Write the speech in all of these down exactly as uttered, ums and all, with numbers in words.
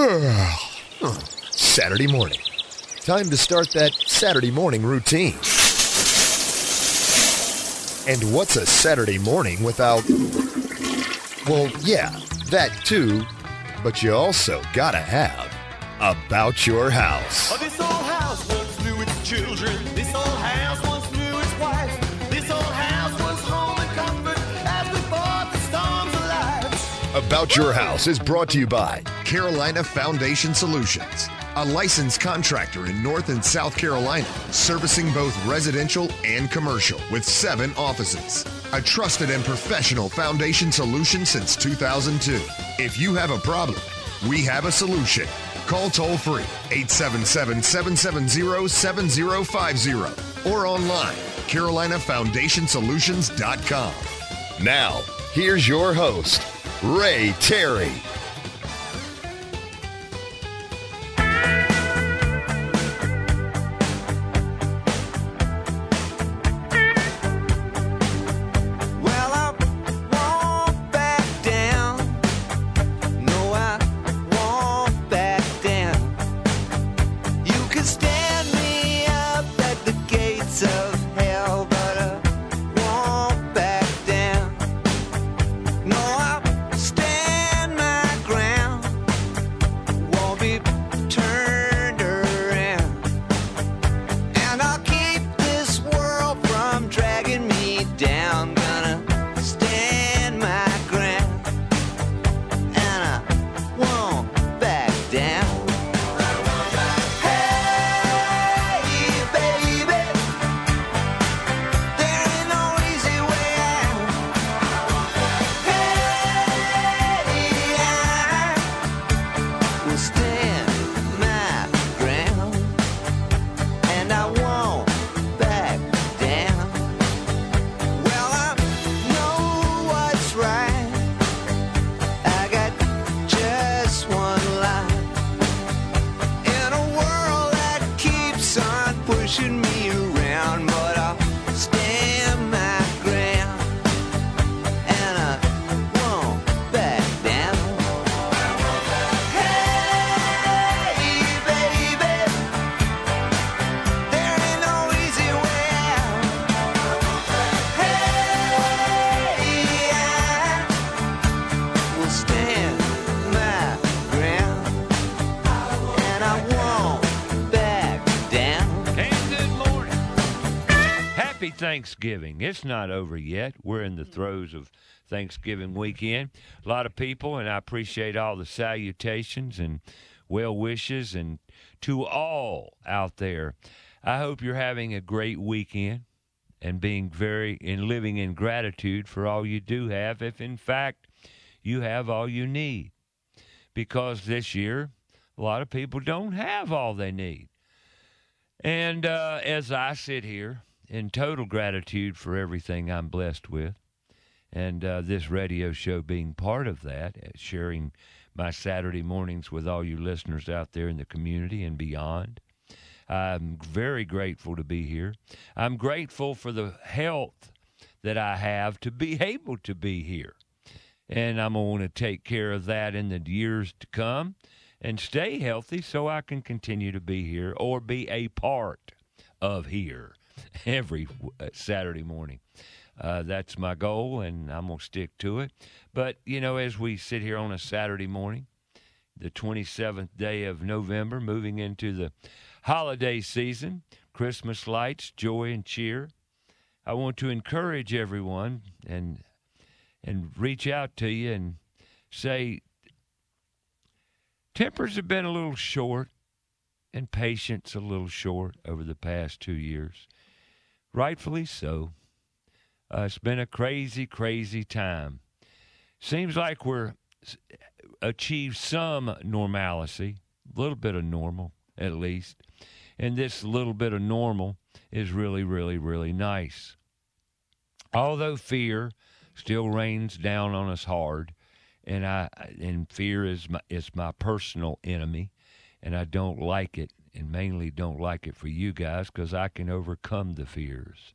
Saturday morning. Time to start that Saturday morning routine. And what's a Saturday morning without... Well, yeah, that too, but you also gotta have About Your House. Oh, this old house once knew its children. This old house once knew its wife. This old house was home and comfort as we fought the storms of life. About Your House is brought to you by Carolina Foundation Solutions, a licensed contractor in North and South Carolina, servicing both residential and commercial with seven offices. A trusted and professional foundation solution since two thousand two. If you have a problem, we have a solution. Call toll-free eight seven seven, seven seven zero, seven zero five zero or online, carolina foundation solutions dot com. Now, here's your host, Ray Terry. Thanksgiving. It's not over yet. We're in the throes of Thanksgiving weekend. A lot of people, and I appreciate all the salutations and well wishes, and to all out there, I hope you're having a great weekend and being very and living in gratitude for all you do have, if in fact you have all you need. Because this year, a lot of people don't have all they need. And uh, as I sit here, in total gratitude for everything I'm blessed with, and uh, this radio show being part of that, sharing my Saturday mornings with all you listeners out there in the community and beyond. I'm very grateful to be here. I'm grateful for the health that I have to be able to be here. And I'm going to take care of that in the years to come and stay healthy so I can continue to be here or be a part of here every Saturday morning. Uh, that's my goal, and I'm going to stick to it. But, you know, as we sit here on a Saturday morning, the twenty-seventh day of November, moving into the holiday season, Christmas lights, joy, and cheer, I want to encourage everyone and and reach out to you and say, tempers have been a little short and patience a little short over the past two years. Rightfully so. Uh, it's been a crazy, crazy time. Seems like we're achieved some normalcy, a little bit of normal at least. And this little bit of normal is really, really, really nice. Although fear still rains down on us hard, and I and fear is my, is my personal enemy, and I don't like it. And mainly don't like it for you guys because I can overcome the fears.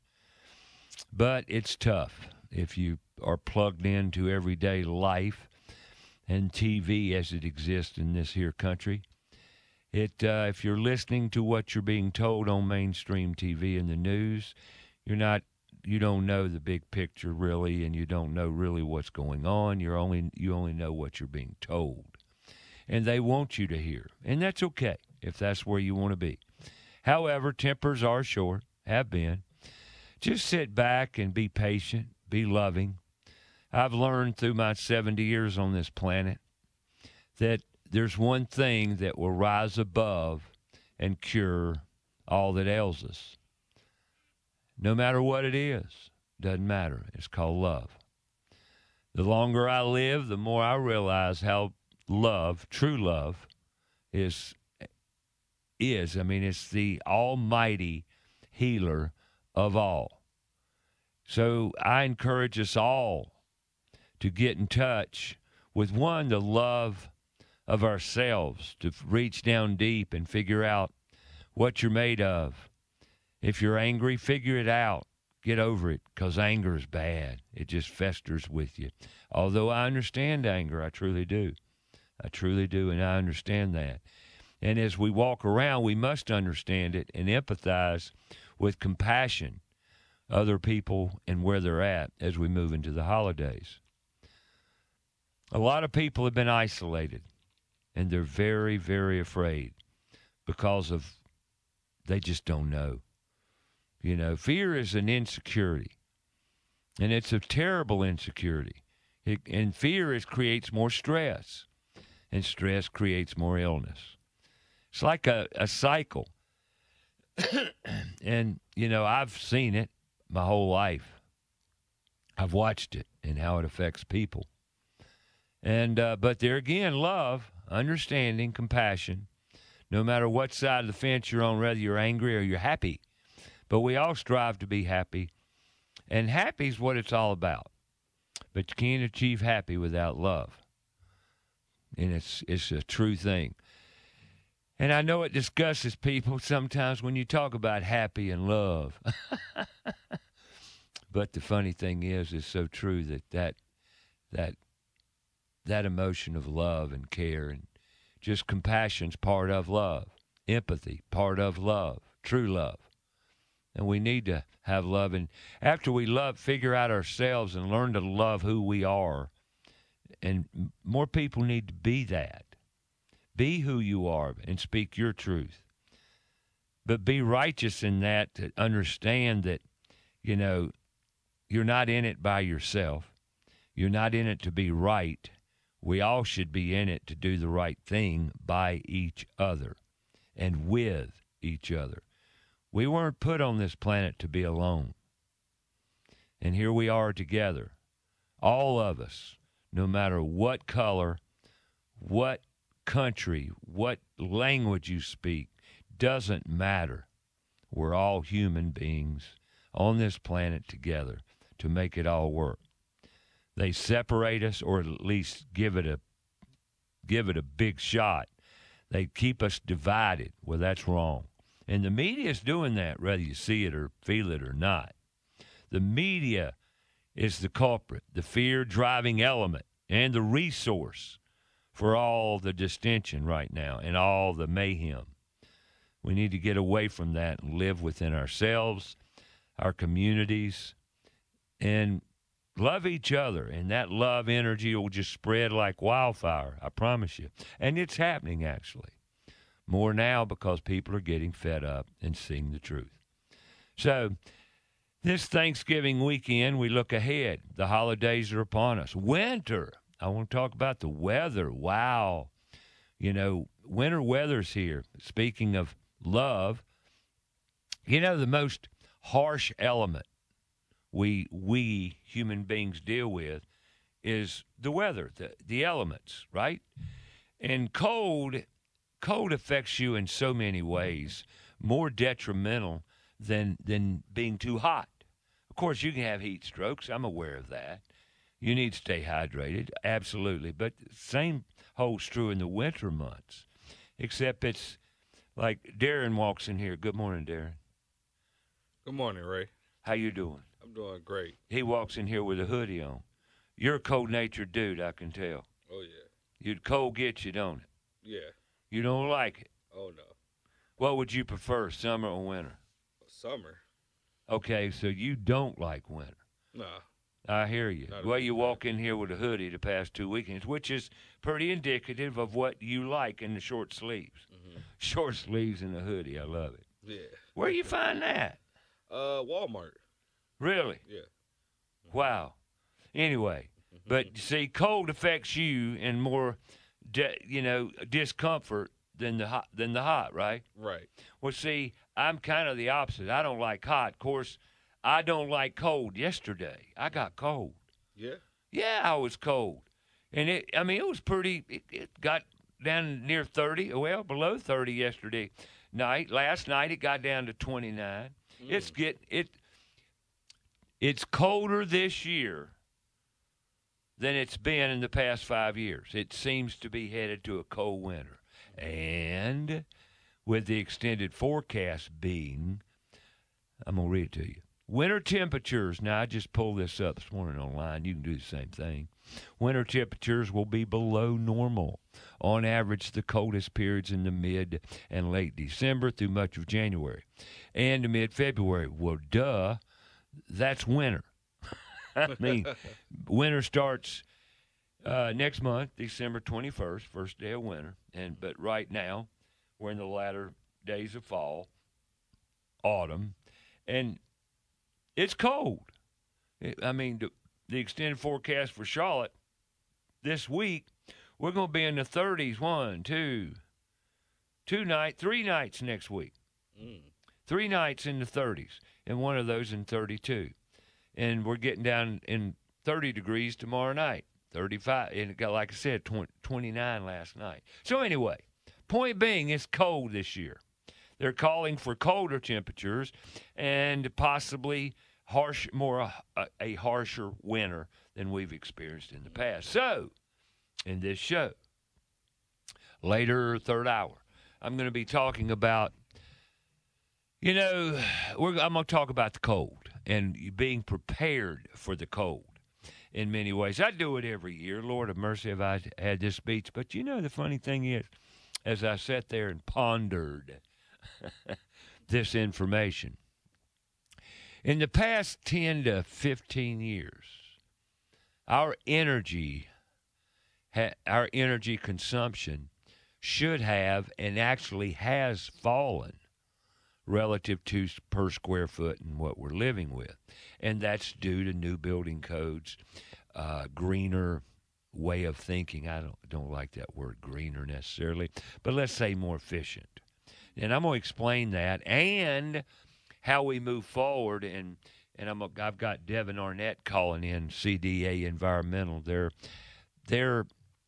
But it's tough if you are plugged into everyday life and T V as it exists in this here country. It uh, if you're listening to what you're being told on mainstream T V and the news, you're not you don't know the big picture really, and you don't know really what's going on. You're only you only know what you're being told, and they want you to hear, and that's okay if that's where you want to be. However, tempers are short, have been. Just sit back and be patient, be loving. I've learned through my seventy years on this planet that there's one thing that will rise above and cure all that ails us. No matter what it is, doesn't matter. It's called love. The longer I live, the more I realize how love, true love, is. is. I mean, it's the almighty healer of all. So I encourage us all to get in touch with, one, the love of ourselves, to reach down deep and figure out what you're made of. If you're angry, figure it out. Get over it, because anger is bad. It just festers with you. Although I understand anger, I truly do. I truly do, and I understand that. And as we walk around, we must understand it and empathize with compassion, other people and where they're at as we move into the holidays. A lot of people have been isolated, and they're very, very afraid because of they just don't know. You know, fear is an insecurity, and it's a terrible insecurity. It, and fear is, creates more stress, and stress creates more illness. It's like a, a cycle. And, you know, I've seen it my whole life. I've watched it and how it affects people. And uh, but there again, love, understanding, compassion, no matter what side of the fence you're on, whether you're angry or you're happy. But we all strive to be happy. And happy is what it's all about. But you can't achieve happy without love. And it's it's a true thing. And I know it disgusts people sometimes when you talk about happy and love. But the funny thing is, it's so true that that, that that emotion of love and care and just compassion's part of love. Empathy, part of love, true love. And we need to have love. And after we love, figure out ourselves and learn to love who we are. And more people need to be that. Be who you are and speak your truth. But be righteous in that, to understand that, you know, you're not in it by yourself. You're not in it to be right. We all should be in it to do the right thing by each other and with each other. We weren't put on this planet to be alone. And here we are together, all of us, no matter what color, what country, what language you speak, doesn't matter. We're all human beings on this planet together to make it all work. They separate us, or at least give it a give it a big shot. They keep us divided. Well, that's wrong. And the media is doing that, whether you see it or feel it or not. The media is the culprit, the fear-driving element, and the resource for all the distension right now and all the mayhem. We need to get away from that and live within ourselves, our communities, and love each other. And that love energy will just spread like wildfire, I promise you. And it's happening, actually. More now because people are getting fed up and seeing the truth. So this Thanksgiving weekend, we look ahead. The holidays are upon us. Winter. I want to talk about the weather. Wow. You know, winter weather's here. Speaking of love, you know, the most harsh element we we human beings deal with is the weather, the, the elements, right? And cold, cold affects you in so many ways, more detrimental than than being too hot. Of course, you can have heat strokes. I'm aware of that. You need to stay hydrated, absolutely. But the same holds true in the winter months, except it's like Darren walks in here. Good morning, Darren. Good morning, Ray. How you doing? I'm doing great. He walks in here with a hoodie on. You're a cold-natured dude, I can tell. Oh, yeah. You'd cold get you, don't it? Yeah. You don't like it. Oh no. What would you prefer, summer or winter? Summer. Okay, so you don't like winter. Nah. I hear you. Not a Well, big you fan. walk in here with a hoodie the past two weekends, which is pretty indicative of what you like in the short sleeves. Mm-hmm. Short sleeves and a hoodie. I love it. Yeah. Where you find that? Uh, Walmart. Really? Yeah. Wow. Anyway, but see, cold affects you in more, de- you know, discomfort than the hot, than the hot, right? Right. Well, see, I'm kind of the opposite. I don't like hot. Of course, I don't like cold. Yesterday, I got cold. Yeah. Yeah, I was cold, and it. I mean, it was pretty. It, it got down near thirty. Well, below thirty yesterday night. Last night, it got down to twenty-nine. Mm. It's get it. It's colder this year than it's been in the past five years. It seems to be headed to a cold winter. And with the extended forecast being, I'm going to read it to you. Winter temperatures, now I just pulled this up this morning online. You can do the same thing. Winter temperatures will be below normal. On average, the coldest periods in the mid and late December through much of January and mid-February. Well, duh, that's winter. I mean, winter starts uh, next month, December twenty-first, first day of winter. And but right now, we're in the latter days of fall, autumn, and it's cold. I mean, the, the extended forecast for Charlotte this week, we're going to be in the thirties. One, two, two night, three nights next week. Mm. Three nights in the thirties, and one of those in thirty-two. And we're getting down in thirty degrees tomorrow night, thirty-five. And it got, like I said, twenty, twenty-nine last night. So anyway, point being, it's cold this year. They're calling for colder temperatures and possibly harsh, more a, a harsher winter than we've experienced in the past. So, in this show, later third hour, I'm going to be talking about, you know, we're, I'm going to talk about the cold and being prepared for the cold in many ways. I do it every year. Lord have mercy if I had this speech. But, you know, the funny thing is, as I sat there and pondered this information, in the past ten to fifteen years, our energy, ha- our energy consumption should have and actually has fallen relative to per square foot and what we're living with. And that's due to new building codes, uh, greener way of thinking. I don't, don't like that word greener necessarily, but let's say more efficient. And I'm going to explain that and how we move forward. And, and I'm a, I've got Devin Arnett calling in, C D A Environmental. They're, they're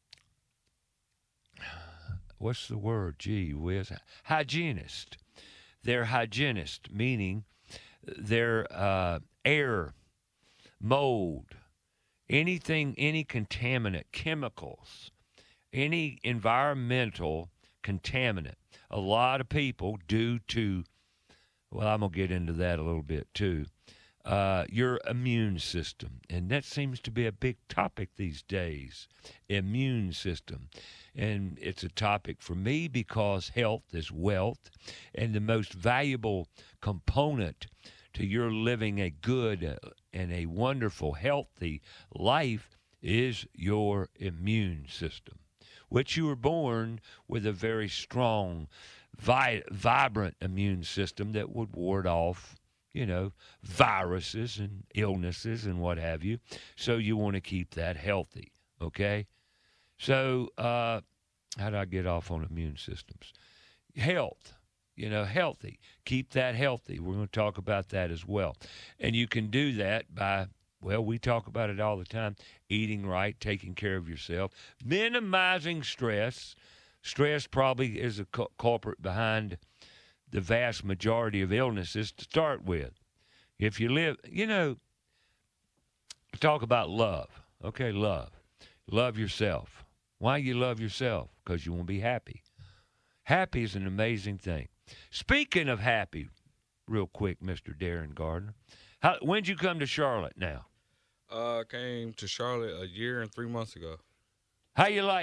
what's the word? Gee whiz. Hygienist. They're hygienist, meaning they're uh, air, mold, anything, any contaminant, chemicals, any environmental contaminant. A lot of people, due to, well, I'm going to get into that a little bit too, uh, your immune system. And that seems to be a big topic these days, immune system. And it's a topic for me because health is wealth, and the most valuable component to your living a good and a wonderful, healthy life is your immune system, which you were born with a very strong, vi- vibrant immune system that would ward off, you know, viruses and illnesses and what have you. So you want to keep that healthy, okay? So, uh, how do I get off on immune systems? Health, you know, healthy. Keep that healthy. We're going to talk about that as well. And you can do that by, well, we talk about it all the time, eating right, taking care of yourself, minimizing stress. Stress probably is a cu- culprit behind the vast majority of illnesses to start with. If you live, you know, talk about love. Okay, love. Love yourself. Why you love yourself? Because you want to be happy. Happy is an amazing thing. Speaking of happy, real quick, Mister Darren Gardner, how, when'd you come to Charlotte now? Uh, came to Charlotte a year and three months ago. How you like it?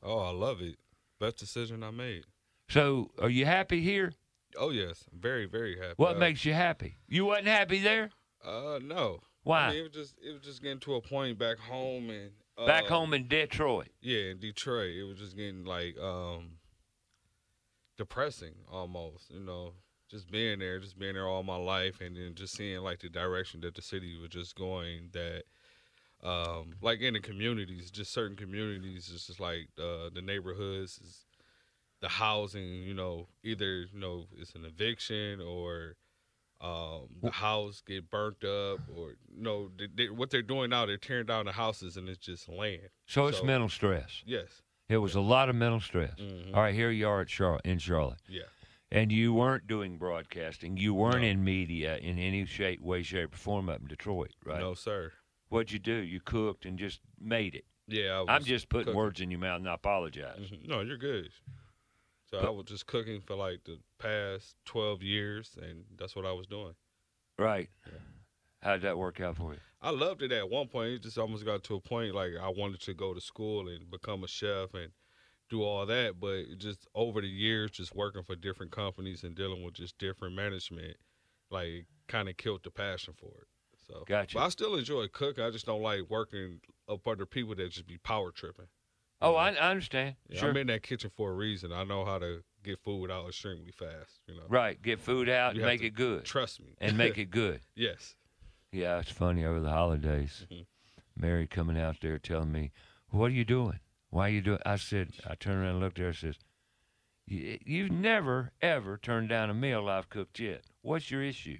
Oh, I love it. Best decision I made. So, are you happy here? Oh yes, very very happy. What uh, makes you happy? You wasn't happy there? Uh, no. Why? I mean, it was just it was just getting to a point back home and uh, Back home in Detroit. Yeah, in Detroit, it was just getting like um depressing almost. You know, just being there, just being there all my life, and then just seeing like the direction that the city was just going. That um like in the communities, just certain communities, it's just like uh, the neighborhoods. Is, the housing, you know, either, you know, it's an eviction or um, the house get burnt up or, you know, they, they, what they're doing now, they're tearing down the houses and it's just land. So it's mental stress. Yes. It was a lot of mental stress. Mhm. All right, here you are at Charlotte, in Charlotte. Yeah. And you weren't doing broadcasting. You weren't No. in media in any shape, way, shape, or form up in Detroit, right? No, sir. What'd you do? You cooked and just made it. Yeah, I was I'm just putting cooking. words in your mouth, and I apologize. Mhm. No, you're good. So But- I was just cooking for like the past twelve years, and that's what I was doing. Right. How'd that work out for you? I loved it at one point. It just almost got to a point like I wanted to go to school and become a chef and do all that. But it just over the years, just working for different companies and dealing with just different management, like kind of killed the passion for it. So, Gotcha. But I still enjoy cooking. I just don't like working up under people that just be power tripping. Oh, I, I understand. Yeah, Sure. I'm in that kitchen for a reason. I know how to get food out extremely fast. You know, Right. Get food out You and have make to it good. Trust me. And make it good. Yes. Yeah, it's funny over the holidays. Mhm. Mary coming out there telling me, "What are you doing? Why are you doing?" I said, I turned around and looked at her and says, "You- "You've never ever turned down a meal I've cooked yet. What's your issue?"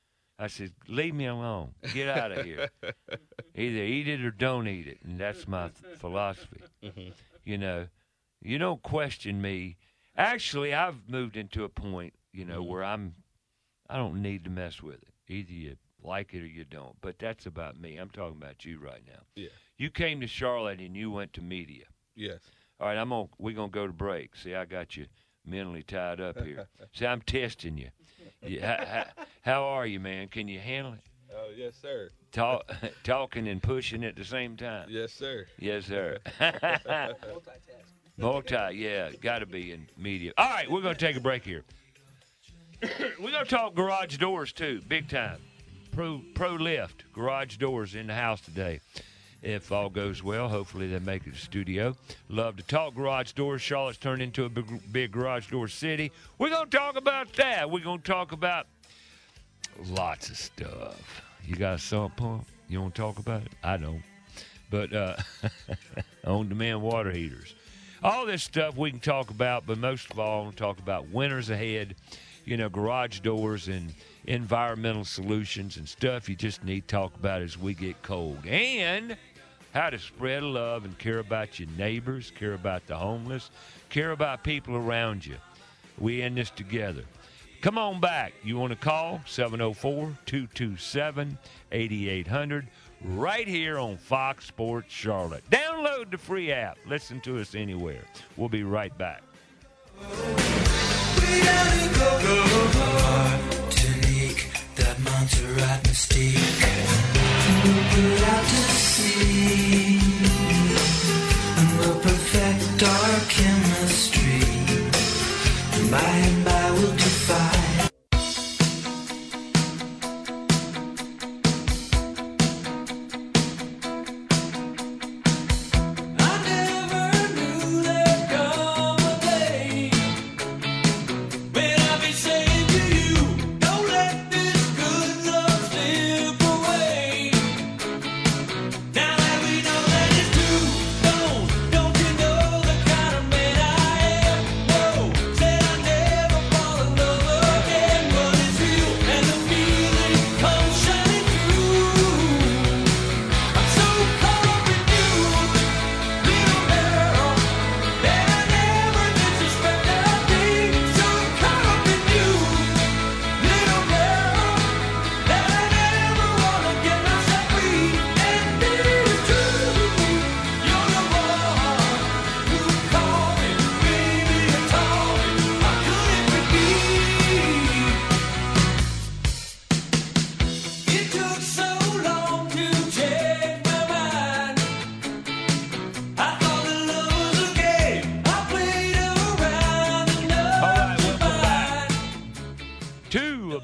I said, "Leave me alone. Get out of here. Either eat it or don't eat it." And that's my th- philosophy. Mhm. You know, you don't question me. Actually, I've moved into a point, you know, Mhm. where I'm, I don't need to mess with it. Either you like it or you don't. But that's about me. I'm talking about you right now. Yeah. You came to Charlotte and you went to media. Yes. All right, I'm gonna we're gonna go to break. See, I got you mentally tied up here. See, I'm testing you. you how, how, how are you, man? Can you handle it? Oh, yes, sir. Talk, talking and pushing at the same time. Yes, sir. Yes, sir. Multi, yeah, got to be in media. All right, we're going to take a break here. We're going to talk garage doors, too, big time. Pro Pro Lift, garage doors in the house today. If all goes well, hopefully they make it to the studio. Love to talk garage doors. Charlotte's turned into a big, big garage door city. We're going to talk about that. We're going to talk about lots of stuff. You got a sump pump? You want to talk about it? I don't. But uh, on-demand water heaters. All this stuff we can talk about, but most of all, I want to talk about winters ahead, you know, garage doors and environmental solutions and stuff you just need to talk about as we get cold. And how to spread love and care about your neighbors, care about the homeless, care about people around you. We in this together. Come on back. You want to call? seven oh four, two two seven, eight eight hundred. Right here on Fox Sports Charlotte. Download the free app. Listen to us anywhere. We'll be right back. Martinique, that Montserrat mystique. We're out to sea, and we'll perfect our chemistry. And by and by we'll defy. Now that we know that it's true, don't, don't you know the kind of man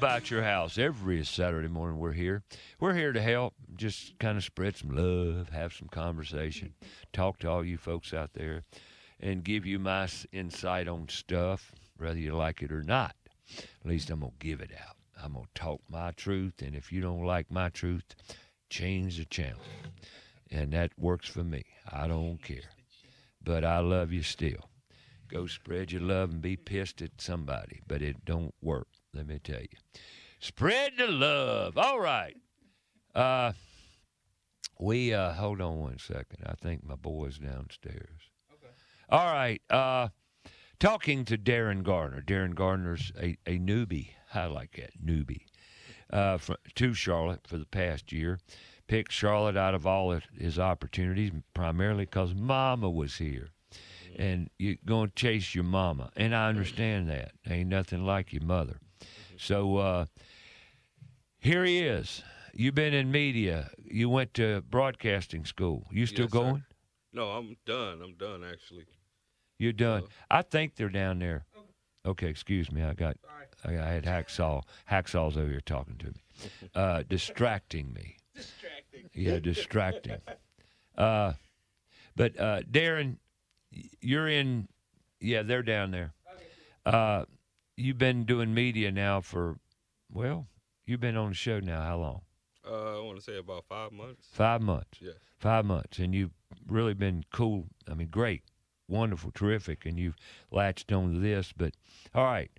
About Your House. Every Saturday morning we're here. We're here to help, just kind of spread some love, have some conversation, talk to all you folks out there, and give you my s- insight on stuff, whether you like it or not. At least I'm going to give it out. I'm going to talk my truth, and if you don't like my truth, change the channel. And that works for me. I don't care. But I love you still. Go spread your love and be pissed at somebody, but it don't work, let me tell you. Spread the love. All right. Uh, we, uh, hold on one second. I think my boy's downstairs. Okay. All right. Uh, talking to Darren Gardner. Darren Gardner's a, a newbie. I like that, newbie. Uh, for, to Charlotte for the past year. Picked Charlotte out of all of his opportunities, primarily because Mama was here. And you're going to chase your mama. And I understand that. Ain't nothing like your mother. So uh, here he is. You've been in media. You went to broadcasting school. You still Yes, sir. going? No, I'm done. I'm done, actually. You're done. Uh, I think they're down there. Okay, excuse me. I got. I, I had Hacksaw. Hacksaw's over here talking to me, uh, distracting me. Distracting. Yeah, distracting. Uh, but uh, Darren, you're in. Yeah, they're down there. Uh, you've been doing media now for, well, you've been on the show now. How long? Uh, I want to say about five months. Five months. Yes. Five months, and you've really been cool. I mean, great, wonderful, terrific, and you've latched on to this. But all right,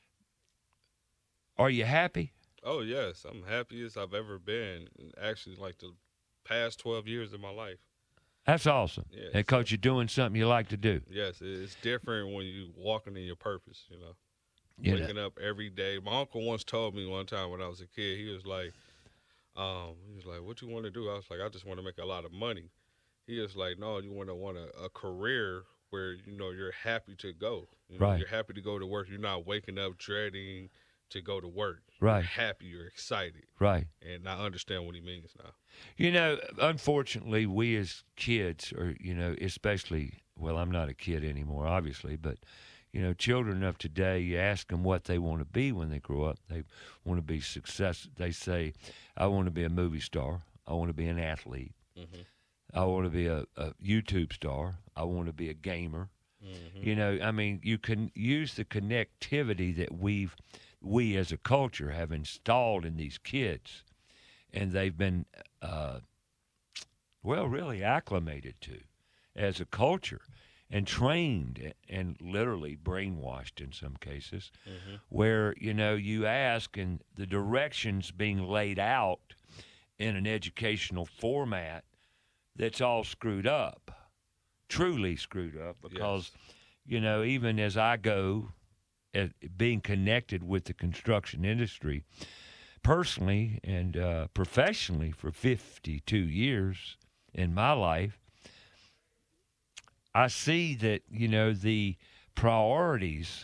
are you happy? Oh, yes. I'm happiest I've ever been. Actually, like the past twelve years of my life. That's awesome. Yes. Because you're doing something you like to do. Yes, it's different when you walking in your purpose, you know. You know. Waking up every day. My uncle once told me one time when I was a kid, he was like, um, he was like, what you want to do? I was like, I just want to make a lot of money. He was like, no, you want to want a, a career where, you know, you're happy to go. You know, Right. You're happy to go to work. You're not waking up dreading to go to work. Right. You're happy. You're excited. Right. And I understand what he means now. You know, unfortunately, we as kids, or, you know, especially, well, I'm not a kid anymore, obviously, but, you know, children of today, you ask them what they want to be when they grow up. They want to be success. They say, I want to be a movie star. I want to be an athlete. Mm-hmm. I want to be a, a YouTube star. I want to be a gamer. Mm-hmm. You know, I mean, you can use the connectivity that we've, we as a culture have installed in these kids, and they've been, uh, well, really acclimated to as a culture and trained and literally brainwashed in some cases, Mm-hmm. where, you know, you ask and the directions being laid out in an educational format that's all screwed up, truly screwed up, because, Yes. you know, even as I go, at being connected with the construction industry personally and uh, professionally for fifty-two years in my life, I see that, you know, the priorities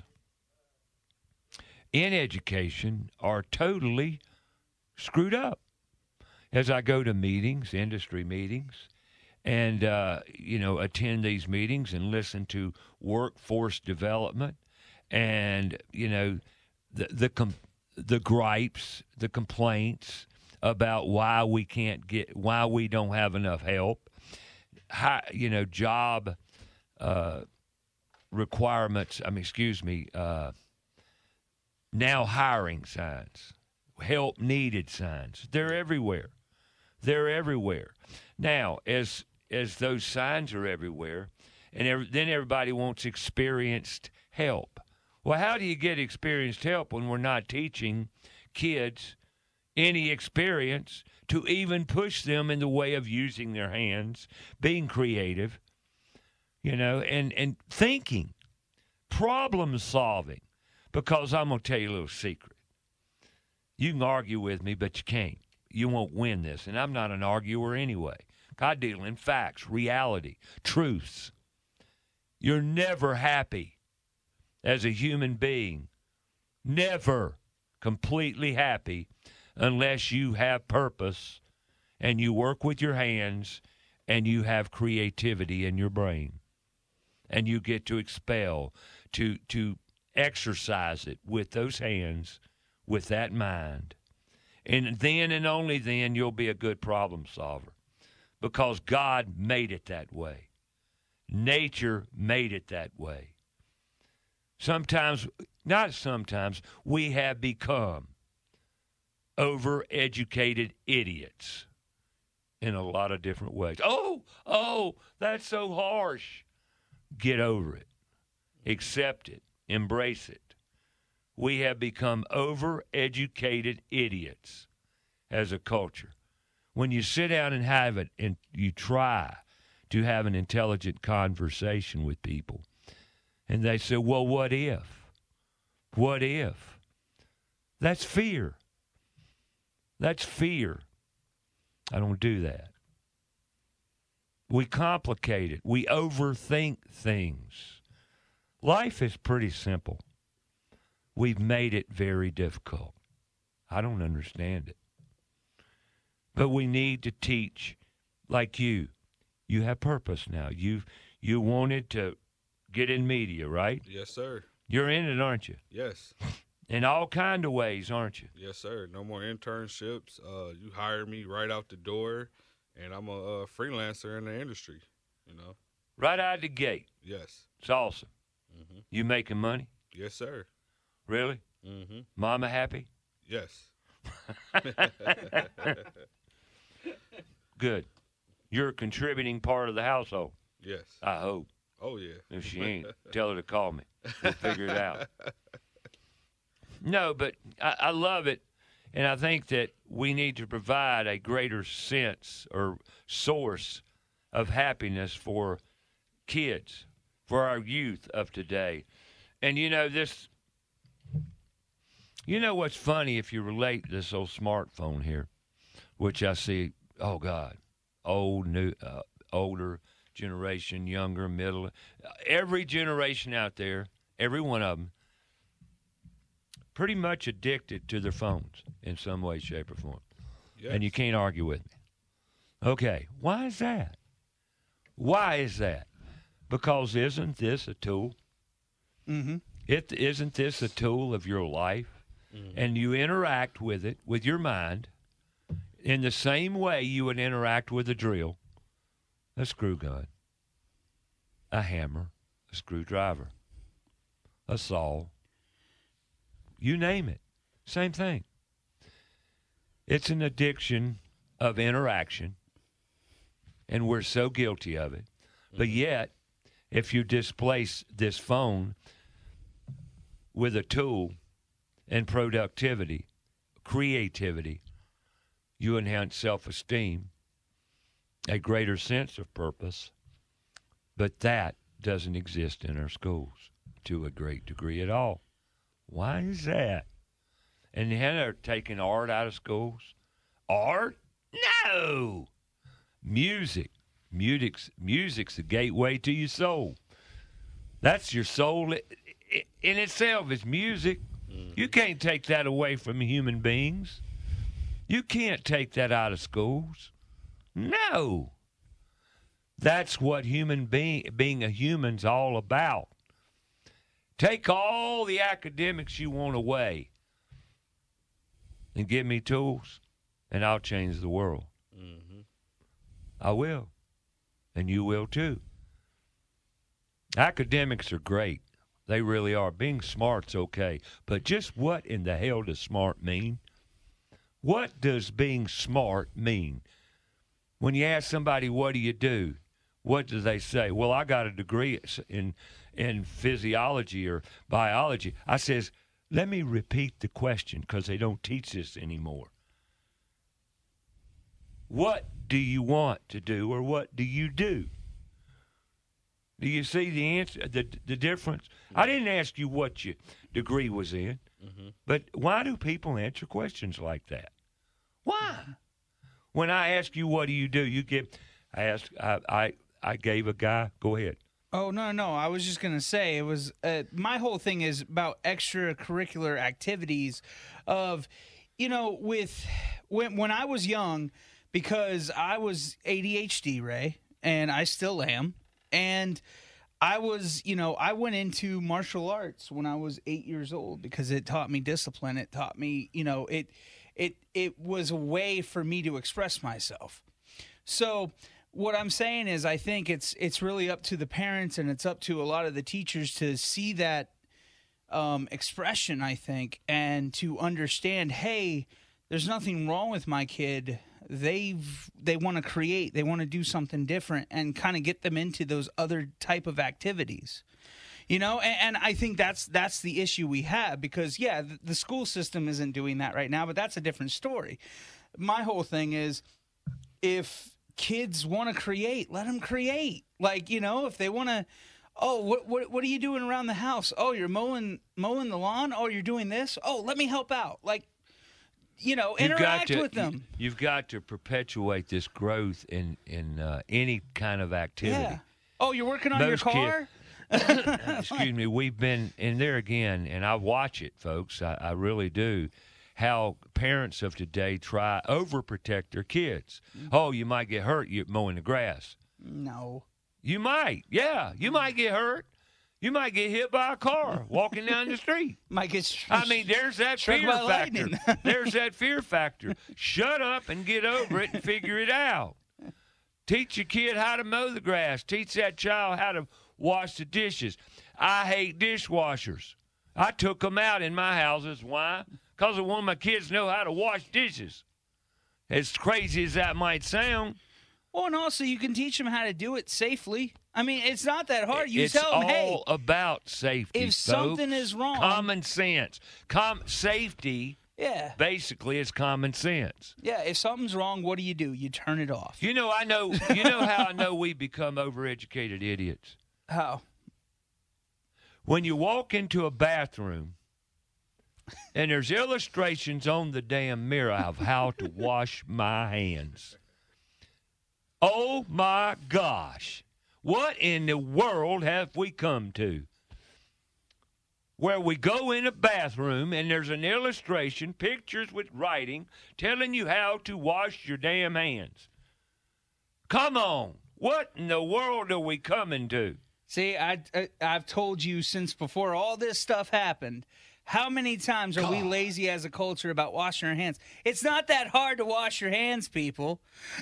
in education are totally screwed up. As I go to meetings, industry meetings, and, uh, you know, attend these meetings and listen to workforce development and, you know, the the com- the gripes, the complaints about why we can't get, why we don't have enough help, how, you know, job uh, requirements, I mean, excuse me, uh, now hiring signs, help needed signs. They're everywhere. They're everywhere. Now, as as those signs are everywhere, and every, then everybody wants experienced help. Well, how do you get experienced help when we're not teaching kids any experience to even push them in the way of using their hands, being creative, you know, and, and thinking, problem solving? Because I'm going to tell you a little secret. You can argue with me, but you can't. You won't win this. And I'm not an arguer anyway. I deal in facts, reality, truths. You're never happy as a human being, never completely happy unless you have purpose and you work with your hands and you have creativity in your brain and you get to expel, to to exercise it with those hands with that mind. And then and only then you'll be a good problem solver, because God made it that way. Nature made it that way. Sometimes, not sometimes, we have become overeducated idiots in a lot of different ways. Oh, oh, that's so harsh. Get over it. Accept it. Embrace it. We have become overeducated idiots as a culture. When you sit down and have it and you try to have an intelligent conversation with people, and they say, well, what if? What if? That's fear. That's fear. I don't do that. We complicate it. We overthink things. Life is pretty simple. We've made it very difficult. I don't understand it. But we need to teach, like you. You have purpose now. You you wanted to get in media, right? Yes, sir. You're in it, aren't you? Yes. In all kind of ways, aren't you? Yes, sir. No more internships. Uh, you hired me right out the door, and I'm a, uh freelancer in the industry, you know. Right out the gate. Yes. It's awesome. Mm-hmm. You making money? Yes, sir. Really? Mm-hmm. Mama happy? Yes. Good. You're a contributing part of the household. Yes. I hope. Oh, yeah. If she ain't, tell her to call me. We'll figure it out. No, but I, I love it, and I think that we need to provide a greater sense or source of happiness for kids, for our youth of today. And, you know, this, you know what's funny if you relate this old smartphone here, which I see, oh, God, old, new, uh, older generation, younger, middle, every generation out there, every one of them, pretty much addicted to their phones in some way, shape, or form. Yes. And you can't argue with me. Okay, why is that? Why is that? Because isn't this a tool? Mm-hmm. It, isn't this a tool of your life? Mm-hmm. And you interact with it, with your mind, in the same way you would interact with a drill, a screw gun, a hammer, a screwdriver, a saw, you name it. Same thing. It's an addiction of interaction, and we're so guilty of it. Mm-hmm. But yet, if you displace this phone with a tool and productivity, creativity, you enhance self-esteem, a greater sense of purpose. But that doesn't exist in our schools to a great degree at all. Why is that? And then they're taking art out of schools. Art? No! Music. Music's, music's the gateway to your soul. That's your soul in itself is music. Mm-hmm. You can't take that away from human beings. You can't take that out of schools. No. That's what human being, being a human's all about. Take all the academics you want away and give me tools, and I'll change the world. Mm-hmm. I will, and you will too. Academics are great. They really are. Being smart's okay, but just what in the hell does smart mean? What does being smart mean? When you ask somebody, what do you do? What do they say? Well, I got a degree in in physiology or biology. I says, let me repeat the question because they don't teach this anymore. What do you want to do, or what do you do? Do you see the answer, the the difference? Mm-hmm. I didn't ask you what your degree was in, mm-hmm. but why do people answer questions like that? Why? When I ask you, what do you do? You give. I asked. I I, I gave a guy. Go ahead. Oh, no, no. I was just going to say, it was uh, my whole thing is about extracurricular activities of, you know, with when when I was young, because I was A D H D, Ray, and I still am, and I was, you know, I went into martial arts when I was eight years old because it taught me discipline. It taught me, you know, it, it, it was a way for me to express myself. So what I'm saying is, I think it's it's really up to the parents and it's up to a lot of the teachers to see that um, expression, I think, and to understand, hey, there's nothing wrong with my kid. They've they want to create, they want to do something different, and kind of get them into those other type of activities. You know, and, and I think that's that's the issue we have because, yeah, the, the school system isn't doing that right now, but that's a different story. My whole thing is, if kids want to create, let them create. Like, you know, if they want to, oh, what, what what are you doing around the house? Oh, you're mowing mowing the lawn? Oh, you're doing this? Oh, let me help out. Like, you know, You've got interact to- with them. you- You've got to perpetuate this growth in, in uh, any kind of activity. Yeah. Oh, you're working on your Most kid- car? Excuse me, we've been in there again, and I watch it, folks. I, I really do. How parents of today try overprotect their kids. Oh, you might get hurt you mowing the grass. No. You might, yeah. You might get hurt. You might get hit by a car walking down the street. Might get I mean, there's that Struck fear by factor. lightning. There's that fear factor. Shut up and get over it and figure it out. Teach your kid how to mow the grass. Teach that child how to wash the dishes. I hate dishwashers. I took them out in my houses. Why? Because I want my kids to know how to wash dishes. As crazy as that might sound, Well, and also you can teach them how to do it safely. I mean, it's not that hard. You it's tell them, all hey, about safety. if something folks. is wrong- common sense. Com- safety yeah, basically is common sense. yeah, if something's wrong, what do you do? You turn it off. You know, I know. You know how I know we become overeducated idiots. How? When you walk into a bathroom and there's illustrations on the damn mirror of how to wash my hands. Oh my gosh. What in the world have we come to? Where we go in a bathroom and there's an illustration, pictures with writing, telling you how to wash your damn hands. Come on. What in the world are we coming to? See, I, I I've told you since before all this stuff happened. How many times are we lazy as a culture about washing our hands? It's not that hard to wash your hands, people.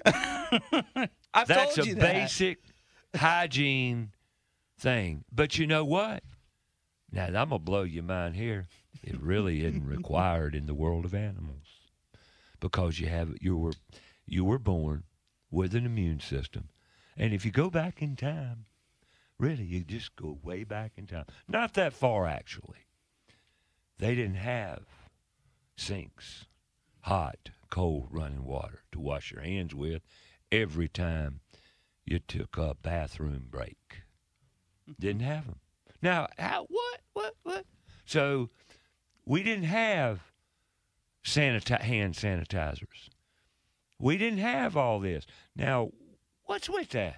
I've That's told a you that. basic hygiene thing. But you know what? Now, I'm going to blow your mind here. It really isn't required in the world of animals because you have you were you were born with an immune system. And if you go back in time, really, you just go way back in time. Not that far, actually. They didn't have sinks, hot, cold running water to wash your hands with every time you took a bathroom break. Didn't have them. Now, how, what, what, what? So we didn't have sanita- hand sanitizers. We didn't have all this. Now, what's with that?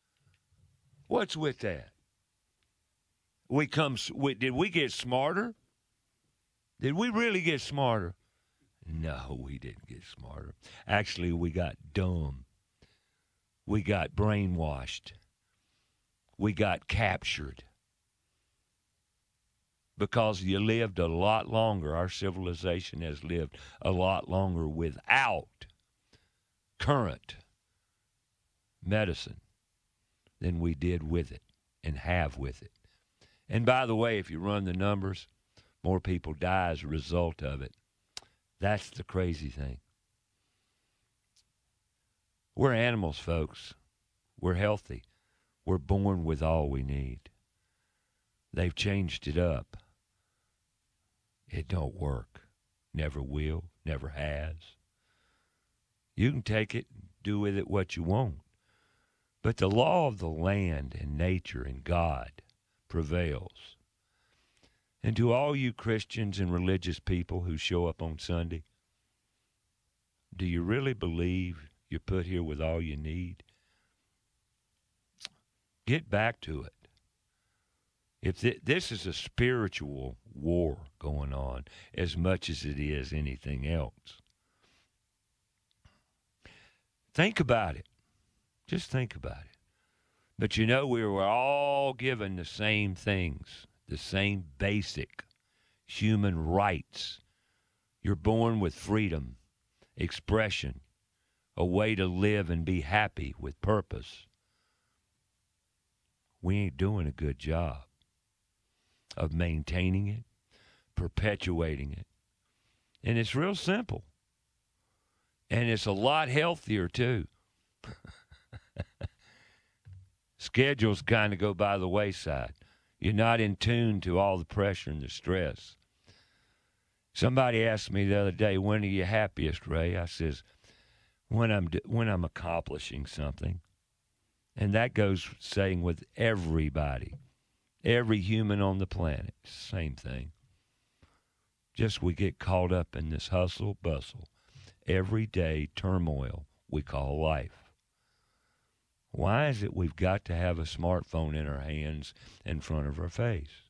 What's with that? We come. We, did we get smarter? Did we really get smarter? No, we didn't get smarter. Actually, we got dumb. We got brainwashed. We got captured. Because you lived a lot longer. Our civilization has lived a lot longer without current medicine than we did with it and have with it. And by the way, if you run the numbers, more people die as a result of it. That's the crazy thing. We're animals, folks. We're healthy. We're born with all we need. They've changed it up. It don't work. Never will. Never has. You can take it and do with it what you want. But the law of the land and nature and God prevails. And to all you Christians and religious people who show up on Sunday, do you really believe you're put here with all you need? Get back to it. If th- this is a spiritual war going on as much as it is anything else, think about it. Just think about it. But you know, we were all given the same things, the same basic human rights. You're born with freedom, expression, a way to live and be happy with purpose. We ain't doing a good job of maintaining it, perpetuating it. And it's real simple. And it's a lot healthier, too. Schedules kind of go by the wayside. You're not in tune to all the pressure and the stress. Somebody asked me the other day, when are you happiest, Ray? I says, when I'm when I'm accomplishing something. And that goes saying with everybody, every human on the planet, same thing. Just we get caught up in this hustle, bustle, everyday turmoil we call life. Why is it we've got to have a smartphone in our hands in front of our face?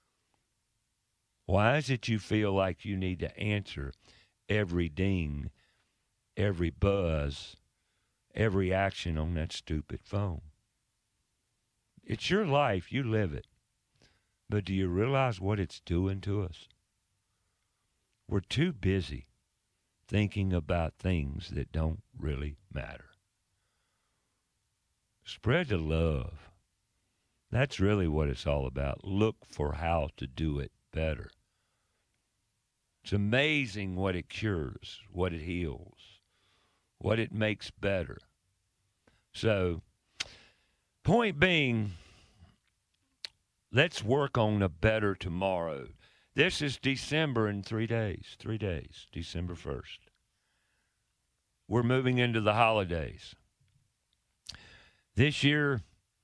Why is it you feel like you need to answer every ding, every buzz, every action on that stupid phone? It's your life. You live it. But do you realize what it's doing to us? We're too busy thinking about things that don't really matter. Spread the love. That's really what it's all about. Look for how to do it better. It's amazing what it cures, what it heals, what it makes better. So, point being, let's work on a better tomorrow. This is December in three days, three days, December first. We're moving into the holidays. This year,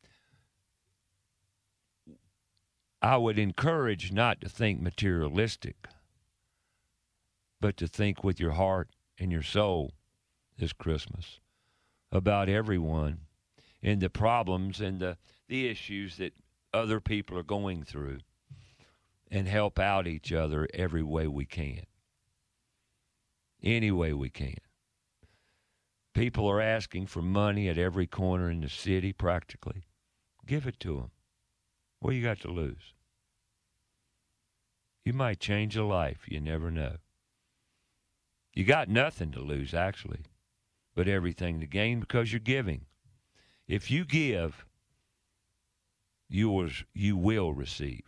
I would encourage not to think materialistic, but to think with your heart and your soul this Christmas about everyone and the problems and the, the issues that other people are going through, and help out each other every way we can. Any way we can. People are asking for money at every corner in the city, practically. Give it to them. What you got to lose? You might change a life. You never know. You got nothing to lose, actually, but everything to gain because you're giving. If you give, you will, you will receive.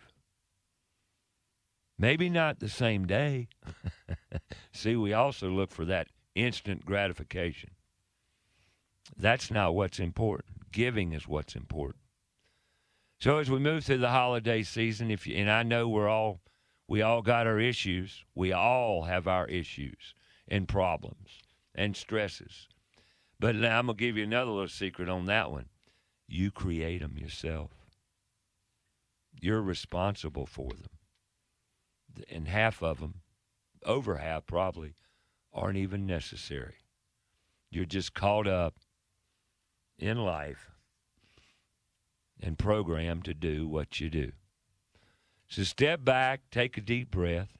Maybe not the same day. See, we also look for that instant gratification. That's not what's important. Giving is what's important. So as we move through the holiday season, if you, and I know we're all, we all got our issues. We all have our issues and problems and stresses. But now I'm going to give you another little secret on that one. You create them yourself. You're responsible for them. And half of them, over half probably, aren't even necessary. You're just caught up in life and programmed to do what you do. So step back, take a deep breath,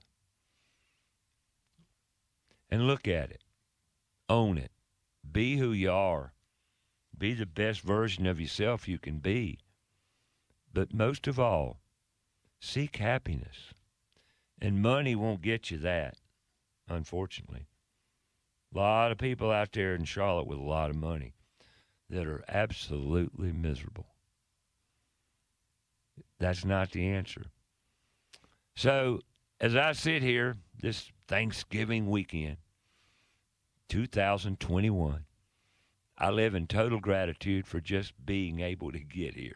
and look at it. Own it. Be who you are. Be the best version of yourself you can be. But most of all, seek happiness. And money won't get you that, unfortunately. A lot of people out there in Charlotte with a lot of money that are absolutely miserable. That's not the answer. So, as I sit here this Thanksgiving weekend, two thousand twenty-one, I live in total gratitude for just being able to get here.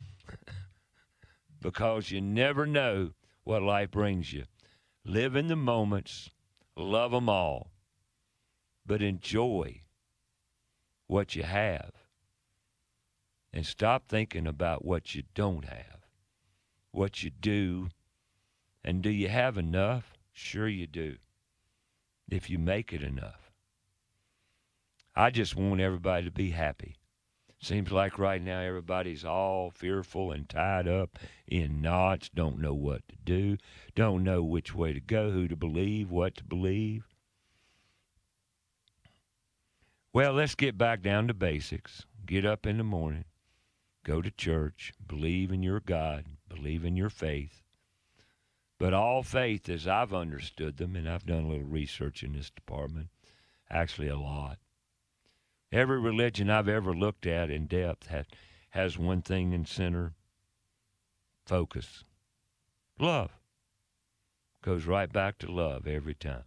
Because you never know what life brings you. Live in the moments, love them all, but enjoy what you have. And stop thinking about what you don't have, what you do. And do you have enough? Sure you do, if you make it enough. I just want everybody to be happy. Seems like right now everybody's all fearful and tied up in knots, don't know what to do, don't know which way to go, who to believe, what to believe. Well, let's get back down to basics. Get up in the morning, go to church, believe in your God, believe in your faith. But all faith, as I've understood them, and I've done a little research in this department, actually a lot. Every religion I've ever looked at in depth has, has one thing in center: focus. Love. Goes right back to love every time.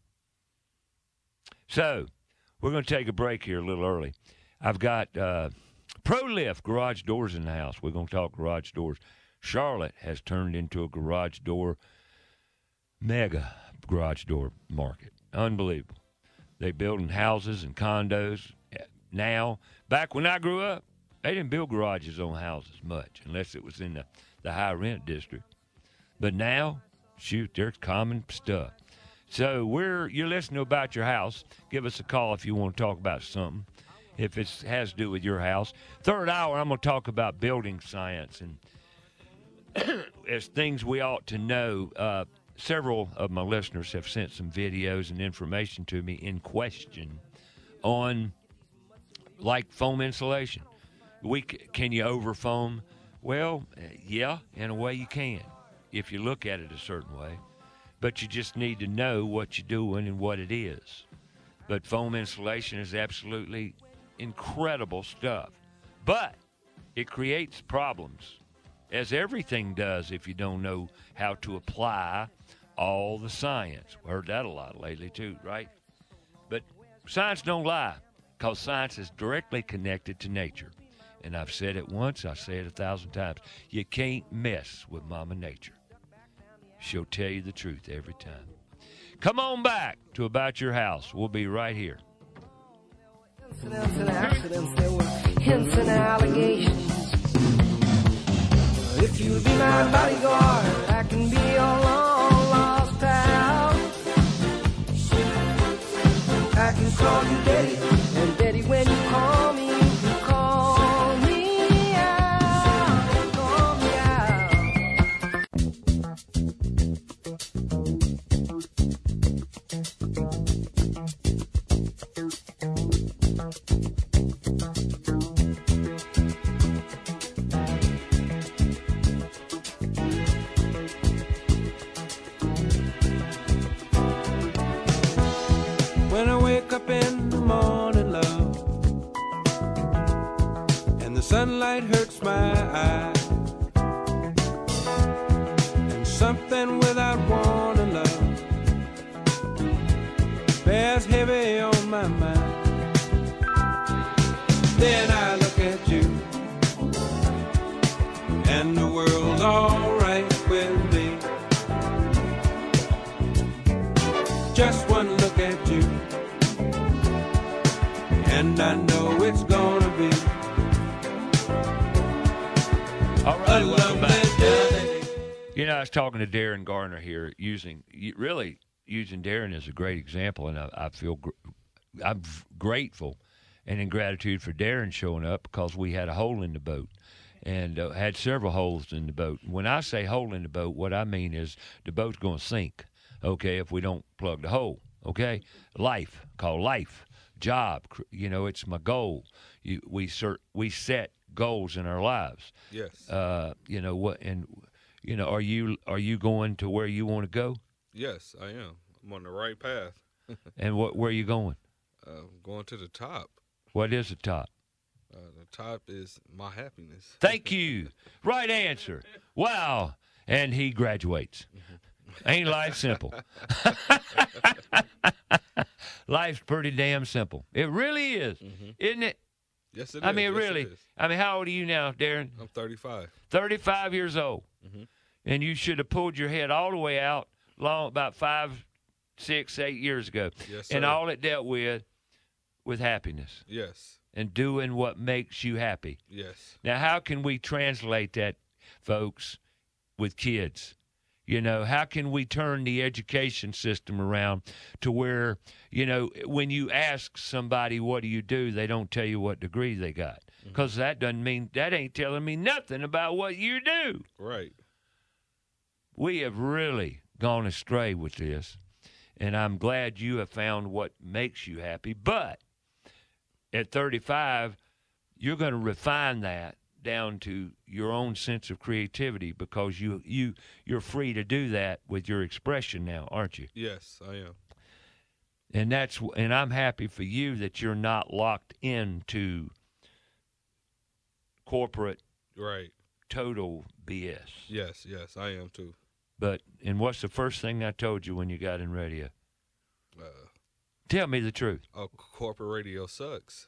So, we're going to take a break here a little early. I've got uh, ProLift garage doors in the house. We're going to talk garage doors. Charlotte has turned into a garage door, mega garage door market. Unbelievable. They building houses and condos now. Back when I grew up, they didn't build garages on houses much, unless it was in the, the high rent district. But now, shoot, there's common stuff. So we're you're listening to About Your House. Give us a call if you want to talk about something, if it has to do with your house. Third hour, I'm going to talk about building science and as things we ought to know. Uh, several of my listeners have sent some videos and information to me in question on, like, foam insulation. We can you over foam? Well, yeah, in a way you can, if you look at it a certain way. But you just need to know what you're doing and what it is. But foam insulation is absolutely incredible stuff. But it creates problems, as everything does if you don't know how to apply all the science. We heard that a lot lately too, right? But science don't lie, because science is directly connected to nature. And I've said it once, I say it a thousand times. You can't mess with Mama Nature. She'll tell you the truth every time. Come on back to About Your House. We'll be right here. Incidents and accidents, there were hints and allegations. If you'll be my bodyguard, I can be your long lost pal. I can call you Daddy, and Daddy, when you call me, you call me out, call me out. When I wake up in the morning, love, and the sunlight hurts my eyes, and something without warning, love, bears heavy on my mind. Then I look at you, and the world's alright with me. Just one look at you, and I know it's gonna be All right, welcome back. You know, I was talking to Darren Garner here, using really using Darren as a great example, and I, I feel gr- I'm grateful and in gratitude for Darren showing up, because we had a hole in the boat, and uh, had several holes in the boat. When I say hole in the boat, what I mean is the boat's going to sink, okay, if we don't plug the hole, okay? Life, called life, job, you know, it's my goal. You, we cert, we set goals in our lives. Yes. Uh, you know what? And you know, are you are you going to where you want to go? Yes, I am. I'm on the right path. And what where are you going? Uh, I'm going to the top. What is the top? Uh, the top is my happiness. Thank you. Right answer. Wow. And he graduates. Ain't life simple? Life's pretty damn simple. It really is, Mm-hmm. isn't it? Yes, it I is. mean, Yes, really. it is. I mean, how old are you now, Darren? I'm thirty-five. thirty-five years old. Mhm. And you should have pulled your head all the way out long about five, six, eight years ago. Yes, And sir. all it dealt with, with happiness Yes. and doing what makes you happy. Yes. Now, how can we translate that, folks, with kids? You know, how can we turn the education system around to where, you know, when you ask somebody, what do you do, they don't tell you what degree they got. Because mm-hmm. that doesn't mean, that ain't telling me nothing about what you do. Right. We have really gone astray with this, and I'm glad you have found what makes you happy. But at thirty-five, you're going to refine that down to your own sense of creativity because you you you're free to do that with your expression now, aren't you? Yes, I am. And that's and I'm happy for you that you're not locked into corporate Right. total B S. Yes, yes, I am too. But and what's the first thing I told you when you got in radio? Uh, Tell me the truth. oh, corporate radio sucks.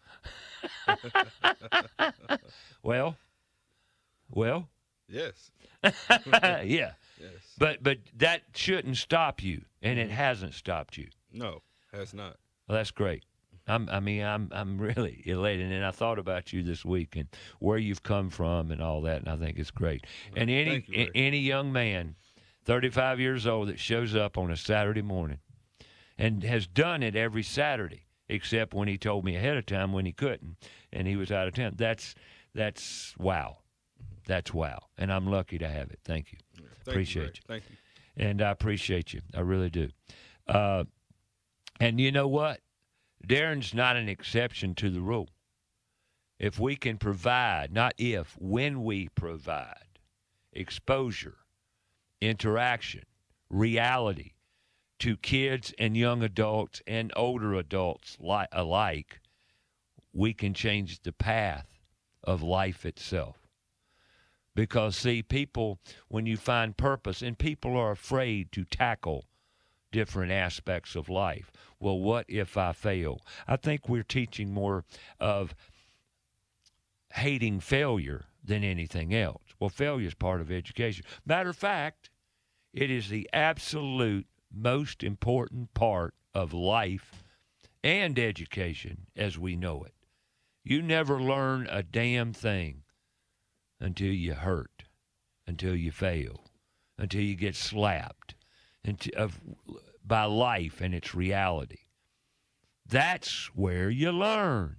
Well, well, Yes. yeah. Yes. But but that shouldn't stop you, and it hasn't stopped you. No, has not. Well, that's great. I'm, I mean, I'm I'm really elated, and I thought about you this week and where you've come from and all that, and I think it's great. And any Thank you, Ray. any young man, thirty-five years old, that shows up on a Saturday morning and has done it every Saturday, except when he told me ahead of time when he couldn't and he was out of town. That's that's wow, that's wow, and I'm lucky to have it. Thank you. Thank Appreciate you. you. Ray. Thank you. And I appreciate you. I really do. Uh, and you know what? Darren's not an exception to the rule. If we can provide, not if, when we provide exposure, interaction, reality to kids and young adults and older adults li- alike, we can change the path of life itself. Because, see, people, when you find purpose, and people are afraid to tackle different aspects of life. Well, what if I fail? I think we're teaching more of hating failure than anything else. Well, failure is part of education. Matter of fact, it is the absolute most important part of life and education as we know it. You never learn a damn thing until you hurt, until you fail, until you get slapped into, of, by life and its reality. That's where you learn.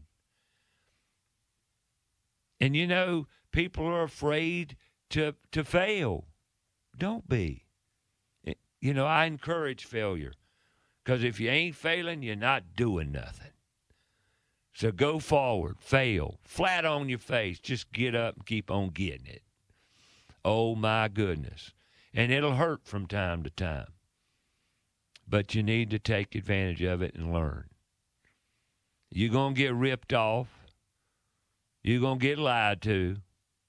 And you know, people are afraid to to fail. Don't be. You know, I encourage failure because if you ain't failing, you're not doing nothing. So go forward, fail, flat on your face, just get up and keep on getting it. Oh, my goodness. And it'll hurt from time to time. But you need to take advantage of it and learn. You're going to get ripped off. You're going to get lied to.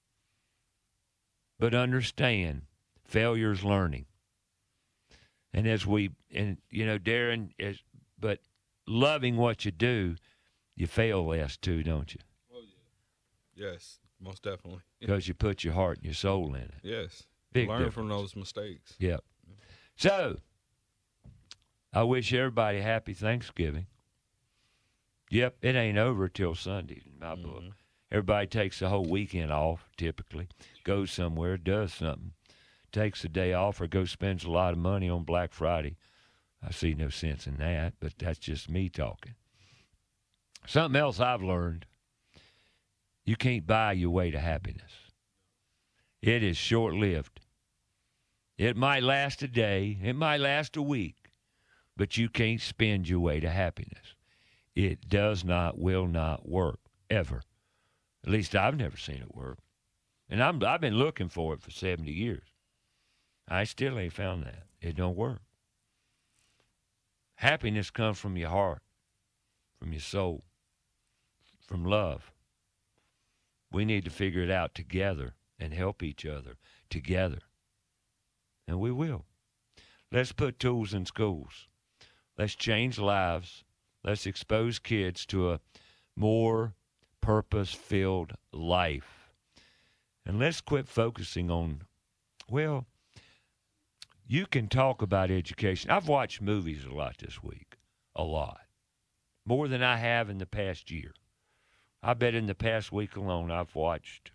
But understand, failure's learning. And as we, and you know, Darren, is, but loving what you do, you fail less too, don't you? Oh, yeah. Yes, most definitely. Because you put your heart and your soul in it. Yes. Big Learn difference. from those mistakes. Yep. So, I wish everybody happy Thanksgiving. Yep, it ain't over till Sunday in my book. Mm-hmm. Everybody takes the whole weekend off, typically, goes somewhere, does something, takes a day off, or goes spends a lot of money on Black Friday. I see no sense in that, but that's just me talking. Something else I've learned, you can't buy your way to happiness. It is short-lived. It might last a day, it might last a week, but you can't spend your way to happiness. It does not, will not work, ever. At least I've never seen it work. And I'm, I've been looking for it for seventy years. I still ain't found that. It don't work. Happiness comes from your heart, from your soul, from love. We need to figure it out together and help each other together. And we will. Let's put tools in schools. Let's change lives. Let's expose kids to a more purpose-filled life. And let's quit focusing on, well, you can talk about education. I've watched movies a lot this week, a lot, more than I have in the past year. I bet in the past week alone I've watched,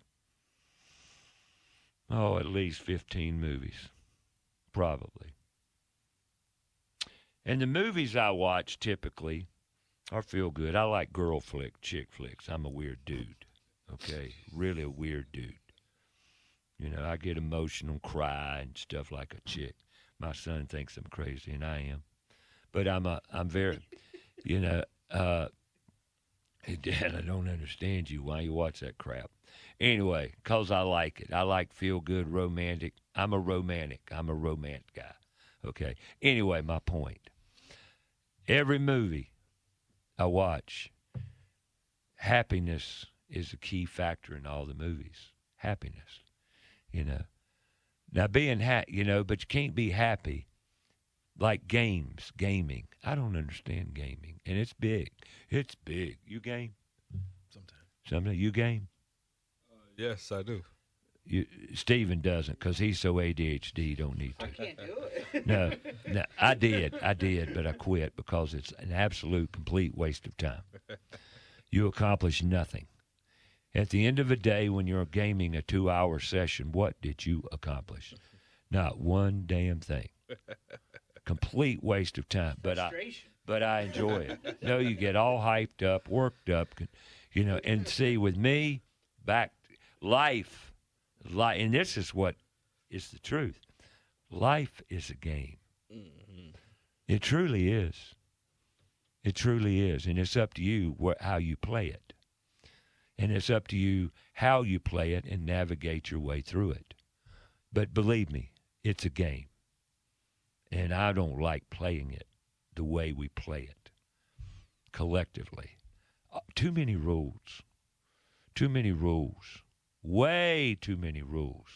oh, at least fifteen movies, probably. And the movies I watch typically are feel good. I like girl flick, chick flicks. I'm a weird dude, okay? Really a weird dude. You know, I get emotional, cry, and stuff like a chick. My son thinks I'm crazy, and I am. But I'm a, I'm very, you know, uh, Hey, Dad, I don't understand you. Why you watch that crap? Anyway, because I like it. I like feel-good, romantic. I'm a romantic. I'm a romantic guy. Okay. Anyway, my point. Every movie I watch, happiness is a key factor in all the movies. Happiness, you know. Now, being happy, you know, but you can't be happy like games, gaming. I don't understand gaming, and it's big. It's big. You game? Sometimes. Sometimes. You game? Yes, I do. You, Steven doesn't because he's so A D H D. Don't need to. I can't do it. No, no, I did, I did, but I quit because it's an absolute, complete waste of time. You accomplish nothing. At the end of the day, when you're gaming a two-hour session, what did you accomplish? Not one damn thing. Complete waste of time. But I, but I enjoy it. No, you get all hyped up, worked up, you know. And see, with me, back life, life, and this is what is the truth. Life is a game. Mm-hmm. It truly is. It truly is, and it's up to you wh- how you play it. And it's up to you how you play it and navigate your way through it. But believe me, it's a game. And I don't like playing it the way we play it collectively. Uh, too many rules. Too many rules. Way too many rules.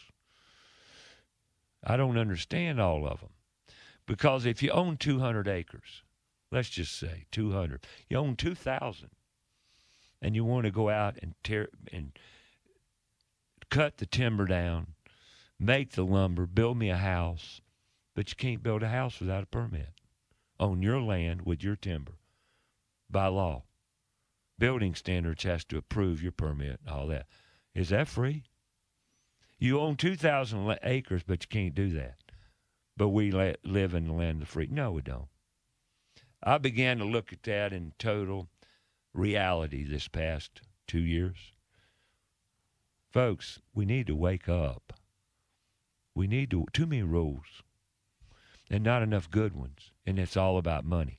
I don't understand all of them. Because if you own two hundred acres, let's just say two hundred, you own two thousand. And you want to go out and tear and cut the timber down, make the lumber, build me a house, but you can't build a house without a permit on your land with your timber by law. Building standards has to approve your permit and all that. Is that free? You own two thousand acres, but you can't do that. But we la- live in the land of the free. No, we don't. I began to look at that in total reality this past two years. Folks, we need to wake up. We need to, too many rules and not enough good ones. And it's all about money.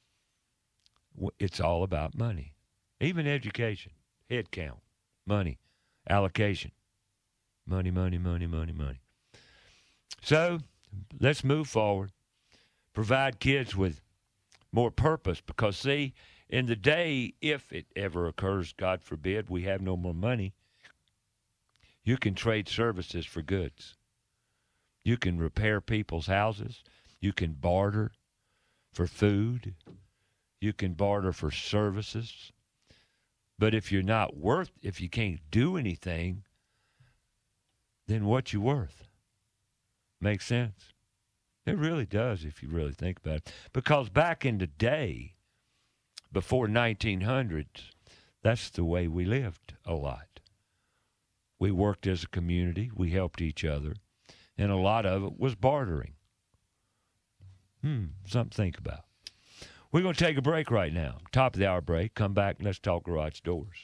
It's all about money. Even education, head count, money, allocation. Money, money, money, money, money. So let's move forward. Provide kids with more purpose because, see, in the day, if it ever occurs, God forbid, we have no more money, you can trade services for goods. You can repair people's houses. You can barter for food. You can barter for services. But if you're not worth, if you can't do anything, then what you worth? Makes sense? It really does if you really think about it. Because back in the day, before nineteen hundreds, that's the way we lived a lot. We worked as a community. We helped each other. And a lot of it was bartering. Hmm, something to think about. We're going to take a break right now. Top of the hour break. Come back and let's talk garage doors.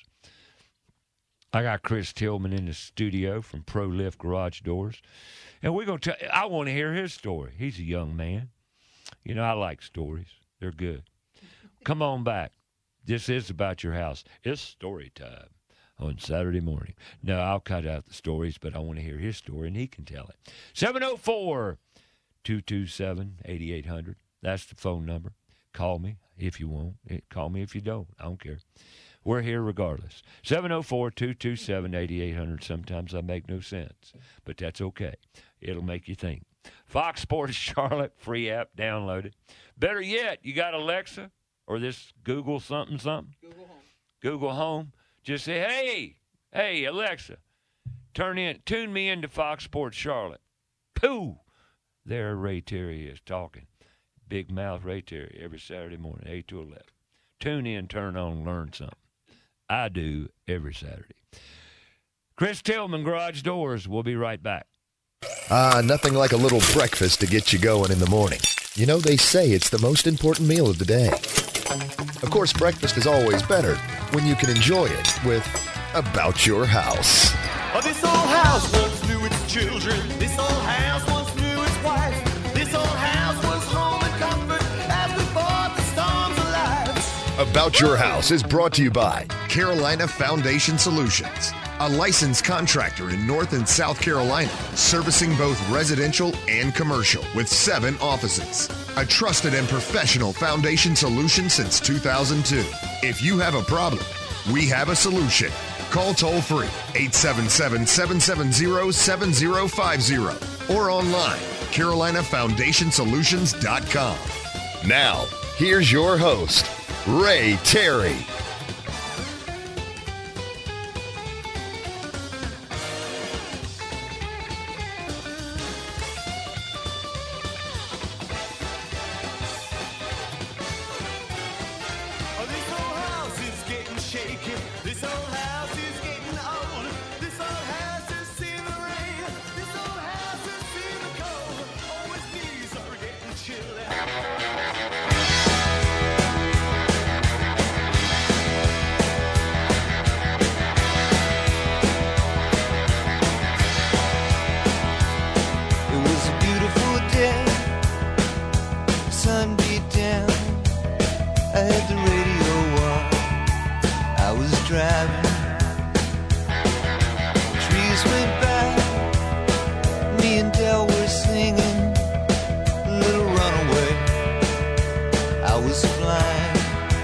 I got Chris Tillman in the studio from Pro Lift Garage Doors. And we're going to tell, I want to hear his story. He's a young man. You know, I like stories. They're good. Come on back. This is about your house. It's story time on Saturday morning. No, I'll cut out the stories, but I want to hear his story, and he can tell it. seven oh four, two two seven, eight eight hundred. That's the phone number. Call me if you want. Call me if you don't. I don't care. We're here regardless. seven oh four, two two seven, eight eight hundred. Sometimes I make no sense, but that's okay. It'll make you think. Fox Sports Charlotte, free app, download it. Better yet, you got Alexa or this Google something something? Google Home. Google Home. Just say, hey, hey, Alexa, turn in, tune me into Fox Sports Charlotte. Pooh! There Ray Terry is talking. Big mouth Ray Terry every Saturday morning, eight to eleven. Tune in, turn on, learn something. I do every Saturday. Chris Tillman, Garage Doors. We'll be right back. Ah, nothing like a little breakfast to get you going in the morning. You know, they say it's the most important meal of the day. Of course, breakfast is always better when you can enjoy it with About Your House. Oh, this old house once knew its children. This old house once knew its wife. This old house was home and comfort as we fought the storms of life. About Your House is brought to you by Carolina Foundation Solutions, a licensed contractor in North and South Carolina, servicing both residential and commercial with seven offices. A trusted and professional foundation solution since two thousand two. If you have a problem, we have a solution. Call toll free eight seven seven, seven seven zero, seven zero five zero or online carolina foundation solutions dot com. Now, here's your host, Ray Terry. Oh, this old house is getting shaky. This old house is getting old. This old house has seen the rain. This old house has seen the cold. Oh, its knees are getting chilly. It was a beautiful day, sun beat down. I had the radio on, I was driving. Trees went by, me and Del were singing Little Runaway. I was flying,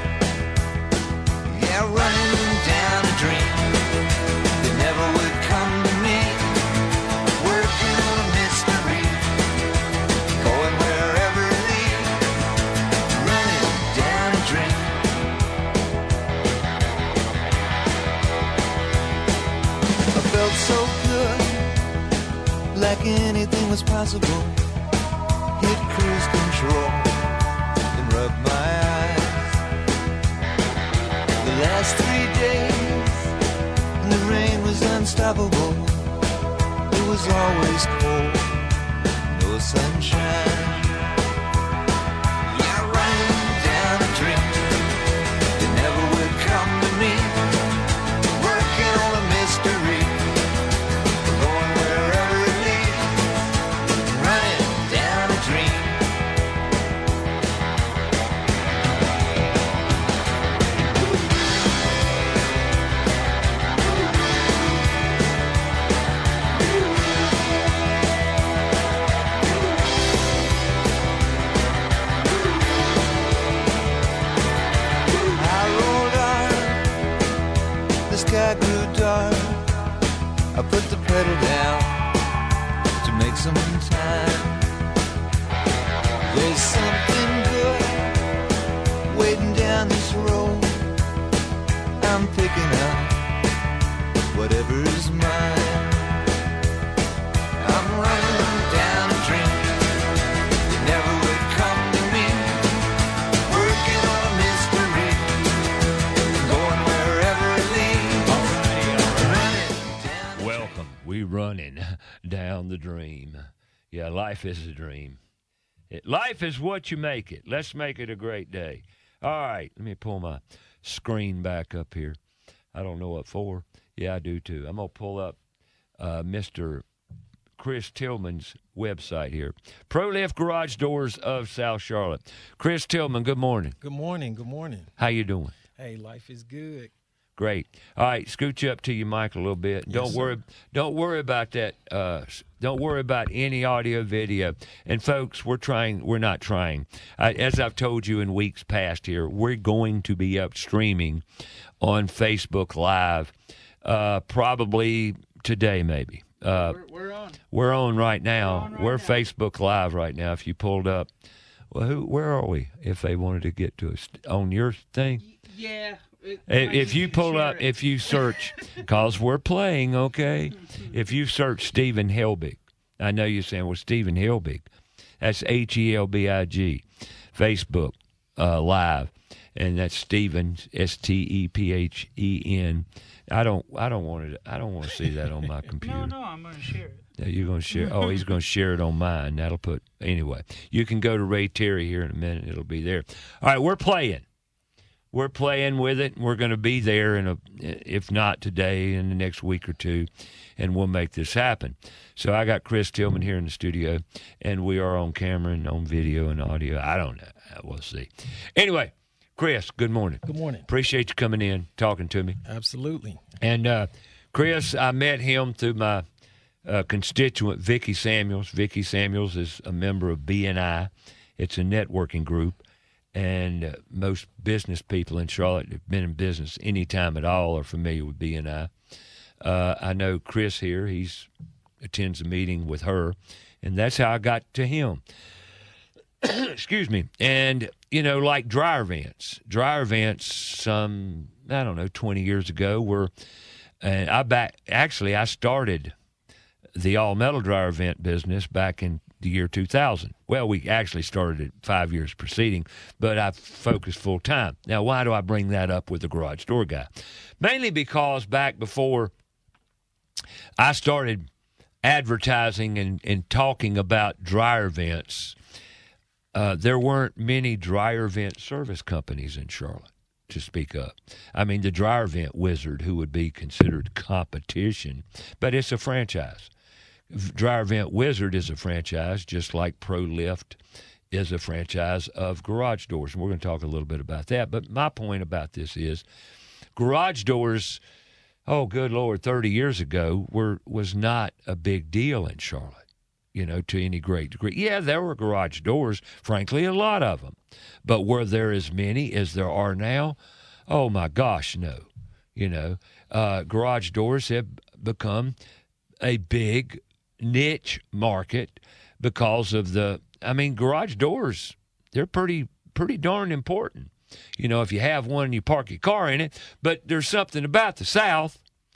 yeah, running down a dream that never would come to me. Working on a mystery, going wherever it leads, running down a dream. I felt so good, like anything was possible. Hit cruise control and rub my eyes. The last three days, and the rain was unstoppable. It was always cold, no sunshine. Yeah, running down a dream that never would come to me. Working on a mystery, going wherever it leads. Running down a dream. I rolled on, the sky grew dark. I put the pedal down to make some time. There's something good waiting down this road. I'm picking up whatever's mine. I'm running down a dream that never would come to me. Working on a mystery, going wherever it leads. Running down. Welcome. We running down the dream. Yeah, life is a dream. It, life is what you make it. Let's make it a great day. All right, let me pull my screen back up here. I don't know what for. Yeah, I do too. I'm going to pull up uh, Mister Chris Tillman's website here. ProLift Garage Doors of South Charlotte. Chris Tillman, good morning. Good morning. Good morning. How you doing? Hey, life is good. Great. All right, scoot you up to your mic a little bit. Yes, don't sir. worry. Don't worry about that. Uh, s- don't worry about any audio, video. And folks, we're trying. We're not trying. I, as I've told you in weeks past here, we're going to be up streaming on Facebook Live, uh, probably today, maybe. Uh, We're, we're on. we're on right now. We're on right we're now. Facebook Live right now. If you pulled up, well, who? Where are we? If they wanted to get to us on your thing. Yeah. It, If, I if need you to pull share up, it. if you search, because we're playing, okay? If you search Stephen Helbig, I know you're saying, well, Stephen Helbig. That's H E L B I G, Facebook uh, Live. And that's Stephen, S T E P H E N. I don't I don't want to I don't want to see that on my computer. No, no, I'm going to share it. Yeah, you're going to share. Oh, he's going to share it on mine. That'll put anyway. You can go to Ray Terry here in a minute. It'll be there. All right, we're playing. We're playing with it. We're going to be there in a, if not today, in the next week or two, and we'll make this happen. So I got Chris Tillman here in the studio, and we are on camera and on video and audio. I don't know. We'll see. Anyway, Chris, good morning. Good morning. Appreciate you coming in, talking to me. Absolutely. And uh, Chris, I met him through my uh, constituent, Vicky Samuels. Vicky Samuels is a member of B N I. It's a networking group, and uh, most business people in Charlotte have been in business any time at all are familiar with B N I. Uh, I know Chris here. He's attends a meeting with her, and that's how I got to him. Excuse me. And, you know, like dryer vents. Dryer vents, some, I don't know, twenty years ago were, and I back, actually, I started the all-metal dryer vent business back in the year two thousand. Well, we actually started it five years preceding, but I focused full-time. Now, why do I bring that up with the garage door guy? Mainly because back before I started advertising and, and talking about dryer vents, uh, there weren't many dryer vent service companies in Charlotte to speak of. I mean, the dryer vent wizard, who would be considered competition, but it's a franchise. Dryer Vent Wizard is a franchise, just like ProLift is a franchise of garage doors. And we're going to talk a little bit about that. But my point about this is garage doors, oh, good Lord, thirty years ago were was not a big deal in Charlotte, you know, to any great degree. Yeah, there were garage doors, frankly, a lot of them. But were there as many as there are now? Oh, my gosh, no. You know, uh, garage doors have become a big niche market because of the, I mean, garage doors, they're pretty, pretty darn important. You know, if you have one and you park your car in it, but there's something about the South.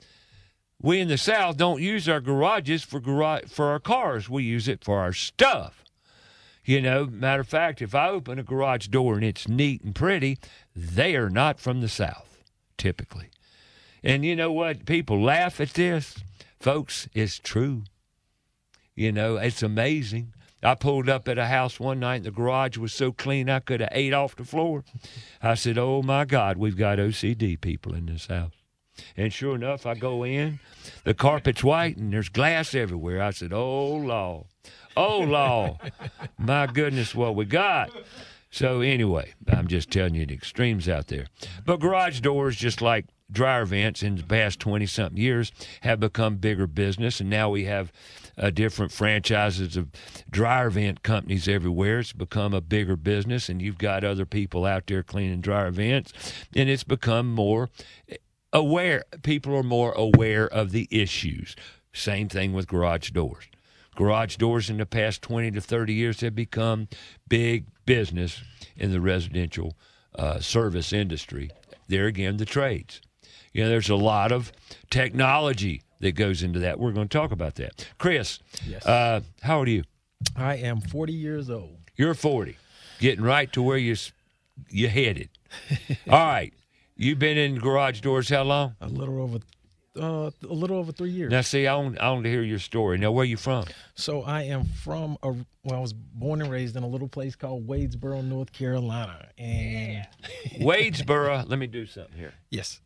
We in the South don't use our garages for garage, for our cars. We use it for our stuff. You know, matter of fact, if I open a garage door and it's neat and pretty, they are not from the South, typically. And you know what? People laugh at this. Folks, it's true. You know, it's amazing. I pulled up at a house one night, and the garage was so clean I could have ate off the floor. I said, oh, my God, we've got O C D people in this house. And sure enough, I go in, the carpet's white, and there's glass everywhere. I said, oh, Law. Oh, Law. My goodness, what we got. So anyway, I'm just telling you the extremes out there. But garage doors, just like dryer vents in the past twenty-something years, have become bigger business, and now we have uh, different franchises of dryer vent companies everywhere. It's become a bigger business, and you've got other people out there cleaning dryer vents, and it's become more aware. People are more aware of the issues. Same thing with garage doors. Garage doors in the past twenty to thirty years have become big business in the residential uh, service industry. There again, the trades. You know, there's a lot of technology that goes into that. We're going to talk about that. Chris, Yes. uh, how old are you? I am forty years old. You're forty, getting right to where you're, you're headed. All right. You've been in garage doors how long? A little over, uh, a little over three years. Now, see, I want, I want to hear your story. Now, where are you from? So I am from a. Well, I was born and raised in a little place called Wadesboro, North Carolina, and Wadesboro. Let me do something here. yes,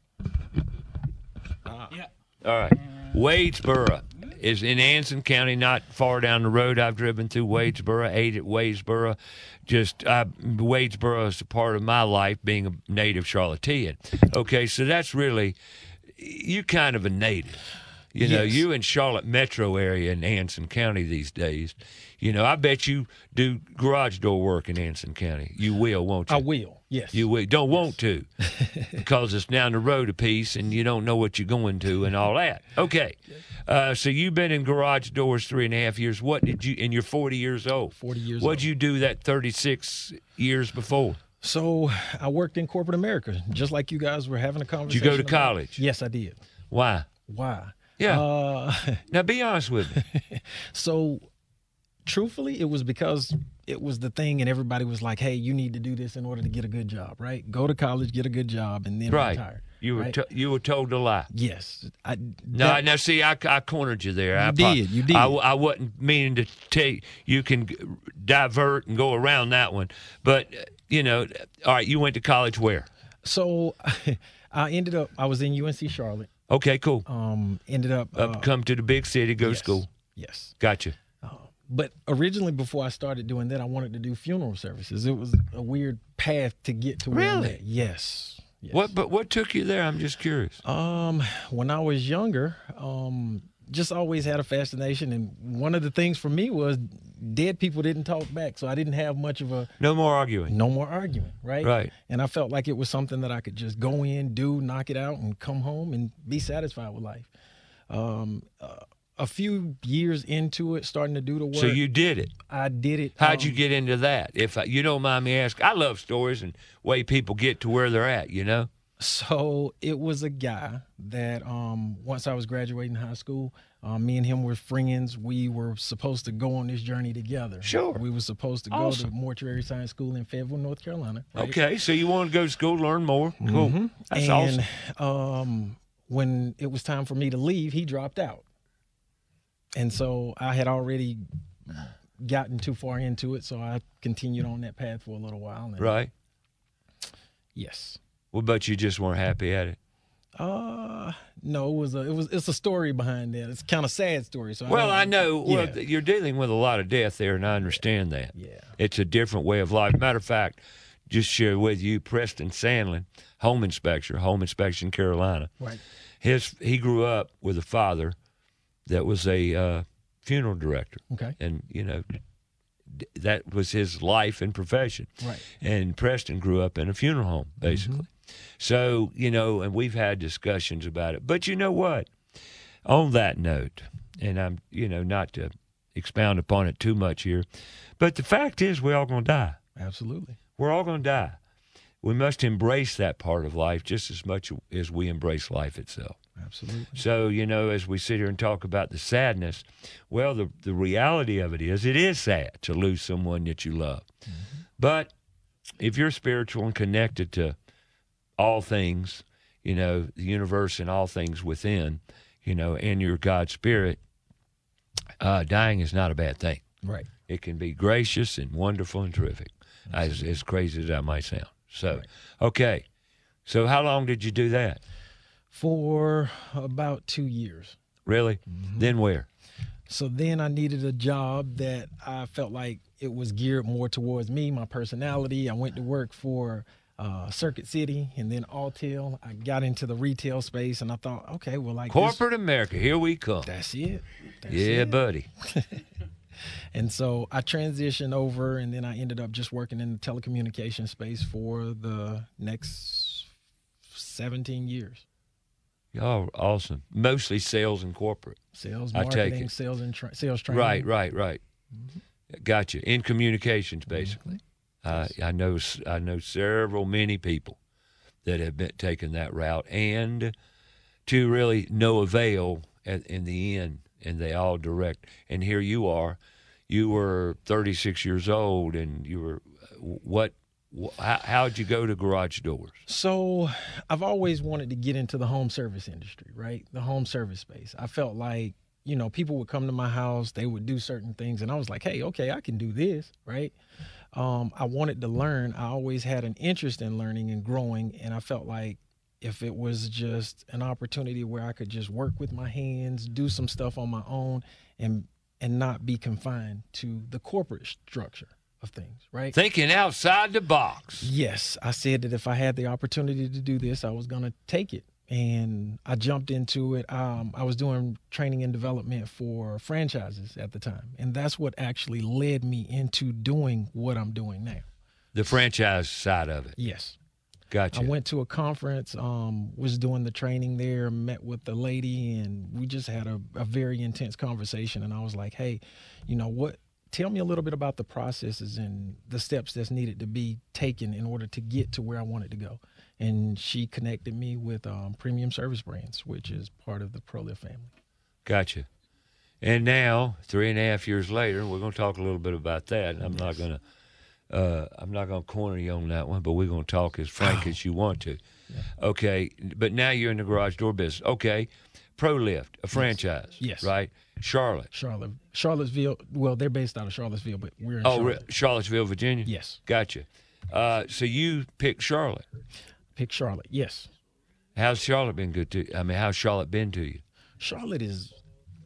Yeah. All right. Wadesboro is in Anson County, not far down the road. I've driven through Wadesboro, ate at Wadesboro. Just, uh, Wadesboro is a part of my life, being a native Charlottean. Okay, so that's really, you kind of a native. You know, Yes. you in Charlotte metro area in Anson County these days. You know, I bet you do garage door work in Anson County. You will, won't you? I will. Yes, You will. Don't want to because it's down the road a piece and you don't know what you're going to and all that. Okay. Uh, so you've been in garage doors three and a half years. What did you, and you're forty years old. forty years What'd old. you do that thirty-six years before? So I worked in corporate America, just like you guys were having a Did you conversation. go to about. college? Yes, I did. Why? Why? Yeah. Uh, Now be honest with me. so, truthfully, it was because it was the thing, and everybody was like, "Hey, you need to do this in order to get a good job, right? Go to college, get a good job, and then Right. retire." You were right? to, you were told to lie. Yes. I, No, that- now see, I, I cornered you there. You I, did, you did. I, I wasn't meaning to take. You can divert and go around that one, but uh, you know, all right. You went to college where? So, I ended up. I was in U N C Charlotte. Okay, cool. Um, ended up. Up, uh, come to the big city, go to yes, school. Yes. Gotcha. but originally, before I started doing that, I wanted to do funeral services. It was a weird path to get to where I'm Really? at. Yes. yes. What? But what took you there? I'm just curious. Um, when I was younger, um, just always had a fascination, and one of the things for me was dead people didn't talk back, so I didn't have much of a No more arguing. no more arguing, right? Right. And I felt like it was something that I could just go in, do, knock it out, and come home and be satisfied with life. Um, uh, a few years into it, starting to do the work, So you did it. I did it. How'd um, you get into that? If I, you don't mind me asking, I love stories and way people get to where they're at. You know. So it was a guy that um, once I was graduating high school, um, me and him were friends. We were supposed to go on this journey together. Sure. We were supposed to go Awesome. to Mortuary Science School in Fayetteville, North Carolina. Right? Okay, so you want to go to school, learn more. Cool. Mhm. That's and awesome. um, when it was time for me to leave, he dropped out. And so I had already gotten too far into it, so I continued on that path for a little while. And Right. Yes. Well, but you just weren't happy at it. Uh no, it was a it was it's a story behind that. It's kind of sad story. So Well, don't- I know. Well, Yeah. th- you're dealing with a lot of death there, and I understand that. Yeah. It's a different way of life. Matter of fact, just share with you, Preston Sandlin, home inspector, home inspection Carolina. Right. His he grew up with a father that was a uh, funeral director, Okay. and you know d- that was his life and profession. Right. And Preston grew up in a funeral home, basically. Mm-hmm. So you know, and we've had discussions about it. But you know what? On that note, and I'm you know not to expound upon it too much here, but the fact is, we're all going to die. Absolutely. We're all going to die. We must embrace that part of life just as much as we embrace life itself. Absolutely. So, you know, as we sit here and talk about the sadness, well, the, the reality of it is it is sad to lose someone that you love. Mm-hmm. But if you're spiritual and connected to all things, you know, the universe and all things within, you know, and your God spirit, uh, dying is not a bad thing. Right. It can be gracious and wonderful and terrific, as, as crazy as that might sound. So, Right. okay. So how long did you do that? For about two years. Really? Mm-hmm. Then where? So then I needed a job that I felt like it was geared more towards me, my personality. I went to work for uh, Circuit City and then Alltel. I got into the retail space and I thought, okay, well, like this- Corporate America, here we come. that's it. That's Yeah, it. buddy. And so I transitioned over, and then I ended up just working in the telecommunication space for the next seventeen years. Oh, awesome. Mostly sales and corporate. Sales, I take marketing, it. sales, and tra- sales training. Right, right, right. Gotcha. In communications, basically. Uh, I know. s- I know several, many people that have been taken that route, and to really no avail at, in the end, and they all direct. And here you are. You were thirty-six years old, and you were what? wh- How, how'd you go to garage doors? So I've always wanted to get into the home service industry, right? The home service space. I felt like, you know, people would come to my house, they would do certain things, and I was like, hey, okay, I can do this, right? Um, I wanted to learn. I always had an interest in learning and growing, and I felt like if it was just an opportunity where I could just work with my hands, do some stuff on my own, and and not be confined to the corporate structure of things, right? Thinking outside the box. Yes, I said that if I had the opportunity to do this, I was going to take it. And I jumped into it. Um, I was doing training and development for franchises at the time. And that's what actually led me into doing what I'm doing now. The franchise side of it. Yes. Gotcha. I went to a conference, um, was doing the training there, met with the lady, and we just had a, a very intense conversation. And I was like, hey, you know what? Tell me a little bit about the processes and the steps that's needed to be taken in order to get to where I wanted to go. And she connected me with um, Premium Service Brands, which is part of the ProLift family. Gotcha. And now, three and a half years later, we're going to talk a little bit about that. I'm not going to, uh, I'm not going to corner you on that one, but we're going to talk as frank as you want to. Okay, but now you're in the garage door business. Okay, ProLift, a franchise. Yes. Right. Charlotte. Charlotte, Charlottesville. Well, they're based out of Charlottesville, but we're in Oh, Charlotte. re- Charlottesville, Virginia. Yes. Gotcha. Uh, so you picked Charlotte. Pick Charlotte. Yes. How's Charlotte been good to? I mean, how's Charlotte been to you? Charlotte is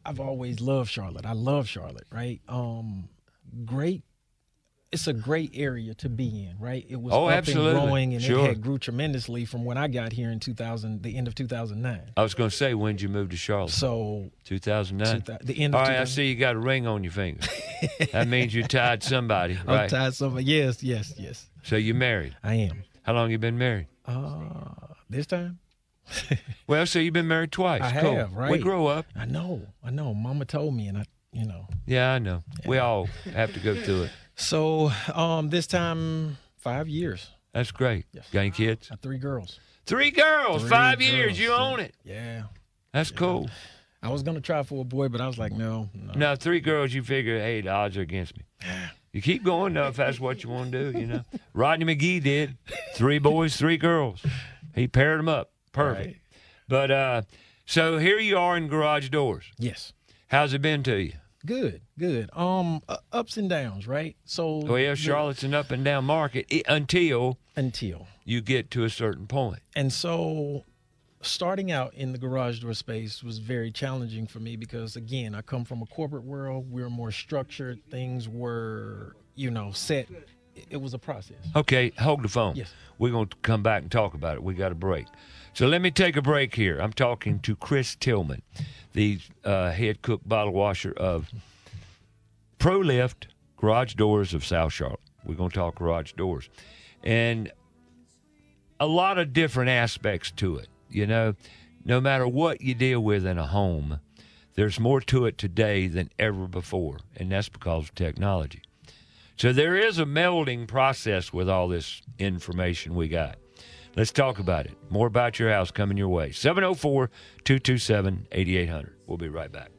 I've always loved Charlotte. I love Charlotte, right? Um, great. It's a great area to be in, right? It was Oh, up absolutely. and growing, and Sure. it had grew tremendously from when I got here in two thousand, the end of two thousand nine. I was going to say, when did you move to Charlotte? So two thousand nine. two thou- the end of All right, I two thousand see you got a ring on your finger. That means you tied somebody, I'm right? tied somebody. Yes, yes, yes. So you married. I am. How long you been married? Uh, this time Well, so you've been married twice. I cool. have, right? We grow up. I know, I know. Mama told me, and I, you know. Yeah, I know. We all have to go through it. So um, this time, five years. That's great. Yes. Got any kids? Uh, three girls. Three girls, Three five girls, years. You yeah. own it. Yeah. That's cool. I was gonna try for a boy, but I was like, no, no. Now, three girls, you figure, hey, the odds are against me. You keep going, though, if that's what you want to do, you know. Rodney McGee did. Three boys, three girls. He paired them up. Perfect. Right. But, uh, so here you are in Garage Doors. Yes. How's it been to you? Good, good. Um, uh, ups and downs, right? So Well, yeah, the- Charlotte's an up and down market i- until until you get to a certain point. and so starting out in the garage door space was very challenging for me because again, I come from a corporate world. We were more structured. Things were, you know, set. It- It was a process. Okay, hold the phone. Yes. We're going to come back and talk about it. We got a break. So let me take a break here. I'm talking to Chris Tillman, the uh, head cook bottle washer of Pro Lift Garage Doors of South Charlotte. We're going to talk garage doors. And a lot of different aspects to it. You know, no matter what you deal with in a home, there's more to it today than ever before, and that's because of technology. So there is a melding process with all this information we got. Let's talk about it. More About Your House coming your way. seven oh four, two two seven, eight eight hundred. We'll be right back.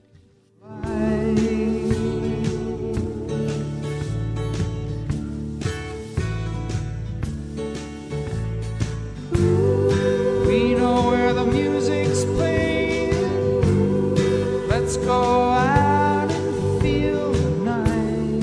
We know where the music's playing. Let's go out and feel the night.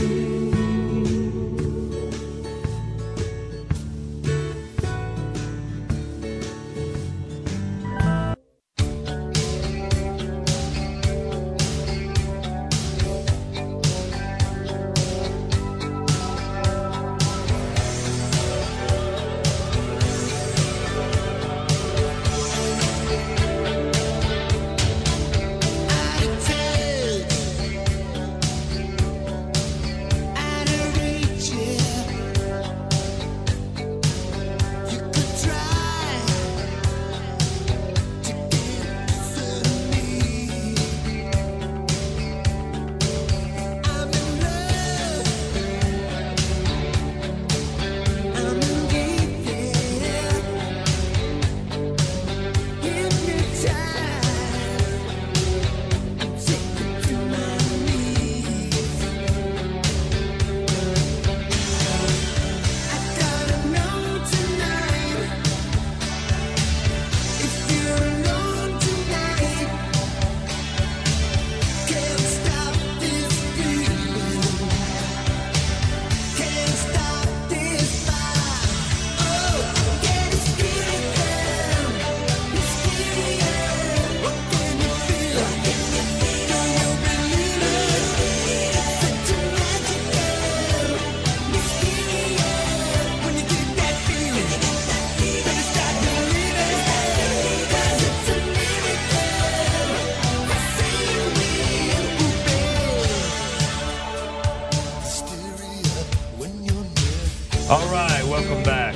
All right, welcome back.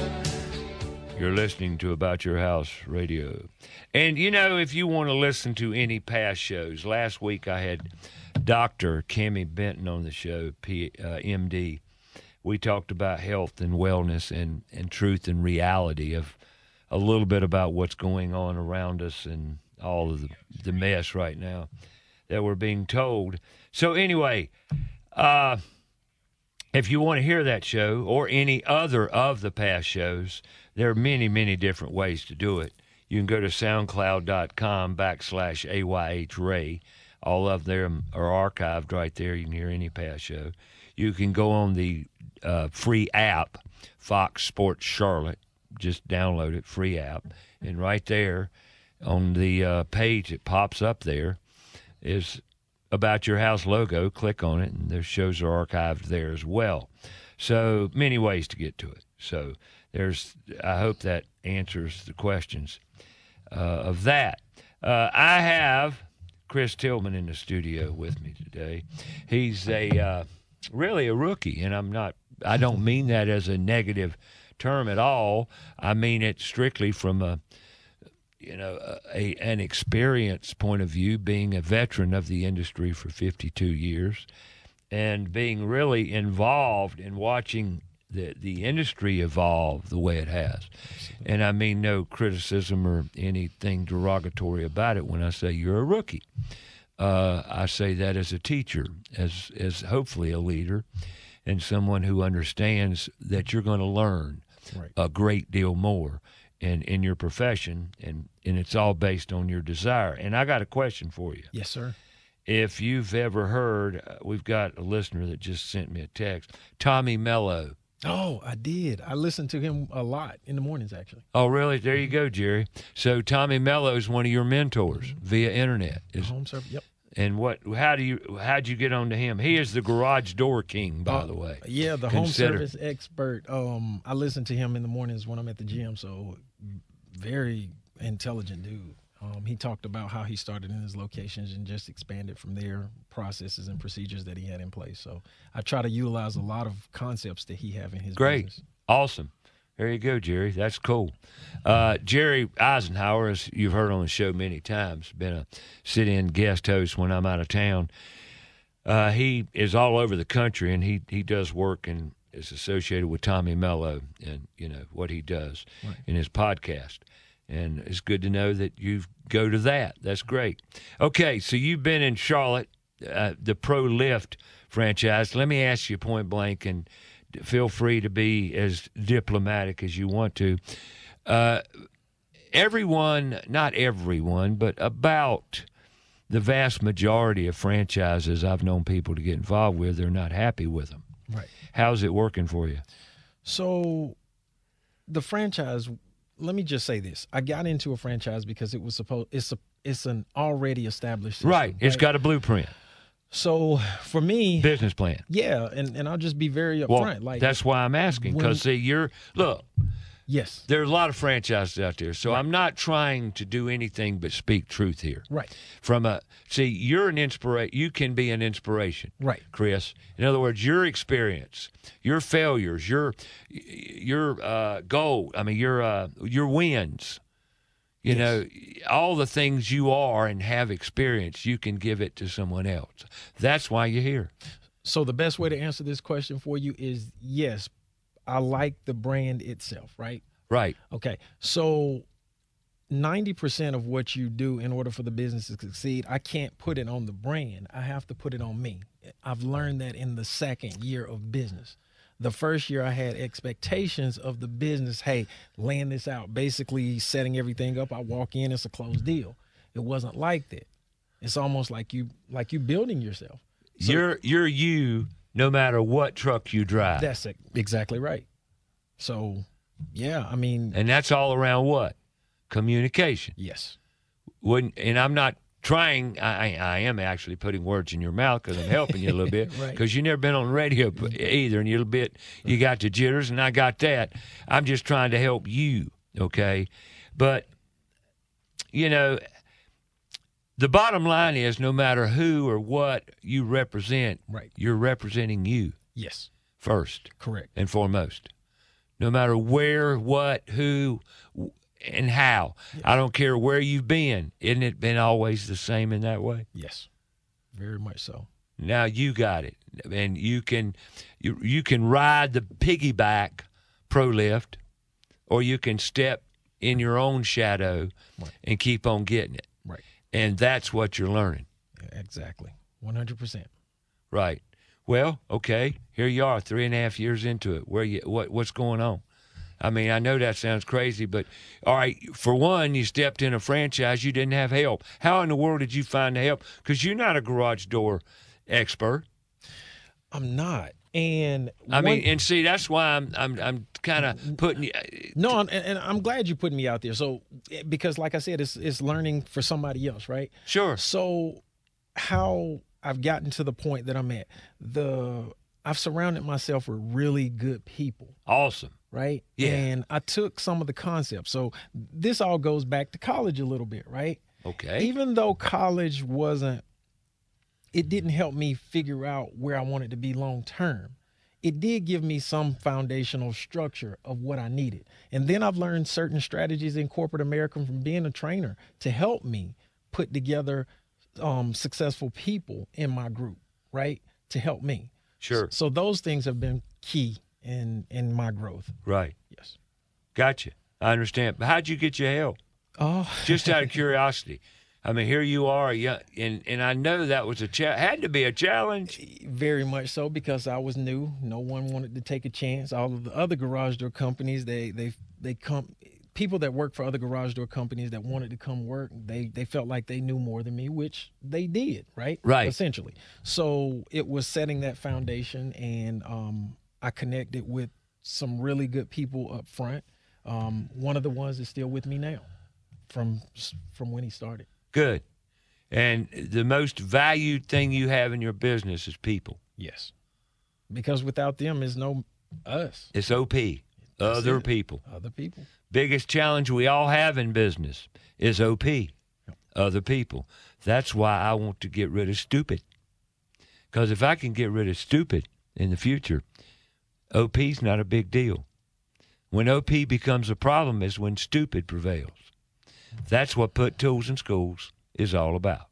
You're listening to About Your House Radio. And, you know, if you want to listen to any past shows, last week I had Doctor Cammie Benton on the show, P, uh, M D. We talked about health and wellness and, and truth and reality of a little bit about what's going on around us and all of the, the mess right now that we're being told. So anyway, uh, if you want to hear that show or any other of the past shows, there are many, many different ways to do it. You can go to soundcloud.com backslash AYHRay. All of them are archived right there. You can hear any past show. You can go on the uh, free app, Fox Sports Charlotte. Just download it, free app. And right there on the uh, page that pops up there is About Your House logo, click on it, and the shows are archived there as well. So many ways to get to it. So there's, I hope that answers the questions uh, of that. Uh, I have Chris Tillman in the studio with me today. He's a uh, really a rookie, and I'm not. I don't mean that as a negative term at all. I mean it strictly from a, you know, a, an experience point of view, being a veteran of the industry for fifty-two years, and being really involved in watching the the industry evolve the way it has. And I mean no criticism or anything derogatory about it when I say you're a rookie. Uh, I say that as a teacher, as as hopefully a leader, and someone who understands that you're going to learn Right. a great deal more in, in your profession, and, and it's all based on your desire. And I got a question for you. Yes, sir. If you've ever heard, uh, we've got a listener that just sent me a text, Tommy Mello. Oh, I did. I listened to him a lot in the mornings, actually. Oh, really? There you go, Jerry. So Tommy Mello is one of your mentors via internet. The Is, home server. Yep. and what? How do you? How'd you get on to him? He is the garage door king, by Uh, the way. Yeah, the home Consider- service expert. Um, I listen to him in the mornings when I'm at the gym. So, very intelligent dude. Um, he talked about how he started in his locations and just expanded from there, processes and procedures that he had in place. So, I try to utilize a lot of concepts that he have in his Great. business. Awesome. There you go, Jerry. That's cool. Uh, Jerry Eisenhower, as you've heard on the show many times, been a sit-in guest host when I'm out of town. Uh, he is all over the country, and he, he does work and is associated with Tommy Mello and, you know, what he does Right. in his podcast. And it's good to know that you go to that. That's great. Okay, so you've been in Charlotte, uh, the Pro Lift franchise. Let me ask you point blank, and feel free to be as diplomatic as you want to. Uh, everyone, not everyone, but about the vast majority of franchises I've known people to get involved with, they're not happy with them. Right. How's it working for you? So, the franchise. Let me just say this: I got into a franchise because it was supposed. It's a. It's an already established system, Right. It's got a blueprint, So for me, business plan. yeah, and, and I'll just be very upfront. Well, like that's why I'm asking, because, see, you're, look, yes, there's a lot of franchises out there, so I'm not trying to do anything but speak truth here. right, From a, see, you're an inspiration, you can be an inspiration. right, Chris. In other words, your experience, your failures, your your uh, goal, I mean, your uh, your wins, you Yes. know, all the things you are and have experienced, you can give it to someone else. That's why you're here. So the best way to answer this question for you is yes, I like the brand itself, right? Right. Okay, so ninety percent of what you do in order for the business to succeed, I can't put it on the brand. I have to put it on me. I've learned that in the second year of business. The first year I had expectations of the business, hey, laying this out, basically setting everything up. I walk in, it's a closed deal. It wasn't like that. It's almost like you like you building yourself. So- you're you're you no matter what truck you drive. That's it. Exactly right. So, yeah, I mean, And that's all around what? Communication. yes. Wouldn't, and I'm not trying, I, I am actually putting words in your mouth because I'm helping you a little bit, Right. because you've never been on the radio either, and you're a bit, you got the jitters, and I got that. I'm just trying to help you, okay? But, you know, the bottom line is no matter who or what you represent, Right. you're representing you Yes. first Correct. and foremost. No matter where, what, who, and how. I don't care where you've been. Isn't it been always the same in that way? Yes. Very much so. Now you got it, and you can you, you can ride the piggyback pro lift, or you can step in your own shadow Right. and keep on getting it. Right. And that's what you're learning. Yeah, exactly. one hundred percent. Right. Well, okay, here you are, three and a half years into it. Where you what what's going on? I mean, I know that sounds crazy, but all right, for one, you stepped in a franchise, you didn't have help. How in the world did you find the help? Because you're not a garage door expert. I'm not. And I mean, one- and see, that's why I'm I'm I'm kind of putting you. no, I'm, and and I'm glad you put me out there. So, eh, because like I said, it's it's learning for somebody else, right? Sure. So, how I've gotten to the point that I'm at. The I've surrounded myself with really good people. Awesome. Right? Yeah. And I took some of the concepts. So this all goes back to college a little bit, right? Okay. Even though college wasn't, it didn't help me figure out where I wanted to be long term. It did give me some foundational structure of what I needed. And then I've learned certain strategies in corporate America from being a trainer to help me put together um, successful people in my group, right? To help me. Sure. So those things have been key in in my growth. Right. Yes. Gotcha. I understand. But how'd you get your help? Oh, Just out of curiosity. I mean, here you are, young, and and I know that was a cha- had to be a challenge. very much so, because I was new. No one wanted to take a chance. All of the other garage door companies, they they they come. People that work for other garage door companies that wanted to come work, they they felt like they knew more than me, which they did, right? Right. Essentially. So it was setting that foundation, and um, I connected with some really good people up front. Um, one of the ones is still with me now, from from when he started. Good. And the most valued thing you have in your business is people. Yes. Because without them is no us, It's O P, That's other it. people. other people. Biggest challenge we all have in business is O P, other people. That's why I want to get rid of stupid. Because if I can get rid of stupid in the future, O P's not a big deal. When O P becomes a problem is when stupid prevails. That's what Put Tools in Schools is all about.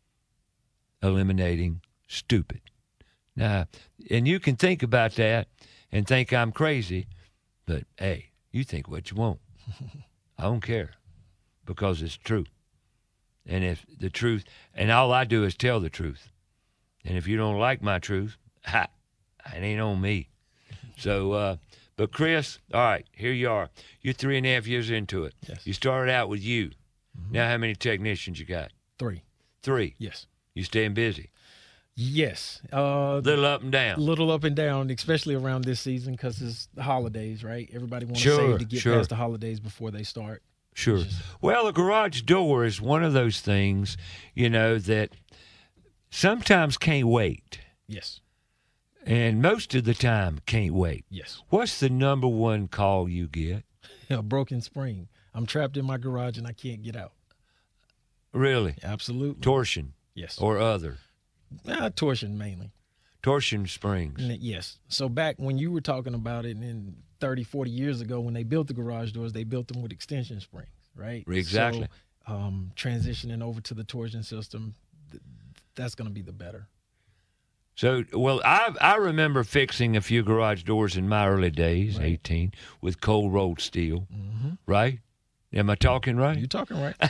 Eliminating stupid. Now, and you can think about that and think I'm crazy, but hey, you think what you want. I don't care, because it's true. And if the truth, and all I do is tell the truth. And if you don't like my truth, ha, it ain't on me. So, uh, but Chris, all right, here you are. You're three and a half years into it. Yes. You started out with you. Now how many technicians you got? Three. Three. Yes. You staying busy? Yes. Uh, Little up and down. little up and down, especially around this season because it's the holidays, right? Everybody wants Sure, to save to get sure. past the holidays before they start. Sure. Well, a garage door is one of those things, you know, that sometimes can't wait. Yes. And most of the time can't wait. Yes. What's the number one call you get? A broken spring. I'm trapped in my garage and I can't get out. Really? Absolutely. Torsion Yes. or other? Uh, torsion mainly. Torsion springs. And it- yes. So back when you were talking about it, in thirty, forty years ago, when they built the garage doors, they built them with extension springs, right? Exactly. So, um, transitioning over to the torsion system, th- that's going to be the better. So, well, I I remember fixing a few garage doors in my early days, Right. eighteen, with cold rolled steel, Mm-hmm. right? Am I talking right? You're talking right.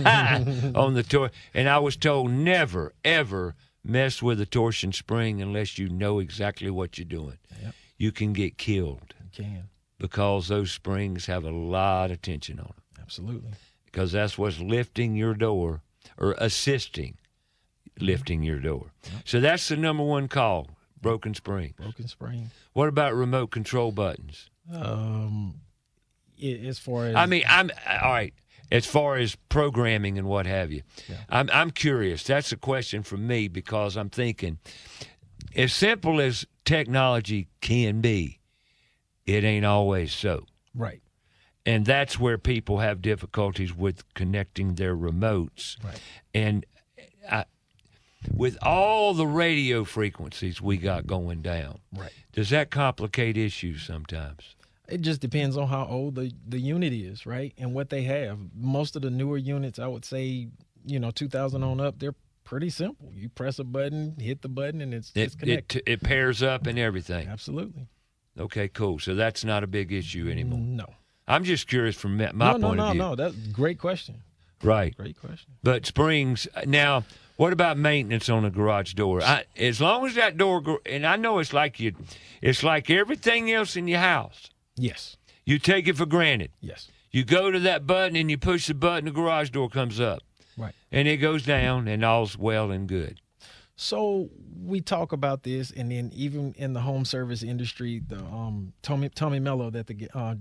On the tor, and I was told never ever mess with a torsion spring unless you know exactly what you're doing. Yep. You can get killed You can. because those springs have a lot of tension on them. Absolutely. Because that's what's lifting your door or assisting lifting your door. So that's the number one call: broken spring. Broken spring. What about remote control buttons? Um, i- as far as I mean, I'm all right. As far as programming and what have you, Yeah. I'm I'm curious. That's a question from me because I'm thinking, as simple as technology can be, it ain't always so. right, And that's where people have difficulties with connecting their remotes. right. And I, with all the radio frequencies we got going down, Right. does that complicate issues sometimes? It just depends on how old the, the unit is, right, and what they have. Most of the newer units, I would say, you know, two thousand on up, they're pretty simple. You press a button, hit the button, and it's, it's It, connected. it it pairs up and everything. Absolutely. Okay, cool. So that's not a big issue anymore. No. I'm just curious from my my no, no, point no, of view. no. That's a great question. Right. Great question. But springs, now, what about maintenance on a garage door? I, as long as that door, gr- and I know it's like you, it's like everything else in your house. Yes. You take it for granted. Yes. You go to that button and you push the button, the garage door comes up. Right. And it goes down and all's well and good. So we talk about this, and then even in the home service industry, the um, Tommy Tommy Mello that the uh,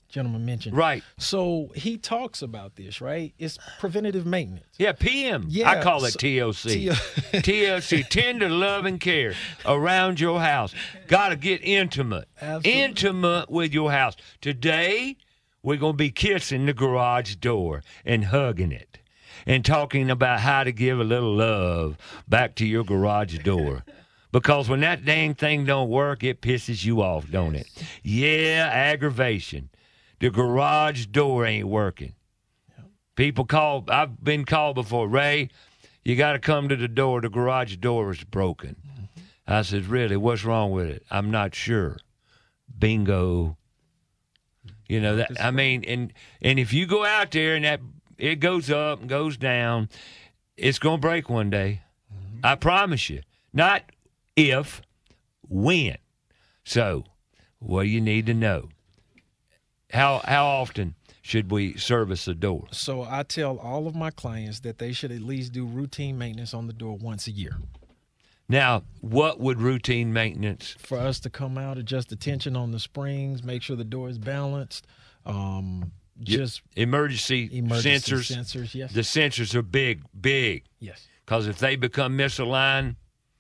gentleman mentioned. Right. So he talks about this, right? It's preventative maintenance. Yeah, P M. Yeah, I call it so- T L C. T- T L C, tender love and care around your house. Got to get intimate. Absolutely. Intimate with your house. Today, we're going to be kissing the garage door and hugging it and talking about how to give a little love back to your garage door. Because when that dang thing don't work, it pisses you off, don't it? Yeah, aggravation. The garage door ain't working. People call, I've been called before, Ray, you got to come to the door. The garage door is broken. I said, really, what's wrong with it? I'm not sure. Bingo. You know, that, I mean, and and if you go out there and that it goes up and goes down, it's going to break one day. I promise you. Not if, when. So, what do you need to know? How how often should we service a door? So I tell all of my clients that they should at least do routine maintenance on the door once a year. Now, what would routine maintenance? For us to come out, adjust the tension on the springs, make sure the door is balanced. Um, just emergency, emergency sensors. sensors, yes. The sensors are big, big. Yes. Because if they become misaligned,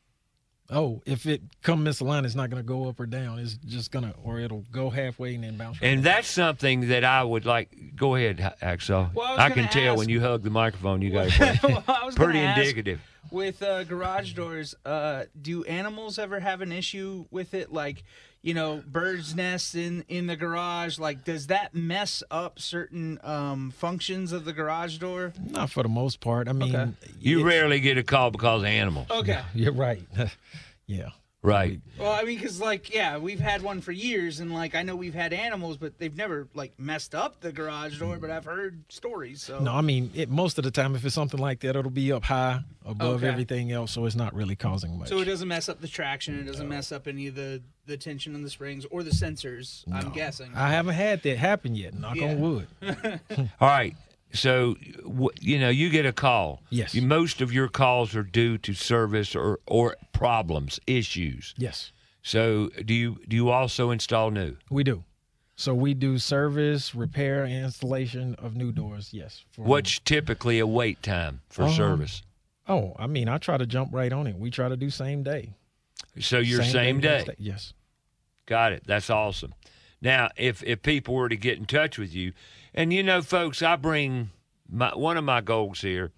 Oh, if it come misaligned, it's not going to go up or down. It's just going to, or it'll go halfway and then bounce. Right and back. that's something that I would like. Go ahead, Axel. Well, I was I gonna can tell ask- when you hug the microphone, you got it. Well, I was Pretty gonna ask, indicative. With uh, garage doors, uh, do animals ever have an issue with it? Like, you know, birds' nests in, in the garage. Like, does that mess up certain um, functions of the garage door? Not for the most part. I mean, Okay. You it- rarely get a call because of animals. Okay. You're right. Yeah. Right. Well, I mean, because, like, yeah, we've had one for years, and, like, I know we've had animals, but they've never, like, messed up the garage door, but I've heard stories, so. No, I mean, it, most of the time, if it's something like that, it'll be up high above Okay. everything else, so it's not really causing much. So it doesn't mess up the traction, it doesn't mess up any of the, the tension in the springs or the sensors, I'm guessing. I haven't had that happen yet, knock Yeah. on wood. All right. So, w- you know, you get a call. Yes. You, most of your calls are due to service or, or problems, issues. Yes, So, do you do you also install new? we do. So we do service, repair, and installation of new doors, yes. For- What's typically a wait time for Um, service? Oh, I mean, I try to jump right on it. We try to do same day. So, your same, day. next Yes. Got it. That's awesome. Now, if if people were to get in touch with you, and you know, folks, I bring my one of my goals here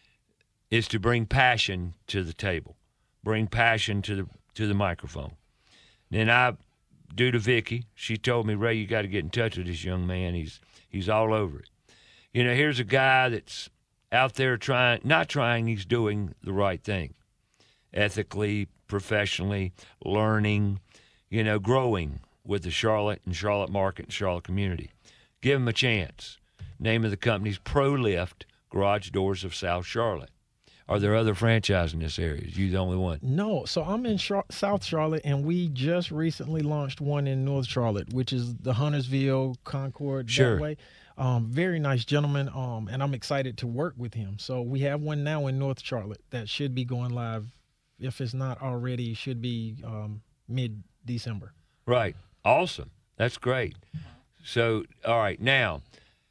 is to bring passion to the table, bring passion to the to the microphone. Then I, due to Vicky, she told me, Ray, you got to get in touch with this young man. He's he's all over it. You know, here's a guy that's out there trying, not trying, he's doing the right thing, ethically, professionally, learning, you know, growing with the Charlotte and Charlotte market and Charlotte community. Give him a chance. Name of the company's ProLift Garage Doors of South Charlotte. Are there other franchises in this area? Is you the only one? No, so I'm in Char- South Charlotte, and we just recently launched one in North Charlotte, which is the Huntersville, Concord, Sure. that way. Um, very nice gentleman, um, and I'm excited to work with him. So we have one now in North Charlotte that should be going live, if it's not already, should be um, mid-December. Right. Awesome. That's great. So, all right. Now,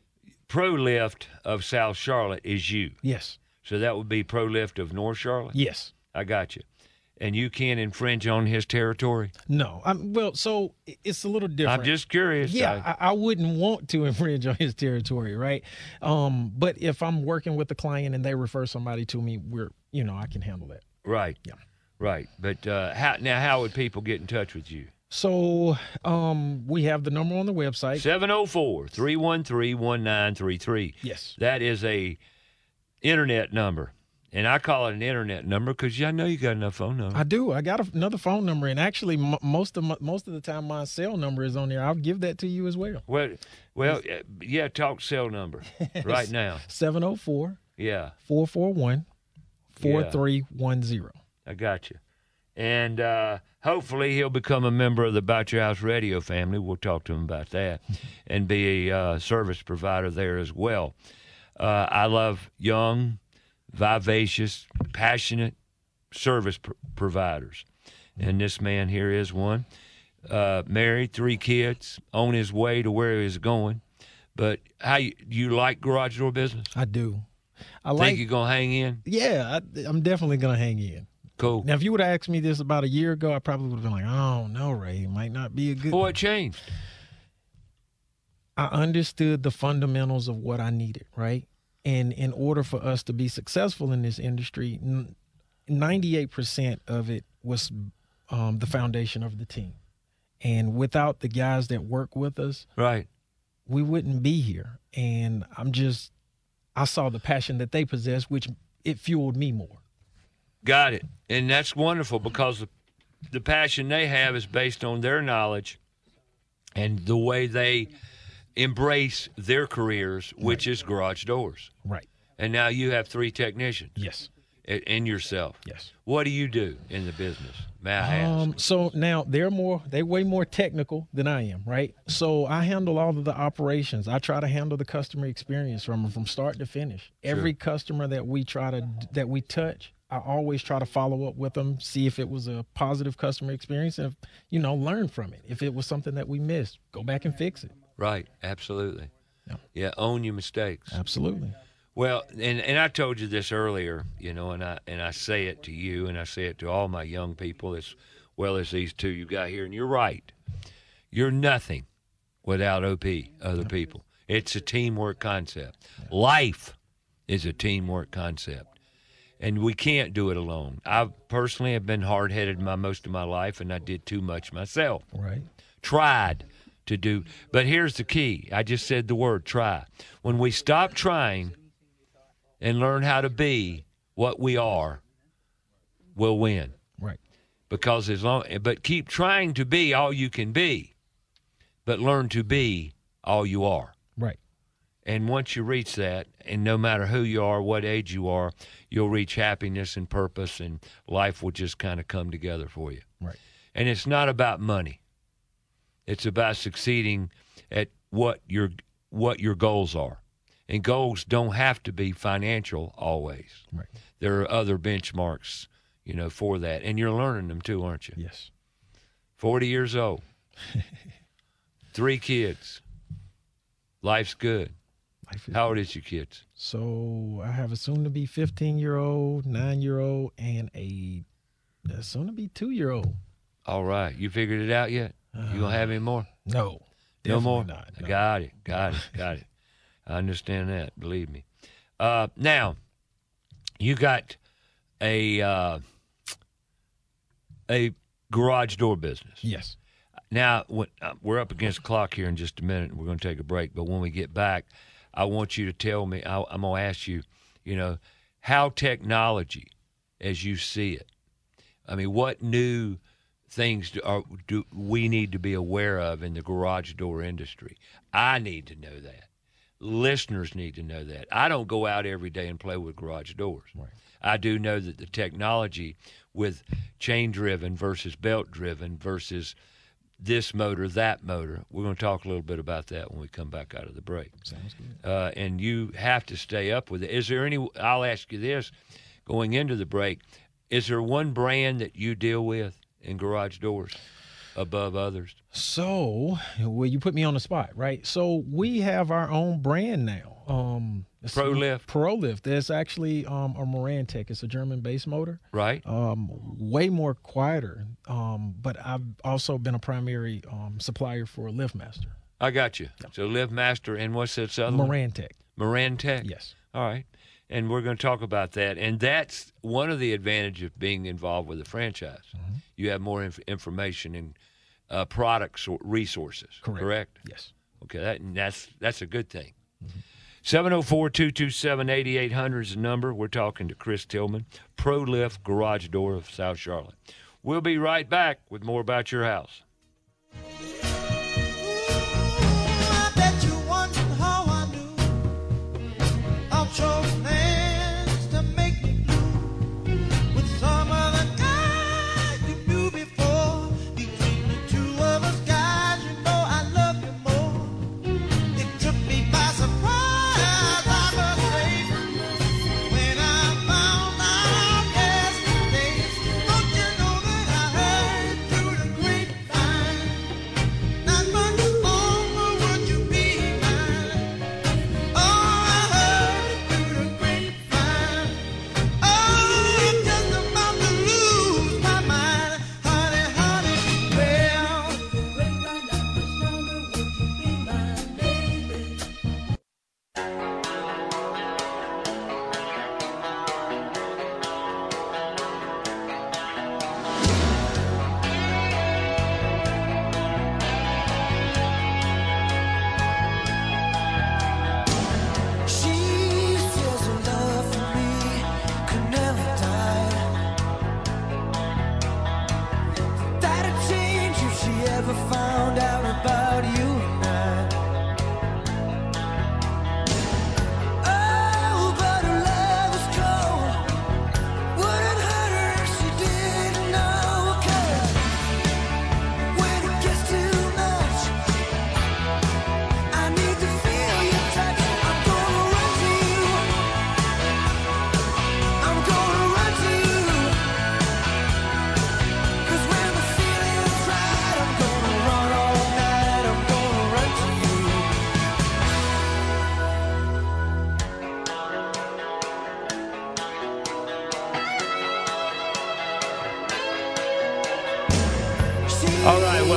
ProLift of South Charlotte is you. Yes, So that would be ProLift of North Charlotte? yes. I got you. And you can't infringe on his territory? No, I'm, well, so i- it's a little different. I'm just curious. Yeah, I, I wouldn't want to infringe on his territory, right? Um, but if I'm working with the client and they refer somebody to me, we're, you know, I can handle that. Right. Yeah. Right. But uh, how now, how would people get in touch with you? So um, we have the number on the website. seven oh four, three one three, one nine three three. Yes. That is a internet number. And I call it an internet number because I know you got enough phone number. I do. I got a, another phone number, and actually, m- most of my, most of the time, my cell number is on there. I'll give that to you as well. Well, well, uh, yeah, talk cell number right now. seven oh four, Yeah, four four one, four three one zero. I got you. And uh, hopefully he'll become a member of the About Your House radio family. We'll talk to him about that and be a uh, service provider there as well. Uh, I love young, vivacious, passionate service pr- providers. And this man here is one. uh, married, three kids, on his way to where he's going. But how you, you like garage door business? I do. I Think like. you're gonna hang in? Yeah, I, I'm definitely gonna hang in. Cool. Now, if you would have asked me this about a year ago, I probably would have been like, "Oh no, Ray, it might not be a good." Well, what changed? I understood the fundamentals of what I needed, right? And in order for us to be successful in this industry, n- ninety-eight percent of it was um, the foundation of the team. And without the guys that work with us, Right. we wouldn't be here. And I'm just, I saw the passion that they possess, which it fueled me more. Got it. And that's wonderful because the, the passion they have is based on their knowledge and the way they embrace their careers, which is garage doors. Right. And now you have three technicians. Yes. a- And yourself. Yes. What do you do in the business? May I ask? Um, so now they're more, they way more technical than I am, right? So I handle all of the operations. I try to handle the customer experience from from start to finish. Every customer that we try to that we touch, I always try to follow up with them, see if it was a positive customer experience, and if, you know, learn from it. If it was something that we missed, go back and fix it. Right. Absolutely. Yeah. Yeah. Own your mistakes. Absolutely. Well, and, and I told you this earlier, you know, and I and I say it to you, and I say it to all my young people as well as these two you got here. And you're right. You're nothing without O P, other people. It's a teamwork concept. Life is a teamwork concept, and we can't do it alone. I personally have been hard-headed my most of my life, and I did too much myself. Right. Tried to do, but here's the key. I just said the word try. When we stop trying and learn how to be what we are, we'll win. Right. Because as long, but keep trying to be all you can be, but learn to be all you are. Right. And once you reach that, and no matter who you are, what age you are, you'll reach happiness and purpose, and life will just kind of come together for you. Right. And it's not about money. It's about succeeding at what your what your goals are. And goals don't have to be financial always. Right. There are other benchmarks, you know, for that. And you're learning them too, aren't you? Yes. forty years old. Three kids. Life's good. Life is How old is your kids? So I have a soon-to-be fifteen-year-old, nine-year-old, and a, a soon-to-be two-year-old. All right. You figured it out yet? You going to have any more? No. No definitely more? Not, no. Got it. Got it. Got it. I understand that. Believe me. Uh, now, you got a uh, a garage door business. Yes. Now, when, uh, we're up against the clock here in just a minute. We're going to take a break. But when we get back, I want you to tell me, I, I'm going to ask you, you know, how technology, as you see it, I mean, what new things do, are, do we need to be aware of in the garage door industry? I need to know that. Listeners need to know that. I don't go out every day and play with garage doors. Right. I do know that the technology with chain-driven versus belt-driven versus this motor, that motor, we're going to talk a little bit about that when we come back out of the break. Sounds good. Uh, and you have to stay up with it. Is there any, I'll ask you this, going into the break, is there one brand that you deal with in garage doors above others? So, well, you put me on the spot, right? So we have our own brand now. Um, it's- ProLift. ProLift. That's actually um, a Morantec. It's a German-based motor. Right? Um, way more quieter. Um, but I've also been a primary um, supplier for LiftMaster. I got you. So LiftMaster, and what's that other one? Morantec. Morantec? Yes. All right. And we're going to talk about that. And that's one of the advantages of being involved with a franchise. Mm-hmm. You have more inf- information and uh, products or resources. Correct. Correct? Yes. Okay, that, and that's that's a good thing. seven oh four, two two seven, eight eight hundred is the number. We're talking to Chris Tillman, ProLift Garage Door of South Charlotte. We'll be right back with more about your house. I bet you wondering how I knew I chose plans to make me blue with some other guy you knew before. Between the two of us guys, you know I love you more. It took me by surprise, I must say, when I found out yesterday. Don't you know that I heard through the grapevine?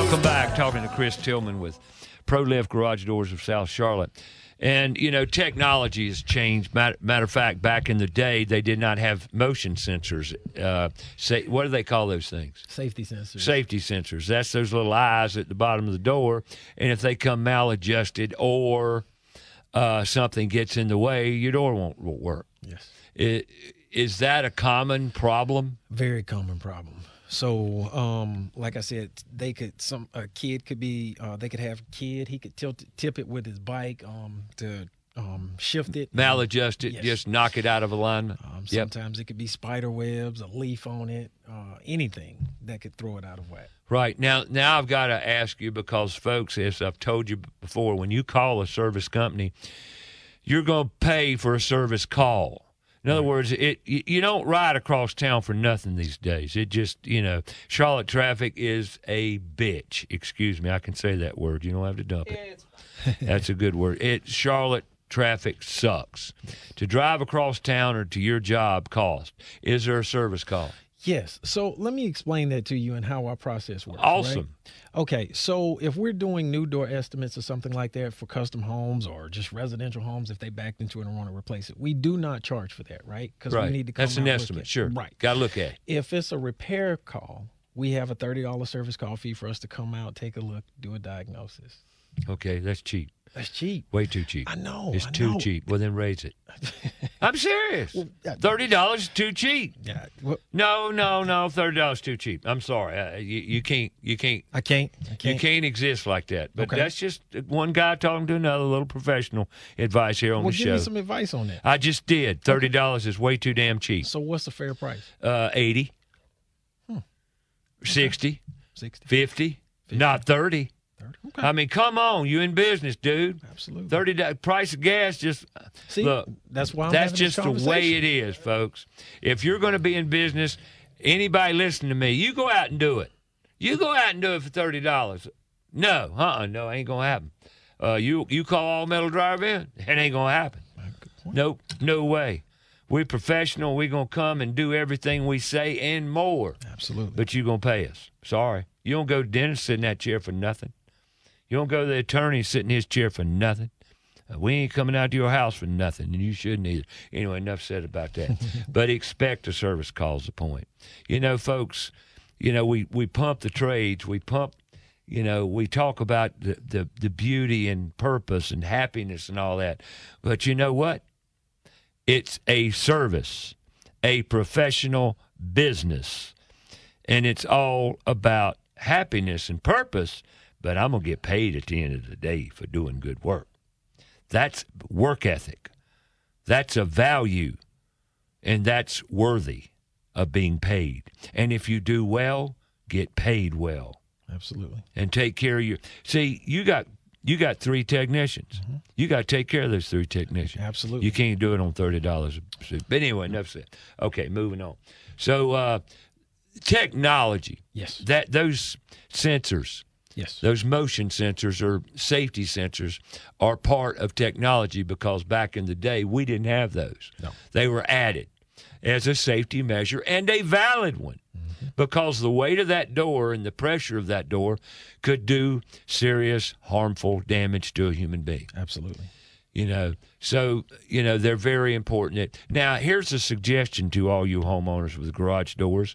Welcome back. Talking to Chris Tillman with ProLift Garage Doors of South Charlotte. And, you know, technology has changed. Matter, matter of fact, back in the day, they did not have motion sensors. Uh, say, what do they call those things? Safety sensors. Safety sensors. That's those little eyes at the bottom of the door. And if they come maladjusted or uh, something gets in the way, your door won't, won't work. Yes. It, is that a common problem? Very common problem. So, um, like I said, they could some a kid could be uh, they could have a kid. He could tilt tip it with his bike um, to um, shift it, maladjust it, Yes. just knock it out of alignment. Um, Yep. sometimes it could be spider webs, a leaf on it, uh, anything that could throw it out of whack. Right. Now, now I've got to ask you because, folks, as I've told you before, when you call a service company, you're going to pay for a service call. In other words, it you you don't ride across town for nothing these days. It just, you know, Charlotte traffic is a bitch. Excuse me, I can say that word. You don't have to dump it. That's a good word. It Charlotte traffic sucks. To drive across town or to your job cost. Is there a service call? Yes. So let me explain that to you and how our process works. Awesome. Right? Okay. So if we're doing new door estimates or something like that for custom homes or just residential homes, if they backed into it and want to replace it, we do not charge for that, right? Because Right. we need to come That's an out, look estimate, at- sure. Right. Got to look at it. If it's a repair call, we have a thirty dollars service call fee for us to come out, take a look, do a diagnosis. Okay, that's cheap. That's cheap. Way too cheap. I know. It's I too know. cheap. Well, then raise it. I'm serious. yeah. Thirty dollars is too cheap. Yeah. Well, No, no, no. Thirty dollars too cheap. I'm sorry. Uh, you, you can't. You can't. I can't. I can't. You can't exist like that. But Okay. that's just one guy talking to another. Little professional advice here on Well, the give show. me some advice on that. I just did. Thirty dollars is way too damn cheap. So what's the fair price? Uh, Eighty. Sixty. Sixty. Fifty. Not thirty. thirty. Okay. I mean, come on. You in business, dude. Absolutely. Thirty. do- Price of gas just. See, look. that's why I'm That's having just this the way conversation. it is, folks. If you're going to be in business, anybody listening to me, you go out and do it. You go out and do it for thirty dollars. No, uh-uh, no, ain't going to happen. Uh, you you call All Metal Drive in, it ain't going to happen. Nope, no way. We're professional. We're going to come and do everything we say and more. Absolutely. But you're going to pay us. Sorry. You don't go to dinner, sit in that chair for nothing. You don't go to the attorney, sit in his chair for nothing. Uh, we ain't coming out to your house for nothing, and you shouldn't either. Anyway, enough said about that. But expect a service call's the point. You know, folks, you know, we, we pump the trades. We pump, you know, we talk about the, the, the beauty and purpose and happiness and all that. But you know what? It's a service, a professional business, and it's all about happiness and purpose, but I'm going to get paid at the end of the day for doing good work. That's work ethic. That's a value, and that's worthy of being paid. And if you do well, get paid well. Absolutely. And take care of your. See, you got you got three technicians. Mm-hmm. You got to take care of those three technicians. Absolutely. You can't do it on thirty dollars. But anyway, enough said. Okay, moving on. So, uh, technology. Yes. That those sensors. Yes. Those motion sensors or safety sensors are part of technology because back in the day we didn't have those. No. They were added as a safety measure and a valid one because the weight of that door and the pressure of that door could do serious harmful damage to a human being. Absolutely. You know, so, you know, they're very important. Now, here's a suggestion to all you homeowners with garage doors.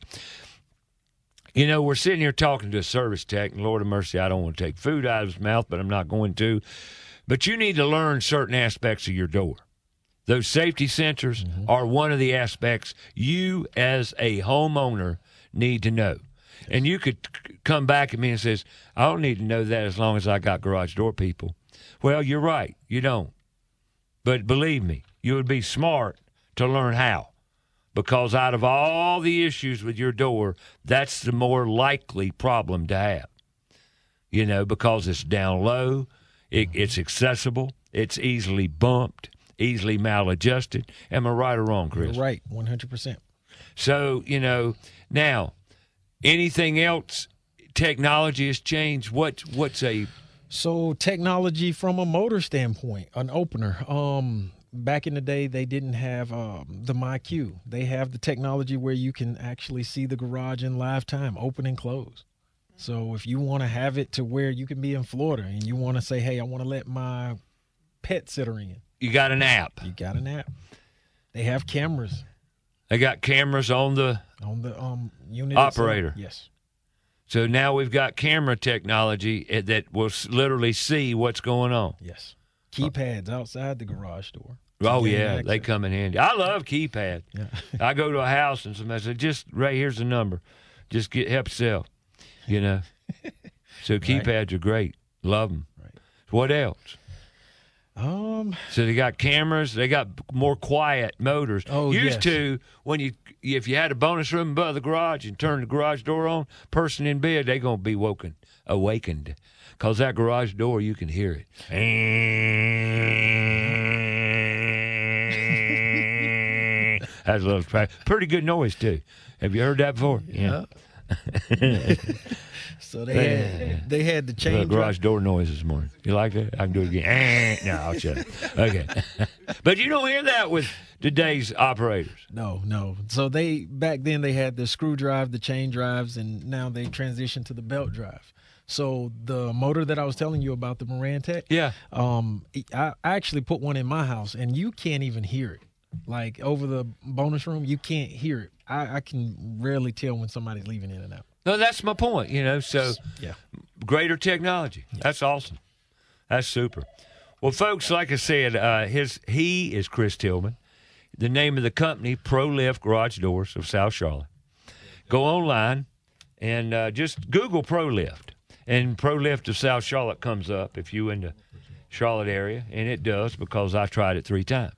You know, we're sitting here talking to a service tech, and Lord of mercy, I don't want to take food out of his mouth, but I'm not going to. But you need to learn certain aspects of your door. Those safety sensors Mm-hmm. are one of the aspects you as a homeowner need to know. And you could c- come back at me and says, I don't need to know that as long as I got garage door people. Well, you're right. You don't. But believe me, you would be smart to learn how. Because out of all the issues with your door, that's the more likely problem to have. You know, because it's down low, it, it's accessible, it's easily bumped, easily maladjusted. Am I right or wrong, Chris? You're right, one hundred percent. So, you know, now, anything else? Technology has changed. What what's a So technology from a motor standpoint, an opener. Um, back in the day, they didn't have um, the MyQ. They have the technology where you can actually see the garage in live time, open and close. So if you want to have it to where you can be in Florida and you want to say, hey, I want to let my pet sitter in, You got an app. you got an app. They have cameras They got cameras on the. on the um unit Operator. itself. Yes. So now we've got camera technology eh, that will s- literally see what's going on. Yes. Keypads outside the garage door. Oh Gain yeah, they access. come in handy. I love keypad. Yeah. I go to a house and somebody says, "Just right here's the number. Just get help yourself." You know. So keypads are great. Love them. Right. What else? Um. So they got cameras. They got more quiet motors. Oh, Used yes. to, when you if you had a bonus room above the garage and turned the garage door on, person in bed they gonna be woken, awakened, cause that garage door you can hear it. That's a little tra- pretty good noise too. Have you heard that before? Yeah. So they had they had the The chain garage door noise this morning. You like that? I can do it again. no, I'll shut up. Okay. But you don't hear that with today's operators. No, no. So they back then they had the screw drive, the chain drives, and now they transitioned to the belt drive. So the motor that I was telling you about, the Moran Tech, Yeah. um, I, I actually put one in my house, and you can't even hear it. Like over the bonus room, you can't hear it. I, I can rarely tell when somebody's leaving in and out. No, that's my point, you know. So Yeah. greater technology. That's awesome. That's super. Well, folks, like I said, uh, his he is Chris Tillman. The name of the company, ProLift Garage Doors of South Charlotte. Go online and uh, just Google ProLift, and ProLift of South Charlotte comes up if you in the Charlotte area, and it does because I tried it three times,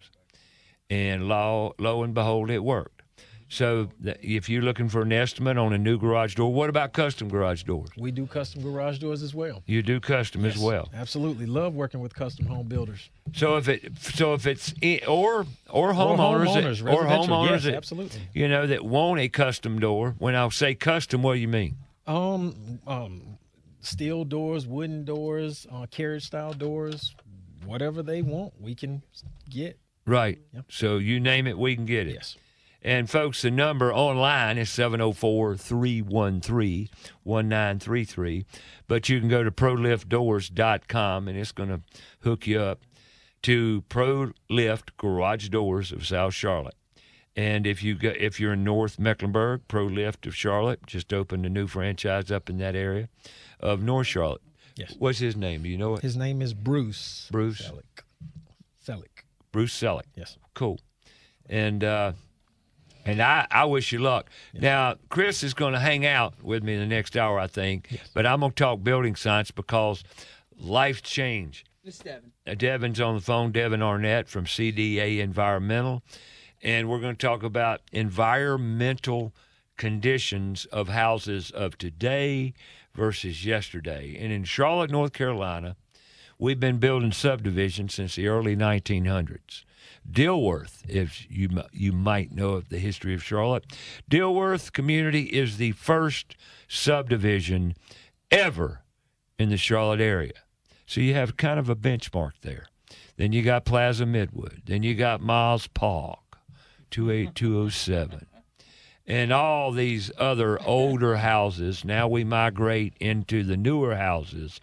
and lo, lo and behold, it worked. So th- if you're looking for an estimate on a new garage door, what about custom garage doors? We do custom garage doors as well. You do custom as well. Absolutely. Love working with custom home builders. So if it, so if it's in, or or homeowners, homeowners, that, or residential, homeowners, yes, that, absolutely. you know, that want a custom door. When I say custom, what do you mean? Um, um, steel doors, wooden doors, uh, carriage style doors, whatever they want, we can get. Right. Yep. So you name it, we can get it. Yes. And folks, the number online is seven oh four, three one three, one nine three three. But you can go to pro lift doors dot com, and it's going to hook you up to ProLift Garage Doors of South Charlotte. And if you go, if you're in North Mecklenburg, ProLift of Charlotte just opened a new franchise up in that area of North Charlotte. Yes. What's his name? Do you know it? His name is Bruce. Bruce. Selleck. Selleck. Bruce Selleck. Yes. Cool. And uh, and I, I wish you luck. Now, Chris is going to hang out with me in the next hour, I think. But I'm going to talk building science because life change. This Devin. Uh, Devin's on the phone, Devin Arnett from C D A Environmental. And we're going to talk about environmental conditions of houses of today versus yesterday. And in Charlotte, North Carolina, we've been building subdivisions since the early nineteen hundreds. Dilworth, if you you might know of the history of Charlotte, Dilworth community is the first subdivision ever in the Charlotte area. So you have kind of a benchmark there. Then you got Plaza Midwood. Then you got Miles Park, two eight two oh seven. And all these other older houses. Now we migrate into the newer houses.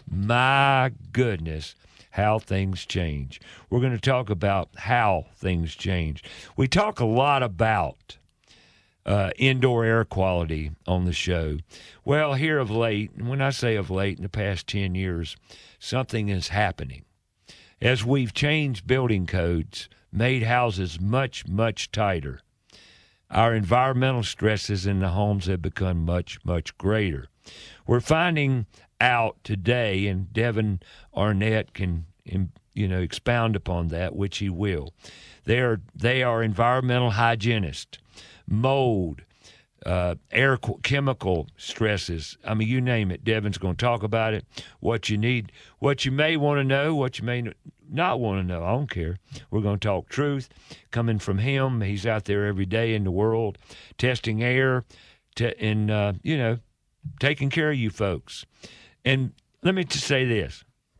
My goodness, how things change. We're going to talk about how things change. We talk a lot about uh, indoor air quality on the show. Well, here of late, and when I say of late, in the past ten years, something is happening. As we've changed building codes, made houses much, much tighter, our environmental stresses in the homes have become much, much greater. We're finding out today, and Devin Arnett can, you know, expound upon that, which he will. They are they are environmental hygienists, mold, uh, air chemical stresses. I mean, you name it. Devin's going to talk about it. What you need, what you may want to know, what you may not want to know. I don't care. We're going to talk truth coming from him. He's out there every day in the world testing air, to, and uh, you know, taking care of you folks. And let me just say this.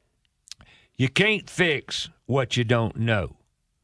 You can't fix what you don't know.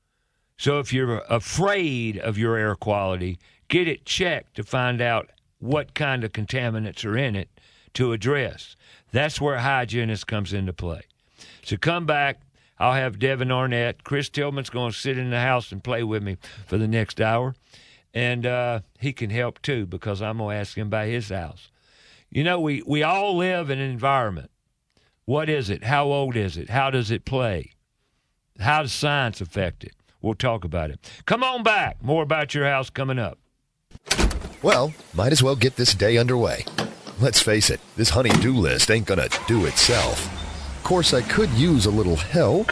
So if you're afraid of your air quality, get it checked to find out what kind of contaminants are in it to address. That's where hygienist comes into play. So come back. I'll have Devin Arnett. Chris Tillman's going to sit in the house and play with me for the next hour. And uh, he can help, too, because I'm going to ask him about his house. You know, we, we all live in an environment. What is it? How old is it? How does it play? How does science affect it? We'll talk about it. Come on back. More about your house coming up. Well, might as well get this day underway. Let's face it, this honey-do list ain't gonna do itself. Of course, I could use a little help.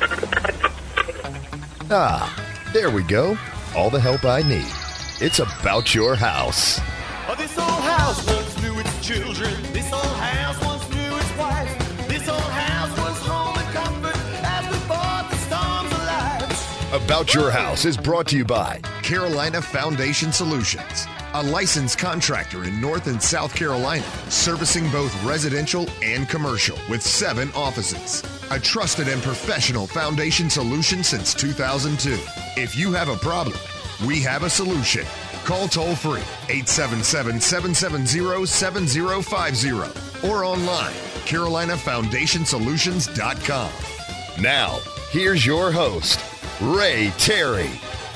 Ah, there we go. All the help I need. It's about your house. Oh, this old house once knew its children. This old house once knew its wife. This old house was home and comfort as we fought the storms of life. About Your House is brought to you by Carolina Foundation Solutions, a licensed contractor in North and South Carolina, servicing both residential and commercial with seven offices. A trusted and professional foundation solution since two thousand two. If you have a problem, we have a solution. Call toll free eight seven seven, seven seven zero, seven zero five zero or online carolina foundation solutions dot com. Now, here's your host, Ray Terry.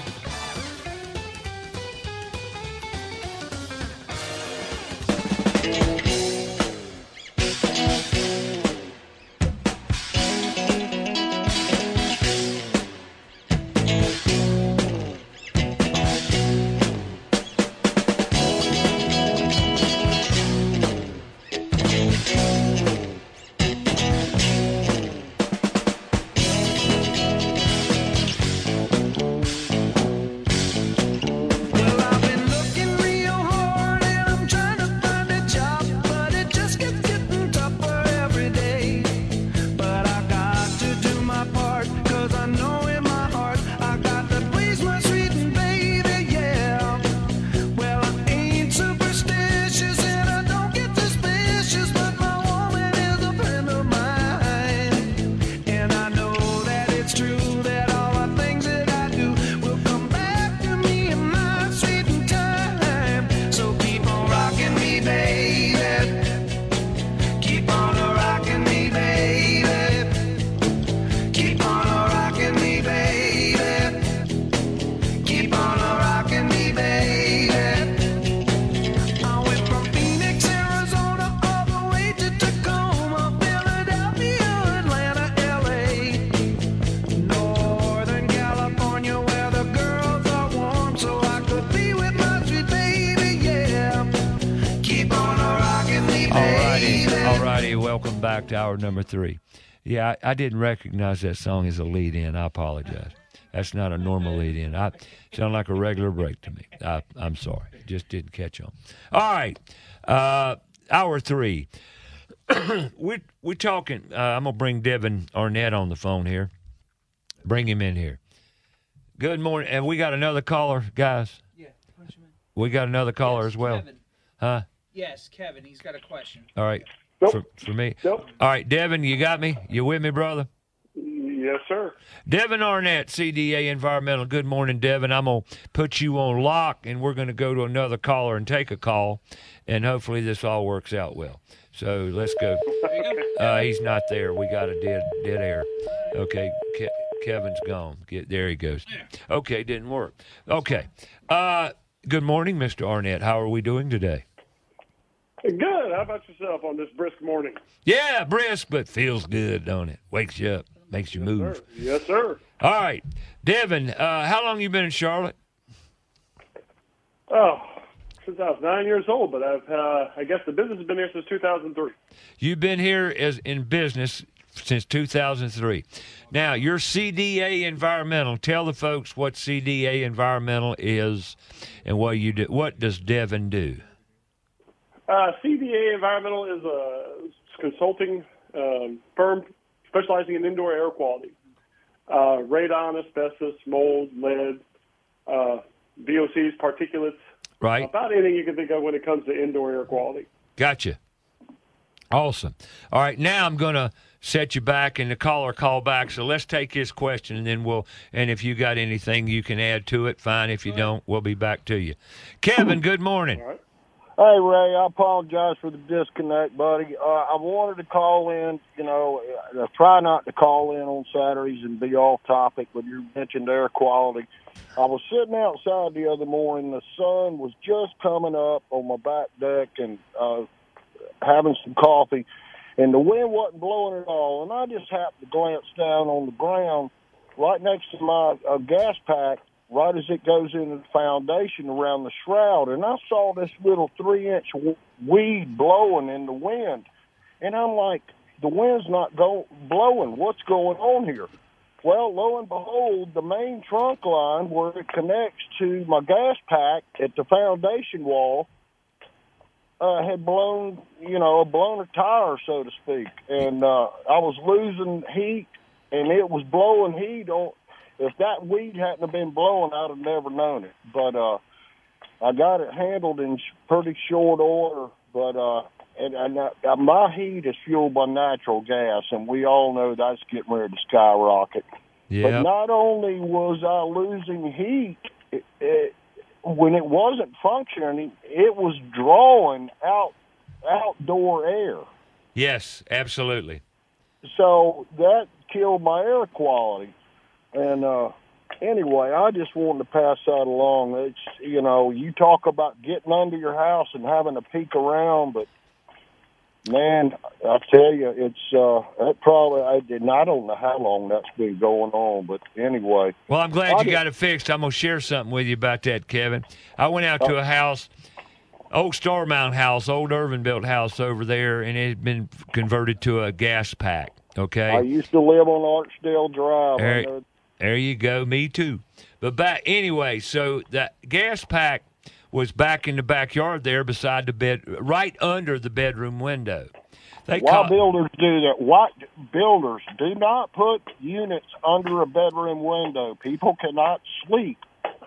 Well, I've been looking real hard and I'm trying to find a job, but it just gets getting tougher every day. But I got to do my part, cause I know in my heart I got to please my sweet baby, yeah. Well, I ain't superstitious and I don't get suspicious, but my woman is a friend of mine. And I know that it's true that all the things that I do will come back to me in my sweet time. So keep on rocking me, baby. Keep on a rocking me, baby. Keep on a rocking me, baby. Keep on a rocking me, baby. I went from Phoenix, Arizona, all the way to Tacoma, Philadelphia, Atlanta, L A. Northern California, where the girls are warm, so I could be with my sweet baby, yeah. Keep on a rocking me, All righty. baby. All righty. Welcome back to hour number three. Yeah, I, I didn't recognize that song as a lead-in. I apologize. That's not a normal lead-in. I sound like a regular break to me. I, I'm sorry. Just didn't catch on. All right. Uh, hour three. we're, we're talking. Uh, I'm going to bring Devin Arnett on the phone here. Bring him in here. Good morning. And we got another caller, guys. Yeah, punch him in. We got another caller Yes, as well. Kevin. Huh? Yes, Kevin. He's got a question. All right. Nope. For, for me. Nope. All right, Devin, you got me? You with me, brother? Yes, sir. Devin Arnett, C D A Environmental. Good morning, Devin. I'm going to put you on lock, and we're going to go to another caller and take a call, and hopefully this all works out well. So let's go. Uh, he's not there. We got a dead dead air. Okay, Ke- Kevin's gone. Get, there he goes. Okay, didn't work. Okay. Uh, good morning, Mister Arnett. How are we doing today? Good. How about yourself on this brisk morning? Yeah, brisk, but feels good, don't it? Wakes you up, makes you move. Sir. Yes, sir. All right, Devin, uh, how long you been in Charlotte? Oh, since I was nine years old, but I've, uh, I guess the business has been here since two thousand three. You've been here as in business since two thousand three. Now, you're C D A Environmental. Tell the folks what C D A Environmental is and what you do. What does Devin do? Uh, C D A Environmental is a consulting um, firm specializing in indoor air quality. Uh, radon, asbestos, mold, lead, uh, V O Cs, particulates, Right? about anything you can think of when it comes to indoor air quality. Gotcha. Awesome. All right, now I'm going to set you back and the caller call back. So let's take his question and then we'll, and if you got anything you can add to it, fine. If you don't, we'll be back to you. Kevin, good morning. All right. Hey, Ray, I apologize for the disconnect, buddy. Uh, I wanted to call in, you know, I try not to call in on Saturdays and be off topic, but you mentioned air quality. I was sitting outside the other morning. The sun was just coming up on my back deck and uh, having some coffee, and the wind wasn't blowing at all. And I just happened to glance down on the ground right next to my uh, gas pack, right as it goes into the foundation around the shroud, and I saw this little three-inch w- weed blowing in the wind. And I'm like, the wind's not go- blowing. What's going on here? Well, lo and behold, the main trunk line where it connects to my gas pack at the foundation wall uh, had blown, you know, blown a tire, so to speak. And uh, I was losing heat, and it was blowing heat on. If that weed hadn't have been blowing, I'd have never known it. But uh, I got it handled in sh- pretty short order. But uh, and, and uh, my heat is fueled by natural gas, and we all know that's getting ready to skyrocket. Yeah. But not only was I losing heat, it, it, when it wasn't functioning, it was drawing out outdoor air. Yes, absolutely. So that killed my air quality. And uh, anyway, I just wanted to pass that along. It's, you know, you talk about getting under your house and having to peek around, but man, I tell you, it's uh, it probably. I didn't. I don't know how long that's been going on, but anyway. Well, I'm glad I you did- got it fixed. I'm gonna share something with you about that, Kevin. I went out to a house, old Star Mountain house, old Irvin built house over there, and it had been converted to a gas pack. Okay. I used to live on Archdale Drive. I There, know. there you go. Me too. But back anyway, so that gas pack was back in the backyard there beside the bed, right under the bedroom window. They Why call, builders do that? Why builders do not put units under a bedroom window? People cannot sleep.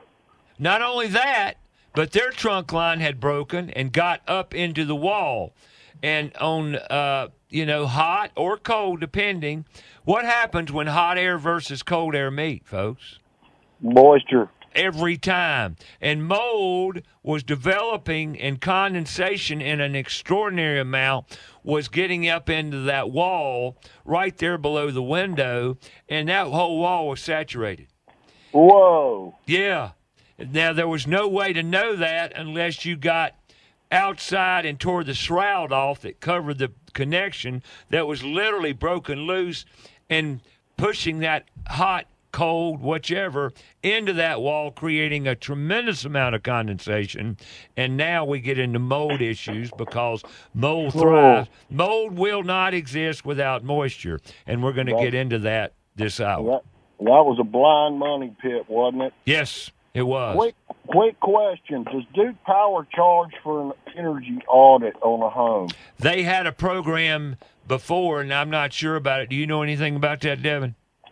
Not only that, but their trunk line had broken and got up into the wall. And on, uh, you know, hot or cold, depending, what happens when hot air versus cold air meet, folks? Moisture. Every time. And mold was developing, and condensation in an extraordinary amount was getting up into that wall right there below the window, and that whole wall was saturated. Whoa. Yeah. Now, there was no way to know that unless you got outside and tore the shroud off that covered the connection that was literally broken loose and pushing that hot, cold, whichever, into that wall, creating a tremendous amount of condensation. And now we get into mold issues because mold thrives. Mold will not exist without moisture, and we're going to Right. get into that this hour. That, that was a blind money pit, wasn't it? Yes, it was. Quick, quick question. Does Duke Power charge for an energy audit on a home? They had a program before, and I'm not sure about it. Do you know anything about that, Devin?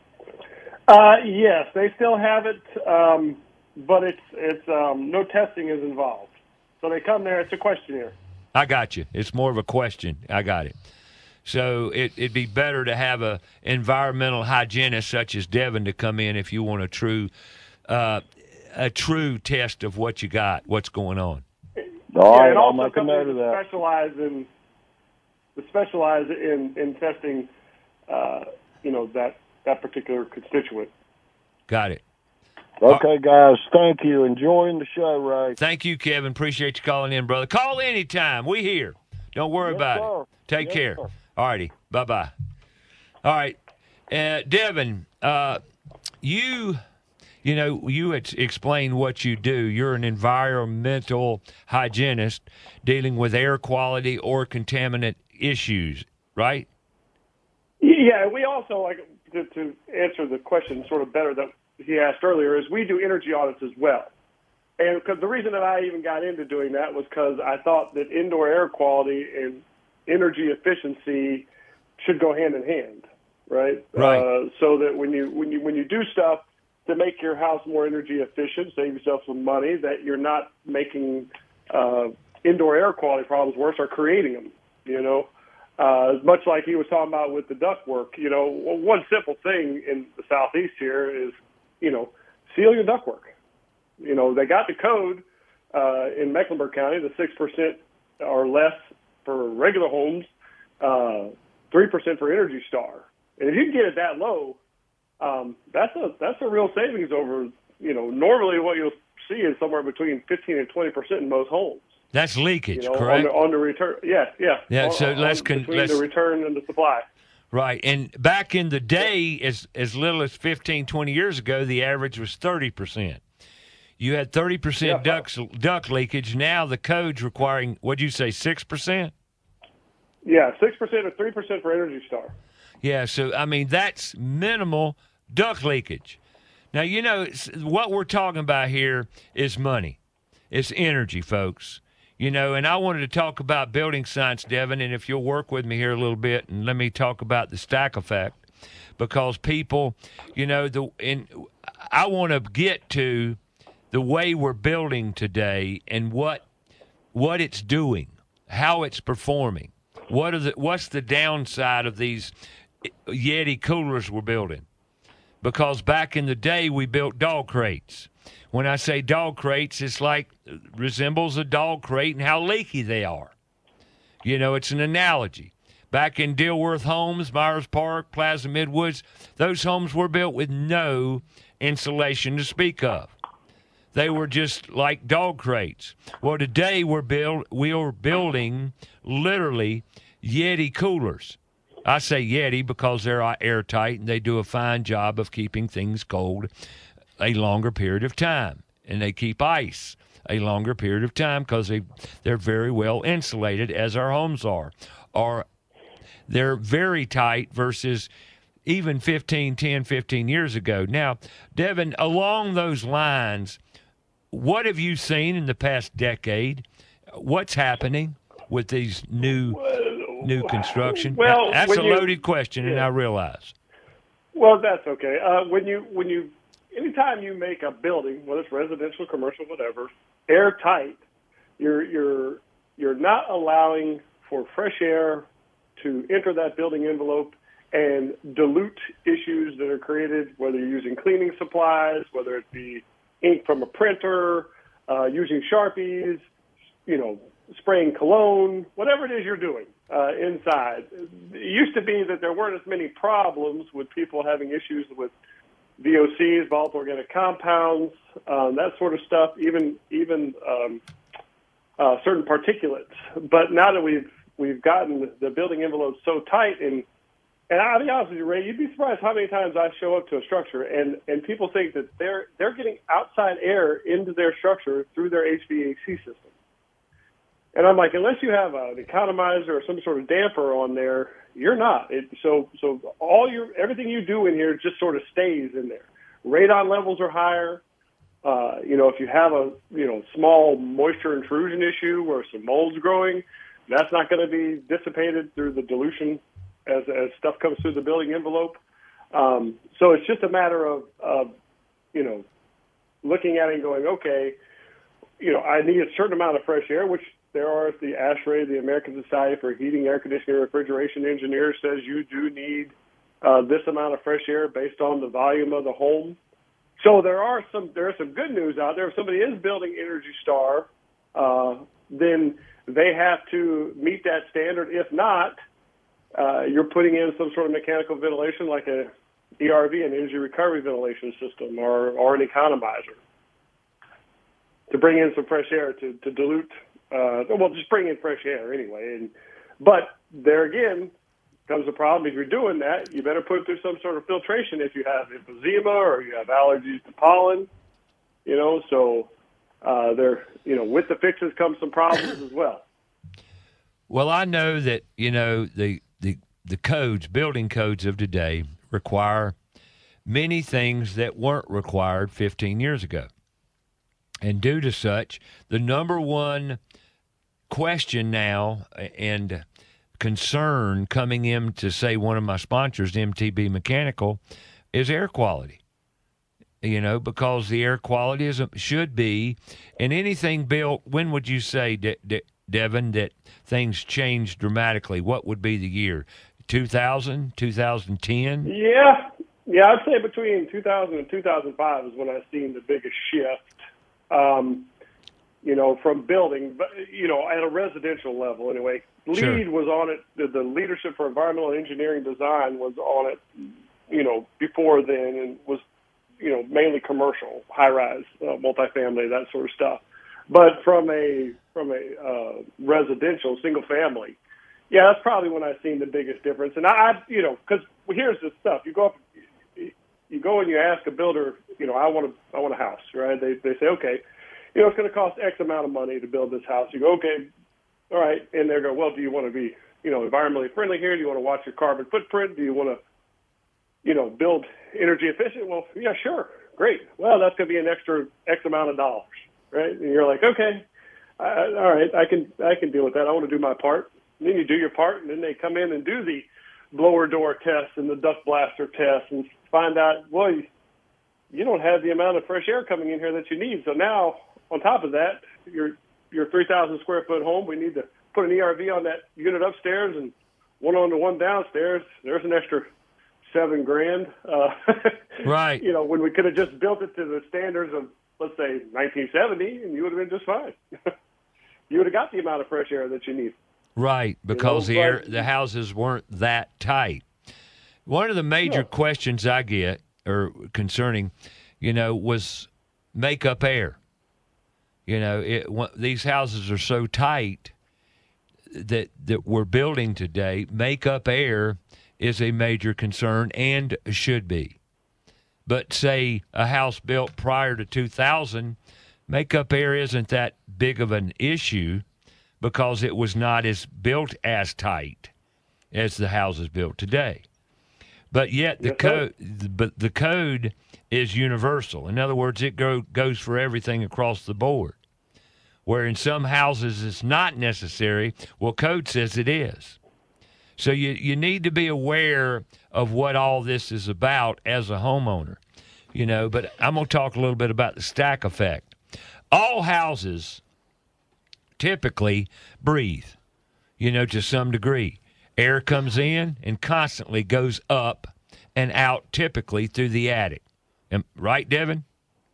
Uh, yes, they still have it, um, but it's it's um, no testing is involved. So they come there. It's a questionnaire. I got you. It's more of a question. I got it. So it, it'd be better to have a environmental hygienist such as Devin to come in if you want a true uh, a true test of what you got, what's going on. All yeah, right, and I'll also make a note of companies that that. specialize in that specialize in in testing, uh, you know, that that particular constituent. Got it. Okay, guys, thank you. Enjoying the show, Ray. Thank you, Kevin. Appreciate you calling in, brother. Call anytime. We here. Don't worry Yes, about sir. it. Take Yes, care. sir. All righty. Bye-bye. All right. Uh, Devin, uh, you, you know, you had explained what you do. You're an environmental hygienist dealing with air quality or contaminant issues, right? Yeah, we also like to, to answer the question sort of better that he asked earlier is we do energy audits as well. And because the reason that I even got into doing that was because I thought that indoor air quality and energy efficiency should go hand in hand, right? Right. Uh, so that when you when you when you do stuff to make your house more energy efficient, save yourself some money, that you're not making uh, indoor air quality problems worse or creating them. You know, uh, much like he was talking about with the ductwork. You know, one simple thing in the southeast here is, you know, seal your ductwork. You know, they got the code uh, in Mecklenburg County, the six percent or less for regular homes, uh, three percent for Energy Star. And if you can get it that low, um, that's a that's a real savings over, you know, normally what you'll see is somewhere between fifteen and twenty percent in most homes. That's leakage, You know, correct? on the, on the return. Yeah, yeah. Yeah, On- so on- let's con- between let's- the return and the supply. Right. And back in the day, as as little as fifteen, twenty years ago, the average was thirty percent. You had thirty percent Yeah. ducks, duct leakage. Now the code's requiring, what'd you say, six percent? Yeah, six percent or three percent for Energy Star. Yeah, so, I mean, that's minimal duct leakage. Now, you know, it's, what we're talking about here is money. It's energy, folks. You know, and I wanted to talk about building science, Devin, and if you'll work with me here a little bit and let me talk about the stack effect, because people, you know, the and I want to get to the way we're building today and what what it's doing, how it's performing. What are the what's the downside of these Yeti coolers we're building? Because back in the day we built dog crates. When I say dog crates, it's like resembles a dog crate and how leaky they are. You know, it's an analogy. Back in Dilworth Homes, Myers Park, Plaza Midwoods, those homes were built with no insulation to speak of. They were just like dog crates. Well, today we're build we are building literally Yeti coolers. I say Yeti because they're airtight and they do a fine job of keeping things cold a longer period of time, and they keep ice a longer period of time because they they're very well insulated, as our homes are. Or they're very tight versus even fifteen, ten, fifteen years ago. Now, Devin, along those lines, what have you seen in the past decade? What's happening with these new new construction? Well, That's when a you- loaded question, and yeah. I realize. Well, that's okay. Uh, when you when you anytime you make a building, whether it's residential, commercial, whatever, airtight, you're you're you're not allowing for fresh air to enter that building envelope and dilute issues that are created, whether you're using cleaning supplies, whether it be ink from a printer, uh, using Sharpies, you know, spraying cologne, whatever it is you're doing uh, inside. It used to be that there weren't as many problems with people having issues with V O Cs, volatile organic compounds, um, that sort of stuff, even even um, uh, certain particulates. But now that we've we've gotten the building envelope so tight, and and I'll be honest with you, Ray, you'd be surprised how many times I show up to a structure and, and people think that they're they're getting outside air into their structure through their H V A C system. And I'm like, unless you have an economizer or some sort of damper on there, you're not. It, so so all your everything you do in here just sort of stays in there. Radon levels are higher. Uh, you know, if you have a you know small moisture intrusion issue where some mold's growing, that's not going to be dissipated through the dilution as as stuff comes through the building envelope. Um, so it's just a matter of, of you know looking at it and going, okay, you know, I need a certain amount of fresh air, which there are the ASHRAE, the American Society for Heating, Air Conditioning, and Refrigeration Engineers, says you do need uh, this amount of fresh air based on the volume of the home. So there are some there is some good news out there. If somebody is building Energy Star, uh, then they have to meet that standard. If not, uh, you're putting in some sort of mechanical ventilation like a E R V, an energy recovery ventilation system, or or an economizer to bring in some fresh air to, to dilute. Uh, well, just bring in fresh air anyway. And but there again comes the problem. If you're doing that, you better put it through some sort of filtration if you have emphysema or you have allergies to pollen. You know, so uh, there, you know, with the fixes come some problems as well. Well, I know that, you know, the, the, the codes, building codes of today require many things that weren't required fifteen years ago. And due to such, the number one question now and concern coming in to, say, one of my sponsors, M T B Mechanical, is air quality. You know, because the air quality is should be, and anything built, when would you say, De- De- Devin, that things changed dramatically? What would be the year? two thousand, two thousand ten? Yeah, yeah, I'd say between two thousand and two thousand five is when I've seen the biggest shift. Um, you know, from building, but, you know, at a residential level anyway. LEED Sure. was on it. The, the Leadership for Environmental Engineering Design was on it, you know, before then, and was, you know, mainly commercial, high-rise, uh, multifamily, that sort of stuff. But from a from a uh, residential, single-family, yeah, that's probably when I've seen the biggest difference. And I, I you know, because here's the stuff: you go up, you go and you ask a builder, you know, I want a I want a house, right? They they say, okay, you know, it's going to cost X amount of money to build this house. You go, okay, all right, and they go, well, do you want to be, you know, environmentally friendly here? Do you want to watch your carbon footprint? Do you want to, you know, build energy efficient? Well, yeah, sure, great. Well, that's going to be an extra X amount of dollars, right? And you're like, okay, I, all right, I can I can deal with that. I want to do my part. And then you do your part, and then they come in and do the blower door test and the duct blaster test and find out, well, you, you don't have the amount of fresh air coming in here that you need. So now, on top of that, your your three thousand square foot home, we need to put an E R V on that unit upstairs and one on the one downstairs. There's an extra seven grand. Uh, Right. You know, when we could have just built it to the standards of, let's say, nineteen seventy, and you would have been just fine. You would have got the amount of fresh air that you need. Right, because You the know, air, but- the houses weren't that tight. One of the major Yeah. questions I get, or concerning, you know, was makeup air. You know, it, wha- these houses are so tight that that we're building today. Makeup air is a major concern and should be. But say a house built prior to two thousand, makeup air isn't that big of an issue because it was not as built as tight as the houses built today. But yet the Yes, sir. code, but the code is universal. In other words, it go, goes for everything across the board. Where in some houses it's not necessary, well, code says it is. So you you need to be aware of what all this is about as a homeowner, you know. But I'm going to talk a little bit about the stack effect. All houses typically breathe, you know, to some degree. Air comes in and constantly goes up and out, typically through the attic. Am- Right, Devin?